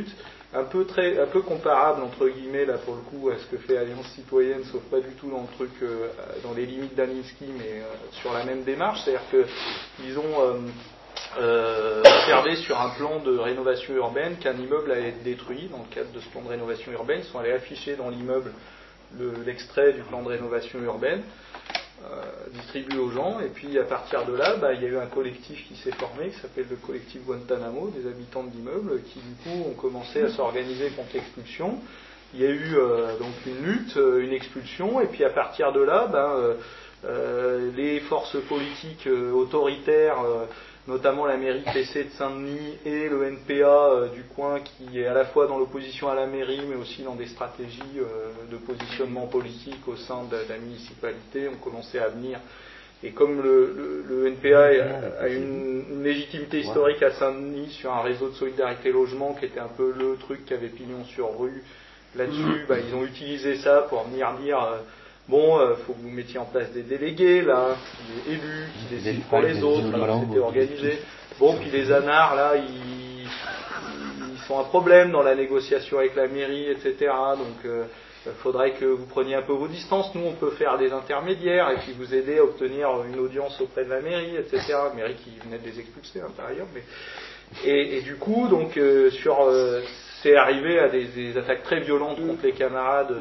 un peu comparable entre guillemets là pour le coup à ce que fait Alliance Citoyenne, sauf pas du tout dans le truc dans les limites d'Aninsky, mais sur la même démarche, c'est-à-dire que ils ont observé sur un plan de rénovation urbaine qu'un immeuble allait être détruit dans le cadre de ce plan de rénovation urbaine. Ils sont allés afficher dans l'immeuble l'extrait du plan de rénovation urbaine, distribué aux gens, et puis à partir de là, il y a eu un collectif qui s'est formé, qui s'appelle le collectif Guantanamo, des habitants de l'immeuble, qui du coup ont commencé à s'organiser contre l'expulsion. Il y a eu donc une lutte, une expulsion, et puis à partir de là, les forces politiques autoritaires, notamment la mairie PC de Saint-Denis et le NPA du coin, qui est à la fois dans l'opposition à la mairie, mais aussi dans des stratégies de positionnement politique au sein de la municipalité, ont commencé à venir. Et comme le NPA a une légitimité historique à Saint-Denis sur un réseau de solidarité logement qui était un peu le truc qui avait pignon sur rue là-dessus, ils ont utilisé ça pour venir dire faut que vous mettiez en place des délégués, là, des élus qui décident pour les autres, là, c'était organisé. Puis les anards, là, ils sont un problème dans la négociation avec la mairie, etc. Donc, faudrait que vous preniez un peu vos distances. Nous, on peut faire des intermédiaires et puis vous aider à obtenir une audience auprès de la mairie, etc. La mairie qui venait de les expulser, par ailleurs. Et du coup, donc, c'est arrivé à des attaques très violentes contre les camarades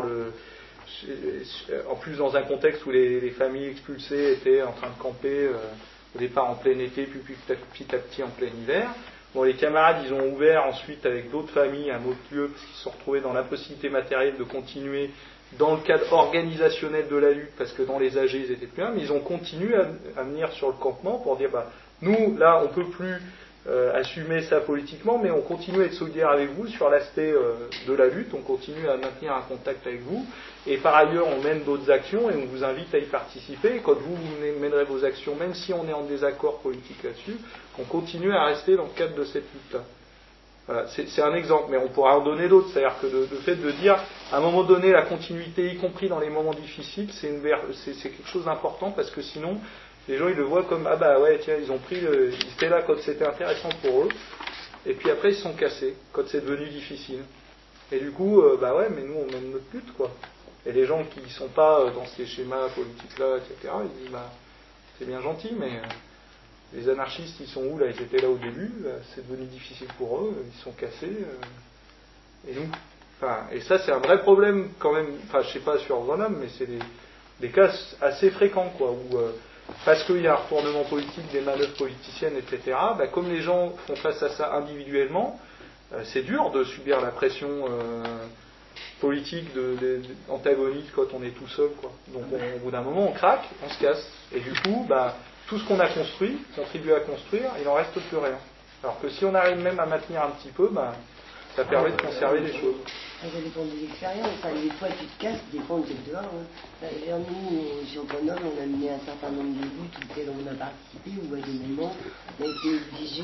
en plus dans un contexte où les familles expulsées étaient en train de camper au départ en plein été, puis petit à petit en plein hiver. Les camarades, ils ont ouvert ensuite avec d'autres familles un autre lieu parce qu'ils se sont retrouvés dans l'impossibilité matérielle de continuer dans le cadre organisationnel de la lutte, parce que dans les AG ils étaient plus là, mais ils ont continué à venir sur le campement pour dire nous là on peut plus assumer ça politiquement, mais on continue à être solidaire avec vous sur l'aspect de la lutte, on continue à maintenir un contact avec vous, et par ailleurs on mène d'autres actions et on vous invite à y participer, et quand vous mènerez vos actions, même si on est en désaccord politique là-dessus, on continue à rester dans le cadre de cette lutte-là. Voilà, c'est un exemple, mais on pourra en donner d'autres, c'est-à-dire que le fait de dire, à un moment donné, la continuité, y compris dans les moments difficiles, c'est quelque chose d'important, parce que sinon, les gens ils le voient comme ils ont pris ils étaient là quand c'était intéressant pour eux, et puis après ils se sont cassés quand c'est devenu difficile. Et du coup, mais nous on mène notre lutte, quoi. Et les gens qui sont pas dans ces schémas politiques là, etc., ils disent c'est bien gentil, mais les anarchistes ils sont où là? Ils étaient là au début, c'est devenu difficile pour eux, ils se sont cassés, et nous. Et ça c'est un vrai problème quand même, je sais pas sur Grenoble, mais c'est des cas assez fréquents, quoi, où parce qu'il y a un retournement politique, des manœuvres politiciennes, etc., comme les gens font face à ça individuellement, c'est dur de subir la pression politique antagoniste quand on est tout seul, quoi. Donc au bout d'un moment on craque, on se casse, et du coup tout ce qu'on a construit, contribué à construire, il n'en reste plus rien. Alors que si on arrive même à maintenir un petit peu, ça permet de conserver les choses. Ça dépend de l'expérience. Des fois, tu te casses, des fois, on est dehors. Nous, sur Grenoble, on a mené un certain nombre de luttes auxquelles on a participé, où à des moments, on a été obligé.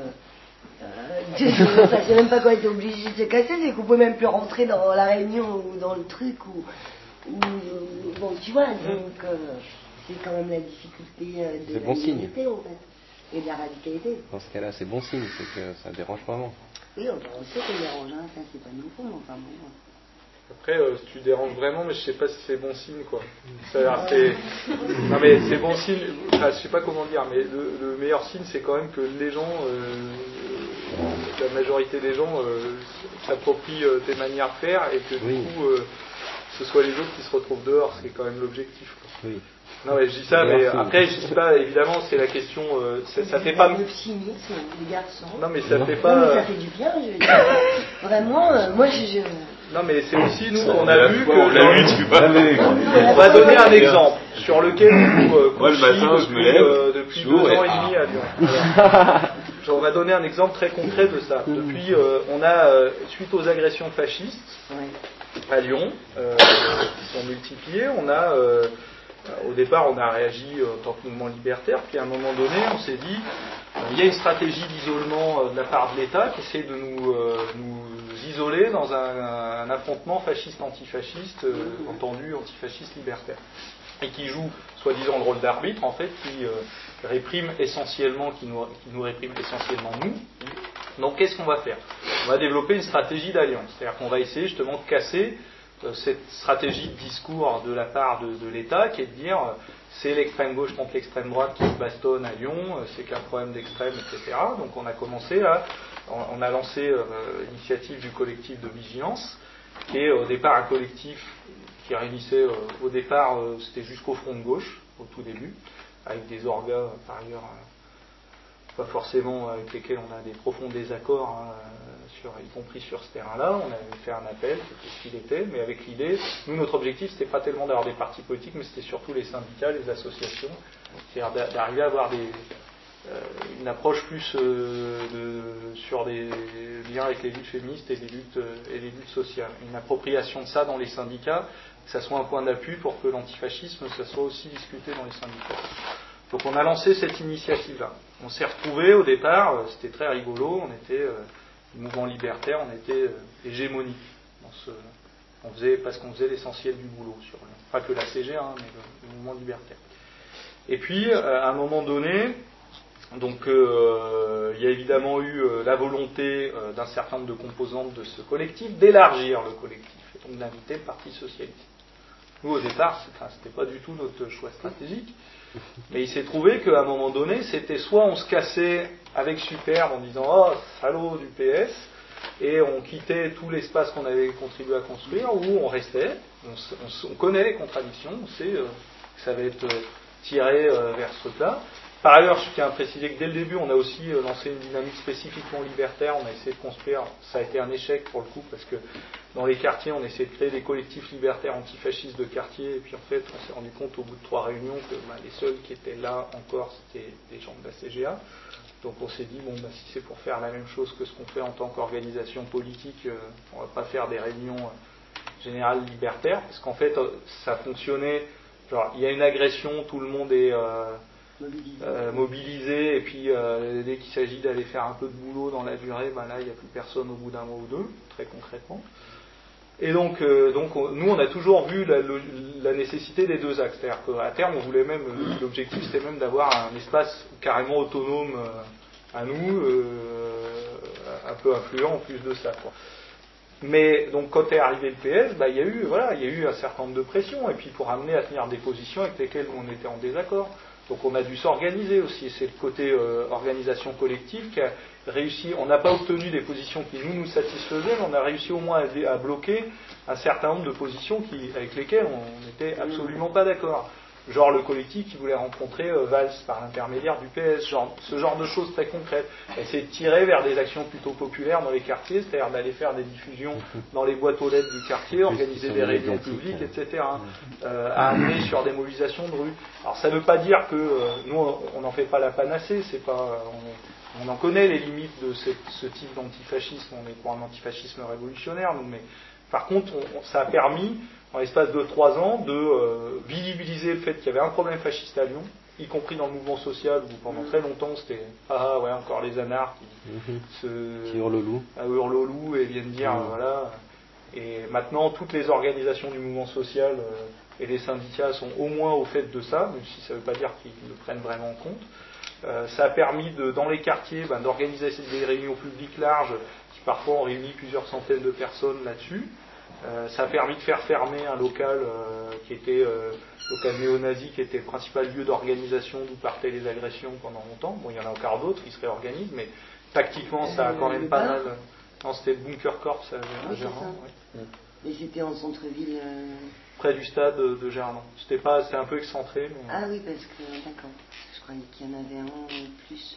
Je ne sais même pas quoi être obligé de se casser, c'est qu'on ne peut même plus rentrer dans la réunion ou dans le truc. Bon, tu vois, donc, c'est quand même la difficulté de la minorité, en fait, et de la radicalité. Dans ce cas-là, c'est bon signe, c'est que ça dérange vraiment. Oui, on sait qu'on dérange, ça c'est pas nouveau, mais enfin bon. Après, tu déranges vraiment, mais je sais pas si c'est bon signe, quoi. Non mais c'est bon signe, je sais pas comment dire, mais le meilleur signe c'est quand même que les gens, la majorité des gens s'approprient tes manières de faire, et que du coup ce soit les autres qui se retrouvent dehors, ce qui est quand même l'objectif, quoi. Oui. Non mais je dis ça, mais après je sais pas, évidemment c'est la question, ça fait pas... Le cynisme, les garçons. Non mais ça fait pas... Non mais ça fait du bien, je veux dire. Vraiment, moi je... Non mais c'est aussi nous qu'on a vu que... On va donner un exemple sur lequel moi le matin je me lève depuis 2 ans et demi à Lyon. On va donner un exemple très concret de ça. Depuis, on a, suite aux agressions fascistes à Lyon, qui sont multipliées, on a... au départ, on a réagi en tant que mouvement libertaire, puis à un moment donné, on s'est dit, il y a une stratégie d'isolement de la part de l'État qui essaie de nous isoler dans un affrontement fasciste-antifasciste, entendu antifasciste libertaire, et qui joue, soi-disant, le rôle d'arbitre, en fait, qui réprime essentiellement, qui nous réprime essentiellement nous, Donc qu'est-ce qu'on va faire? On va développer une stratégie d'alliance, c'est-à-dire qu'on va essayer justement de casser cette stratégie de discours de la part de l'État qui est de dire c'est l'extrême gauche contre l'extrême droite qui se bastonne à Lyon, c'est qu'un problème d'extrême, etc. Donc on a lancé l'initiative du collectif de vigilance, qui est au départ un collectif qui réunissait au départ, c'était jusqu'au front de gauche, au tout début, avec des orgas par ailleurs pas forcément avec lesquels on a des profonds désaccords, y compris sur ce terrain-là. On avait fait un appel, c'était ce qu'il était, mais avec l'idée, nous notre objectif c'était pas tellement d'avoir des partis politiques, mais c'était surtout les syndicats, les associations, c'est-à-dire d'arriver à avoir une approche plus sur des liens avec les luttes féministes et les luttes sociales. Une appropriation de ça dans les syndicats, que ça soit un point d'appui pour que l'antifascisme, ça soit aussi discuté dans les syndicats. Donc on a lancé cette initiative-là. On s'est retrouvés au départ, c'était très rigolo, on était le mouvement libertaire, on était hégémonique. Parce qu'on faisait l'essentiel du boulot, pas que la CGA, mais le mouvement libertaire. Et puis, à un moment donné, donc il y a évidemment eu la volonté d'un certain nombre de composantes de ce collectif d'élargir le collectif, et donc d'inviter le Parti socialiste. Nous, au départ, c'était pas du tout notre choix stratégique, mais il s'est trouvé qu'à un moment donné, c'était soit on se cassait avec Superbe en disant « Oh, salaud du PS », et on quittait tout l'espace qu'on avait contribué à construire, ou on restait, on connaît les contradictions, on sait que ça va être tiré vers ce truc-là. Par ailleurs, je tiens à préciser que dès le début, on a aussi lancé une dynamique spécifiquement libertaire. On a essayé de construire, ça a été un échec pour le coup, parce que dans les quartiers, on essayait de créer des collectifs libertaires antifascistes de quartier, et puis en fait, on s'est rendu compte au bout de 3 réunions que les seuls qui étaient là encore, c'était des gens de la CGA. Donc on s'est dit, si c'est pour faire la même chose que ce qu'on fait en tant qu'organisation politique, on va pas faire des réunions générales libertaires, parce qu'en fait, ça fonctionnait, genre, il y a une agression, tout le monde est mobilisé, et puis dès qu'il s'agit d'aller faire un peu de boulot dans la durée, là il n'y a plus personne au bout d'un mois ou deux, très concrètement. Et donc nous on a toujours vu la nécessité des deux axes, c'est-à-dire qu'à terme on voulait même, l'objectif c'était même d'avoir un espace carrément autonome à nous, un peu influent en plus de ça, quoi. Mais donc quand est arrivé le PS, il y a eu un certain nombre de pressions, et puis pour amener à tenir des positions avec lesquelles on était en désaccord. Donc on a dû s'organiser aussi, c'est le côté organisation collective qui a réussi. On n'a pas obtenu des positions qui nous satisfaisaient, mais on a réussi au moins à bloquer un certain nombre de positions avec lesquelles on n'était absolument pas d'accord. Genre le collectif qui voulait rencontrer Valls par l'intermédiaire du PS, ce genre de choses très concrètes. Essayer de tirer vers des actions plutôt populaires dans les quartiers, c'est-à-dire d'aller faire des diffusions dans les boîtes aux lettres du quartier, organiser des réunions publiques, etc. À amener sur des mobilisations de rue. Alors ça ne veut pas dire que nous on n'en fait pas la panacée, on en connaît les limites de ce type d'antifascisme, on est pour un antifascisme révolutionnaire, nous, mais par contre ça a permis en l'espace de 3 ans, de visibiliser le fait qu'il y avait un problème fasciste à Lyon, y compris dans le mouvement social, où pendant très longtemps c'était encore les anards qui hurlent au loup et viennent dire voilà. Et maintenant, toutes les organisations du mouvement social et les syndicats sont au moins au fait de ça, même si ça ne veut pas dire qu'ils le prennent vraiment en compte. Ça a permis dans les quartiers d'organiser des réunions publiques larges qui parfois ont réuni plusieurs centaines de personnes là-dessus. Ça a permis de faire fermer un local qui était local néo-nazi, qui était le principal lieu d'organisation d'où partaient les agressions pendant longtemps. Bon, il y en a encore d'autres qui se réorganisent, mais tactiquement ça a quand même pas mal. Non, c'était le Bunker Corps à Gerland. Ouais. Et c'était en centre-ville près du stade de Gerland. C'est un peu excentré. Mais... Ah oui, parce que d'accord. Je croyais qu'il y en avait un plus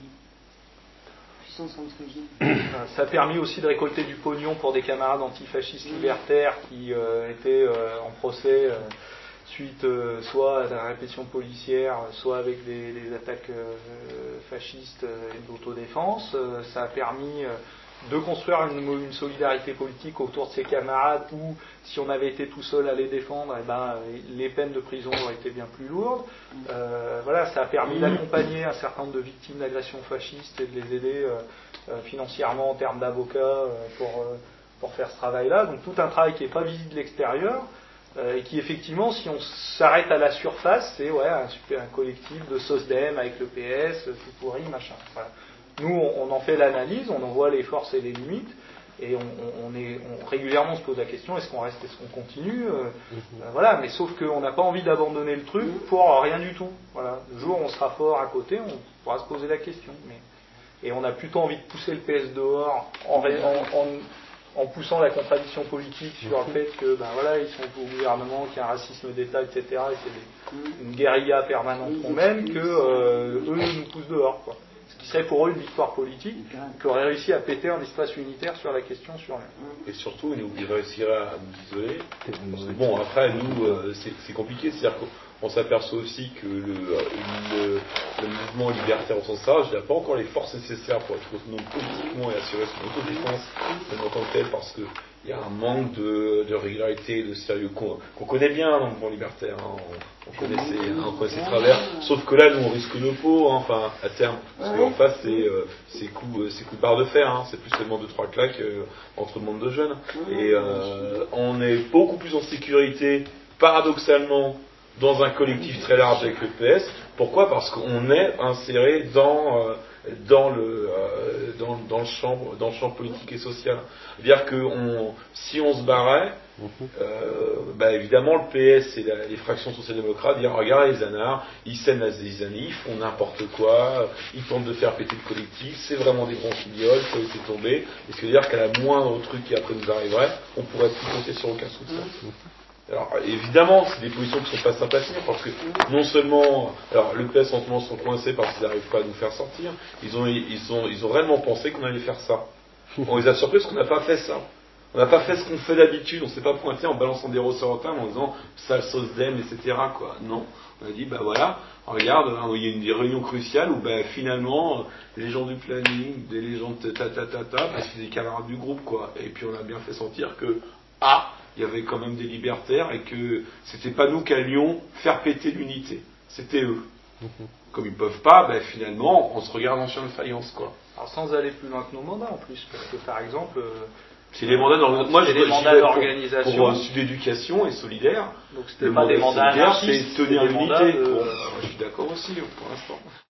en centre-ville. Ça a permis aussi de récolter du pognon pour des camarades antifascistes libertaires qui étaient en procès suite soit à la répression policière, soit avec des attaques fascistes et d'autodéfense. Ça a permis de construire une solidarité politique autour de ses camarades où, si on avait été tout seul à les défendre, les peines de prison auraient été bien plus lourdes. Ça a permis d'accompagner un certain nombre de victimes d'agressions fascistes et de les aider financièrement en termes d'avocats pour faire ce travail-là. Donc tout un travail qui n'est pas visible de l'extérieur et qui effectivement, si on s'arrête à la surface, c'est un collectif de SOSDEM avec le PS, tout pourri, machin. Voilà. Nous, on en fait l'analyse, on en voit les forces et les limites, et régulièrement on se pose la question, est-ce qu'on reste, est-ce qu'on continue voilà, mais sauf qu'on n'a pas envie d'abandonner le truc pour rien du tout. Voilà. Le jour où on sera fort à côté, on pourra se poser la question. Et on a plutôt envie de pousser le PS dehors en poussant la contradiction politique sur le fait que voilà, ils sont au gouvernement, qu'il y a un racisme d'État, etc. Et c'est une guérilla permanente qu'on mène, que eux nous poussent dehors, quoi. Ce qui serait pour eux une victoire politique, qui aurait réussi à péter un espace unitaire sur la question sur Et surtout, il réussirait à nous isoler. Parce que bon, après, nous, c'est compliqué, c'est-à-dire qu'on s'aperçoit aussi que le mouvement libertaire au sens large, il n'a pas encore les forces nécessaires pour être autonome politiquement et assurer son autodéfense en tant que tel, parce qu'il y a un manque de régularité, de sérieux qu'on connaît bien dans le mouvement libertaire. Hein. On connaissait travers, sauf que là, nous, on risque nos peaux, hein, enfin, à terme, parce qu'en face, c'est coups de barre de fer, hein, c'est plus seulement 2-3 claques entre le monde de jeunes. Et on est beaucoup plus en sécurité, paradoxalement, dans un collectif très large avec le PS. Pourquoi ? Parce qu'on est inséré dans le champ politique et social. C'est-à-dire que si on se barrait, évidemment le PS et les fractions social-démocrates diront regarde les anards, ils sèment la zizanie, ils font n'importe quoi, ils tentent de faire péter le collectif, c'est vraiment des grands fignoles, faut laisser tomber. Et ce qui veut dire qu'à la moindre truc qui après nous arriverait, on pourrait plus compter sur aucun soutien. Alors évidemment, c'est des positions qui ne sont pas sympathiques, parce que non seulement, alors le PS en ce moment sont coincés parce qu'ils n'arrivent pas à nous faire sortir, ils ont réellement pensé qu'on allait faire ça. On les a surpris parce qu'on n'a pas fait ça. On n'a pas fait ce qu'on fait d'habitude, on ne s'est pas pointé en balançant des rosses en table en disant sale sauce d'aime, etc. quoi. Non, on a dit voilà, regarde, il y a une réunion cruciale où finalement les gens du planning, les gens de c'est des camarades du groupe quoi. Et puis on a bien fait sentir que il y avait quand même des libertaires et que c'était pas nous qui allions faire péter l'unité, c'était eux. Comme ils peuvent pas, finalement, on se regarde en chien de faïence, quoi. Alors sans aller plus loin que nos mandats en plus, parce que par exemple, c'est les mandats d'organisation pour Sud Éducation et Solidaire. Donc c'était pas des mandats anarchistes, c'est tenir l'unité. Je suis d'accord aussi pour l'instant.